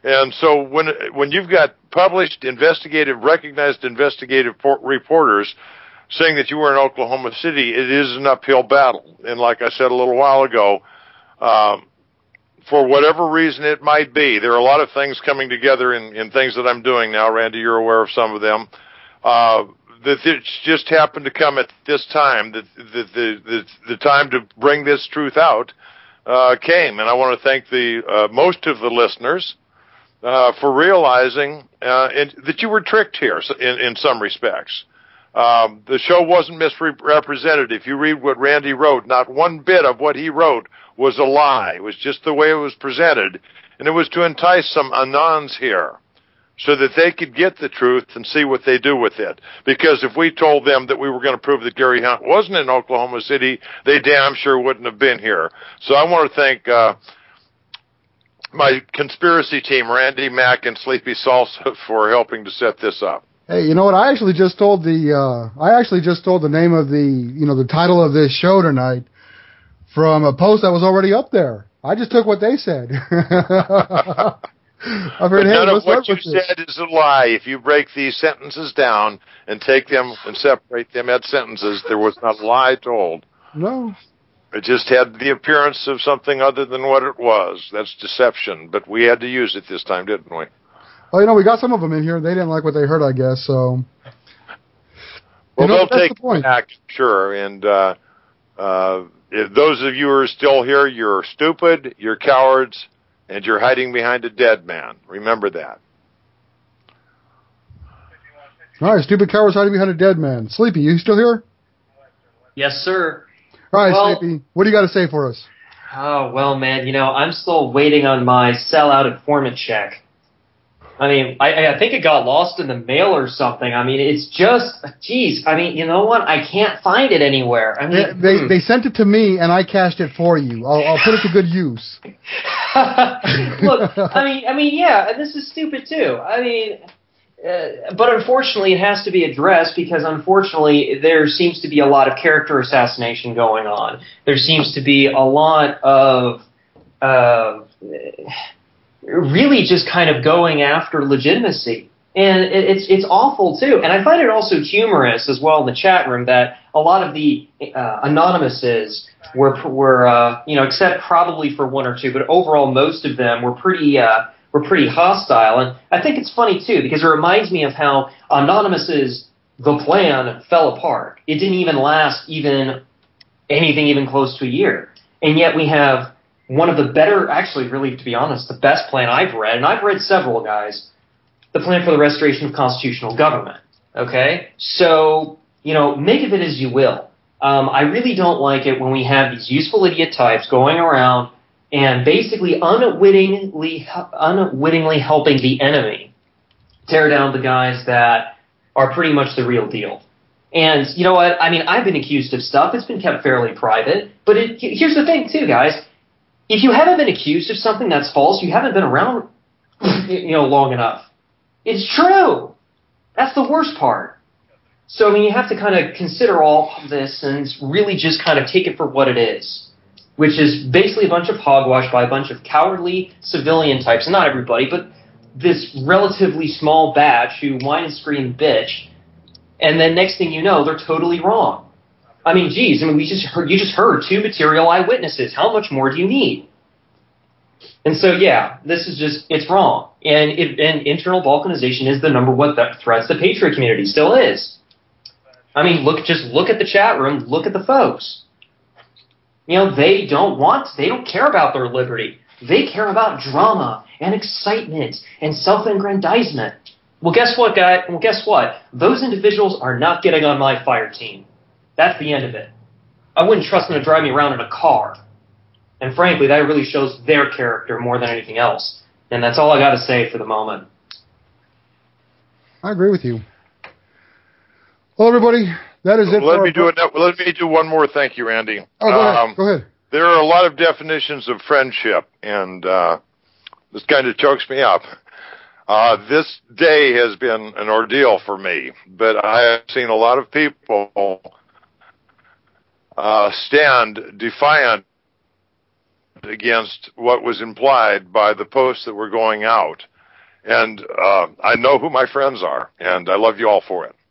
And so when when you've got published, investigative, recognized investigative por- reporters saying that you were in Oklahoma City, it is an uphill battle. And like I said a little while ago, um, for whatever reason it might be, there are a lot of things coming together in, in things that I'm doing now. Randy, you're aware of some of them. Uh, that it's just happened to come at this time, that the, the, the, the time to bring this truth out uh, came. And I want to thank the uh, most of the listeners uh, for realizing uh, in, that you were tricked here in, in some respects. Um, the show wasn't misrepresented. If you read what Randy wrote, not one bit of what he wrote was a lie. It was just the way it was presented. And it was to entice some anons here so that they could get the truth and see what they do with it. Because if we told them that we were going to prove that Gary Hunt wasn't in Oklahoma City, they damn sure wouldn't have been here. So I want to thank uh, my conspiracy team, Randy, Mack, and Sleepy Salsa, for helping to set this up. Hey, you know what? I actually just told the uh, I actually just told the name of the you know the title of this show tonight from a post that was already up there. I just took what they said. I've heard, hey, none of what you this. said is a lie. If you break these sentences down and take them and separate them as sentences, there was not a lie told. No. It just had the appearance of something other than what it was. That's deception. But we had to use it this time, didn't we? Well, you know, we got some of them in here. They didn't like what they heard, I guess. So. Well, you know, they'll take it back, sure. And uh, uh, if those of you who are still here, you're stupid, you're cowards, and you're hiding behind a dead man. Remember that. All right, stupid cowards hiding behind a dead man. Sleepy, you still here? Yes, sir. All right, well, Sleepy, what do you got to say for us? Oh, well, man, you know, I'm still waiting on my sellout informant check. I mean, I, I think it got lost in the mail or something. I mean, it's just, geez, I mean, you know what? I can't find it anywhere. I mean, they, they, hmm. they sent it to me, and I cashed it for you. I'll, I'll put it to good use. Look, I mean, I mean, yeah, and this is stupid too. I mean, uh, but unfortunately, it has to be addressed because unfortunately, there seems to be a lot of character assassination going on. There seems to be a lot of. Uh, really just kind of going after legitimacy. And it, it's it's awful, too. And I find it also humorous as well in the chat room that a lot of the uh, anonymouses were, were uh, you know, except probably for one or two, but overall most of them were pretty uh, were pretty hostile. And I think it's funny, too, because it reminds me of how anonymouses, the plan fell apart. It didn't even last even anything even close to a year. And yet we have one of the better, actually, really, to be honest, the best plan I've read, and I've read several, guys, the plan for the restoration of constitutional government. Okay? So, you know, make of it as you will. Um, I really don't like it when we have these useful idiot types going around and basically unwittingly, unwittingly helping the enemy tear down the guys that are pretty much the real deal. And you know what? I mean, I've been accused of stuff. It's been kept fairly private. But it, here's the thing, too, guys. If you haven't been accused of something that's false, you haven't been around, you know, long enough. It's true. That's the worst part. So, I mean, you have to kind of consider all of this and really just kind of take it for what it is, which is basically a bunch of hogwash by a bunch of cowardly civilian types. And not everybody, but this relatively small batch who whine and scream bitch. And then next thing you know, they're totally wrong. I mean, geez, I mean, we just heard, you just heard two material eyewitnesses. How much more do you need? And so, yeah, this is just, it's wrong. And, it, and internal balkanization is the number one th- threat the Patriot community still is. I mean, look, just look at the chat room, look at the folks. You know, they don't want, they don't care about their liberty. They care about drama and excitement and self-aggrandizement. Well, guess what, guy? Well, guess what? Those individuals are not getting on my fire team. That's the end of it. I wouldn't trust them to drive me around in a car. And frankly, that really shows their character more than anything else. And that's all I got to say for the moment. I agree with you. Well, everybody, that is it. Let for me do it. Let me do one more. Thank you, Randy. Oh, go ahead. Um, go ahead. There are a lot of definitions of friendship, and uh, this kind of chokes me up. Uh, this day has been an ordeal for me, but I have seen a lot of people uh, stand defiant against what was implied by the posts that were going out. And uh, I know who my friends are, and I love you all for it.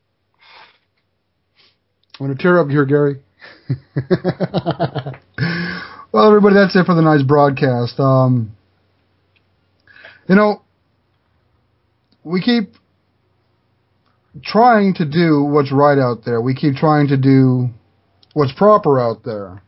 I'm going to tear up here, Gary. Well, everybody, that's it for the night's broadcast. Um, you know, we keep trying to do what's right out there. We keep trying to do what's proper out there.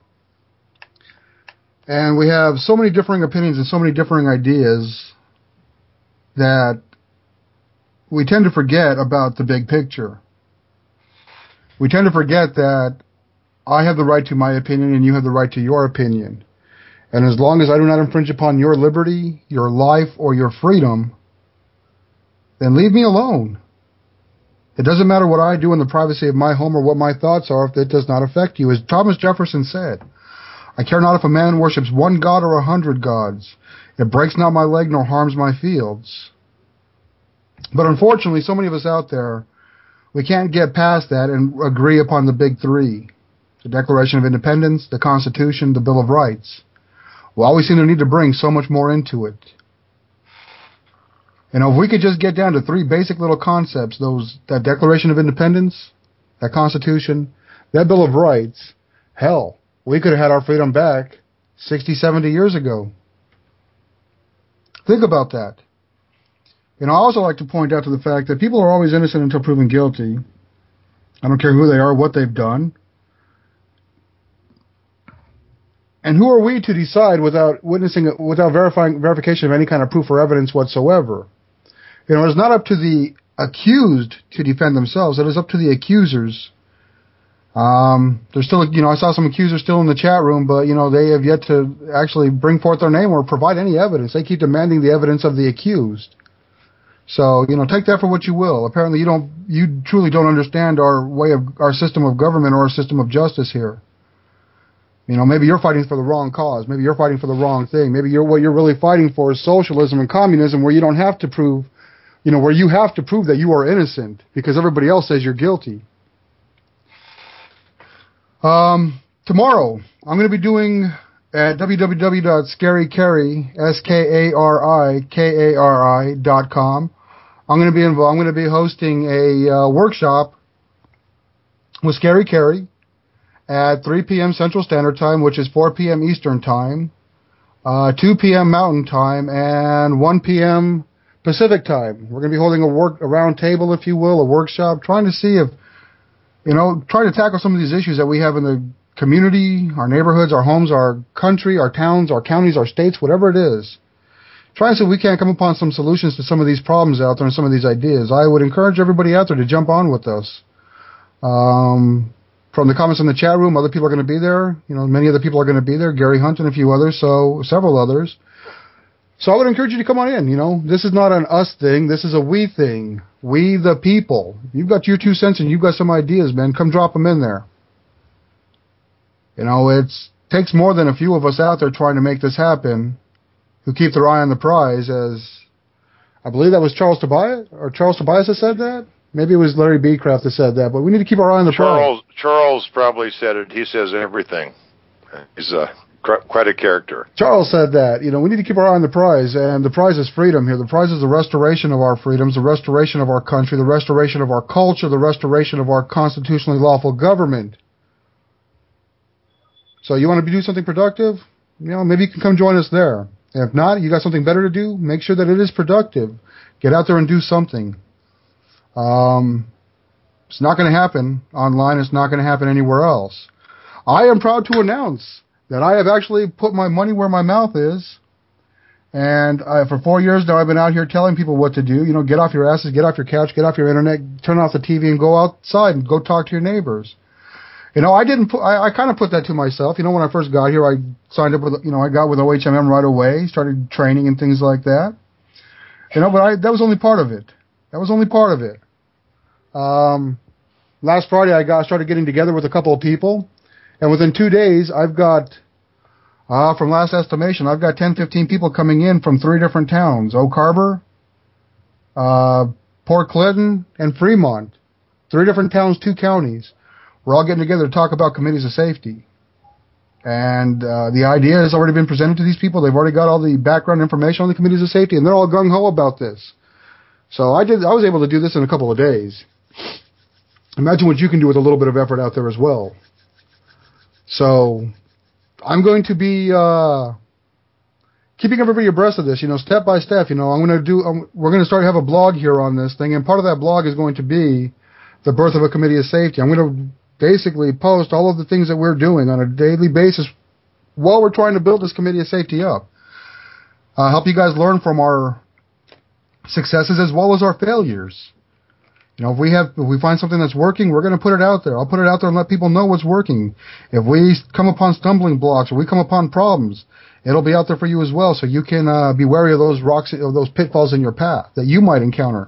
And we have so many differing opinions and so many differing ideas that we tend to forget about the big picture. We tend to forget that I have the right to my opinion and you have the right to your opinion. And as long as I do not infringe upon your liberty, your life, or your freedom, then leave me alone. It doesn't matter what I do in the privacy of my home or what my thoughts are if it does not affect you. As Thomas Jefferson said, I care not if a man worships one god or a hundred gods. It breaks not my leg nor harms my fields. But unfortunately, so many of us out there, we can't get past that and agree upon the big three. The Declaration of Independence, the Constitution, the Bill of Rights. We always seem to need to bring so much more into it. You know, if we could just get down to three basic little concepts, those that Declaration of Independence, that Constitution, that Bill of Rights, hell, we could have had our freedom back sixty, seventy years ago. Think about that. You know, I also like to point out to the fact that people are always innocent until proven guilty. I don't care who they are, what they've done. And who are we to decide without witnessing, without verifying verification of any kind of proof or evidence whatsoever? You know, it's not up to the accused to defend themselves. It is up to the accusers. Um, there's still, you know, I saw some accusers still in the chat room, but, you know, they have yet to actually bring forth their name or provide any evidence. They keep demanding the evidence of the accused. So, you know, take that for what you will. Apparently you don't, you truly don't understand our way of, our system of government or our system of justice here. You know, maybe you're fighting for the wrong cause. Maybe you're fighting for the wrong thing. Maybe you're, what you're really fighting for is socialism and communism, where you don't have to prove, you know, where you have to prove that you are innocent because everybody else says you're guilty. Um, tomorrow, I'm going to be doing at w w w dot scary carry, S K A R I K A R I dot com. I'm going to be involved. I'm going to be hosting a uh, workshop with Scary Carry at three p.m. Central Standard Time, which is four p.m. Eastern Time, uh, two p.m. Mountain Time, and one p.m. Pacific Time. We're going to be holding a work a round table, if you will, a workshop, trying to see if, you know, trying to tackle some of these issues that we have in the community, our neighborhoods, our homes, our country, our towns, our counties, our states, whatever it is. Trying to see if we can't come upon some solutions to some of these problems out there and some of these ideas. I would encourage everybody out there to jump on with us. Um... From the comments in the chat room, other people are going to be there. You know, many other people are going to be there. Gary Hunt and a few others, so several others. So I would encourage you to come on in. You know, this is not an us thing. This is a we thing. We the people. You've got your two cents and you've got some ideas, man. Come drop them in there. You know, it takes more than a few of us out there trying to make this happen who keep their eye on the prize, as I believe that was Charles Tobias, or Charles Tobias that said that. Maybe it was Larry B. Kraft that said that, but we need to keep our eye on the Charles, prize. Charles probably said it. He says everything. He's a, quite a character. Charles said that. You know, we need to keep our eye on the prize, and the prize is freedom here. The prize is the restoration of our freedoms, the restoration of our country, the restoration of our culture, the restoration of our constitutionally lawful government. So you want to do something productive? You know, maybe you can come join us there. And if not, you got something better to do, make sure that it is productive. Get out there and do something. Um, it's not going to happen online. It's not going to happen anywhere else. I am proud to announce that I have actually put my money where my mouth is. And I, for four years now, I've been out here telling people what to do. You know, get off your asses, get off your couch, get off your internet, turn off the T V and go outside and go talk to your neighbors. You know, I didn't put, I, I kind of put that to myself. You know, when I first got here, I signed up with, you know, I got with O H M M right away, started training and things like that. You know, but I, that was only part of it. That was only part of it. Um, last Friday I got started getting together with a couple of people, and within two days I've got, uh, from last estimation, I've got ten, fifteen people coming in from three different towns: Oak Harbor, uh, Port Clinton, and Fremont. Three different towns, two counties. We're all getting together to talk about committees of safety. And uh, the idea has already been presented to these people. They've already got all the background information on the committees of safety, and they're all gung-ho about this. So I did. I was able to do this in a couple of days. Imagine what you can do with a little bit of effort out there as well. So I'm going to be uh, keeping everybody abreast of this, you know, step by step. You know, I'm going to do. Um, we're going to start to have a blog here on this thing, and part of that blog is going to be the birth of a committee of safety. I'm going to basically post all of the things that we're doing on a daily basis while we're trying to build this committee of safety up. Uh, help you guys learn from our successes as well as our failures. You know, if we have, if we find something that's working, we're going to put it out there. I'll put it out there and let people know what's working. If we come upon stumbling blocks or we come upon problems, it'll be out there for you as well, so you can uh, be wary of those rocks, of those pitfalls in your path that you might encounter.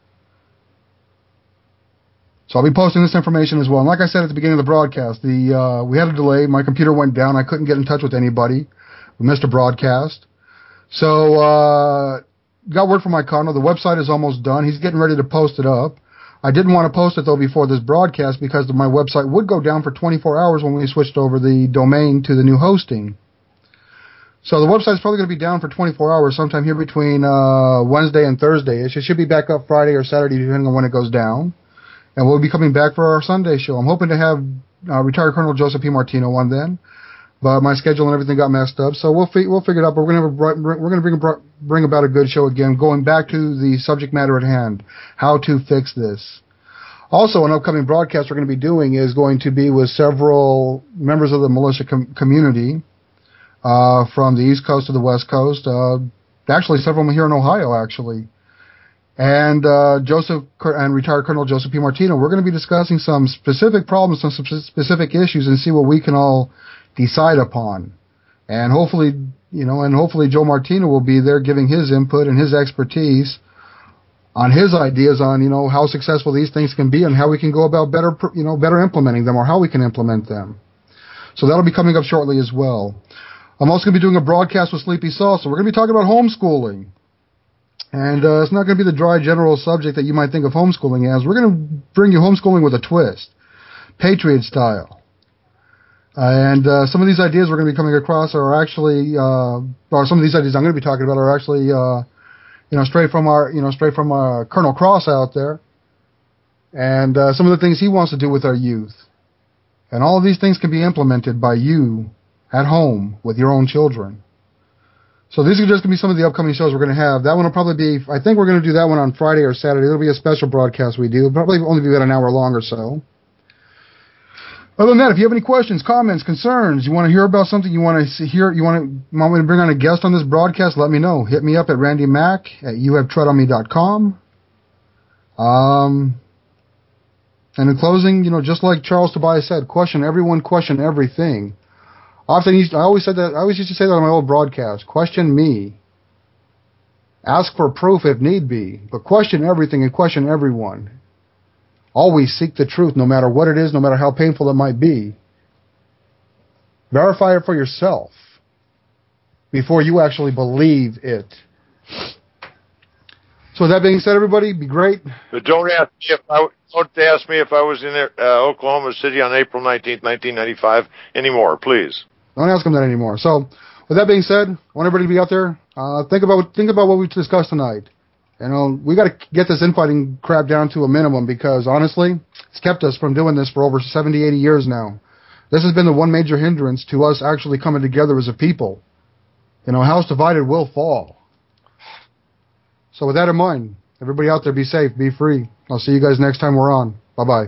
So I'll be posting this information as well. And like I said at the beginning of the broadcast, the uh, we had a delay. My computer went down. I couldn't get in touch with anybody. We missed a broadcast. So uh, got word from my condo. The website is almost done. He's getting ready to post it up. I didn't want to post it, though, before this broadcast because my website would go down for twenty-four hours when we switched over the domain to the new hosting. So the website's probably going to be down for twenty-four hours sometime here between uh, Wednesday and Thursday. It should be back up Friday or Saturday, depending on when it goes down. And we'll be coming back for our Sunday show. I'm hoping to have uh, retired Colonel Joseph P. Martino on then, but my schedule and everything got messed up. So we'll fi- we'll figure it out. But we're going to we're going to bring bring about a good show again, going back to the subject matter at hand, how to fix this. Also, an upcoming broadcast we're going to be doing is going to be with several members of the militia com- community uh, from the East Coast to the West Coast. Uh, actually, several here in Ohio, actually. And uh, Joseph and retired Colonel Joseph P. Martino, we're going to be discussing some specific problems, some specific issues, and see what we can all decide upon. And hopefully, you know, and hopefully Joe Martino will be there giving his input and his expertise on his ideas on, you know, how successful these things can be and how we can go about better, you know, better implementing them or how we can implement them. So that'll be coming up shortly as well. I'm also going to be doing a broadcast with Sleepy Salsa. We're going to be talking about homeschooling. And uh, it's not going to be the dry general subject that you might think of homeschooling as. We're going to bring you homeschooling with a twist, Patriot style. Uh, and uh, some of these ideas we're going to be coming across are actually, uh, or some of these ideas I'm going to be talking about are actually, uh, you know, straight from our, you know, straight from uh, Colonel Cross out there, and uh, some of the things he wants to do with our youth. And all of these things can be implemented by you at home with your own children. So these are just going to be some of the upcoming shows we're going to have. That one will probably be, I think we're going to do that one on Friday or Saturday. It'll be a special broadcast we do. It'll probably only be about an hour long or so. Other than that, if you have any questions, comments, concerns, you want to hear about something, you want to hear, you want to want me to bring on a guest on this broadcast, let me know. Hit me up at Randy Mack at you have tread on me dot com. Um, and in closing, you know, just like Charles Tobias said, question everyone, question everything. Often, used, I always said that. I always used to say that on my old broadcast. Question me. Ask for proof if need be, but question everything and question everyone. Always seek the truth, no matter what it is, no matter how painful it might be. Verify it for yourself before you actually believe it. So with that being said, everybody, be great. But don't ask me if I don't ask me if I was in uh, Oklahoma City on April nineteenth, nineteen ninety-five anymore, please. Don't ask them that anymore. So, with that being said, I want everybody to be out there. Uh, think about think about what we discussed tonight. You know, we got to get this infighting crap down to a minimum because, honestly, it's kept us from doing this for over seventy, eighty years now. This has been the one major hindrance to us actually coming together as a people. You know, a house divided will fall. So with that in mind, everybody out there, be safe, be free. I'll see you guys next time we're on. Bye-bye.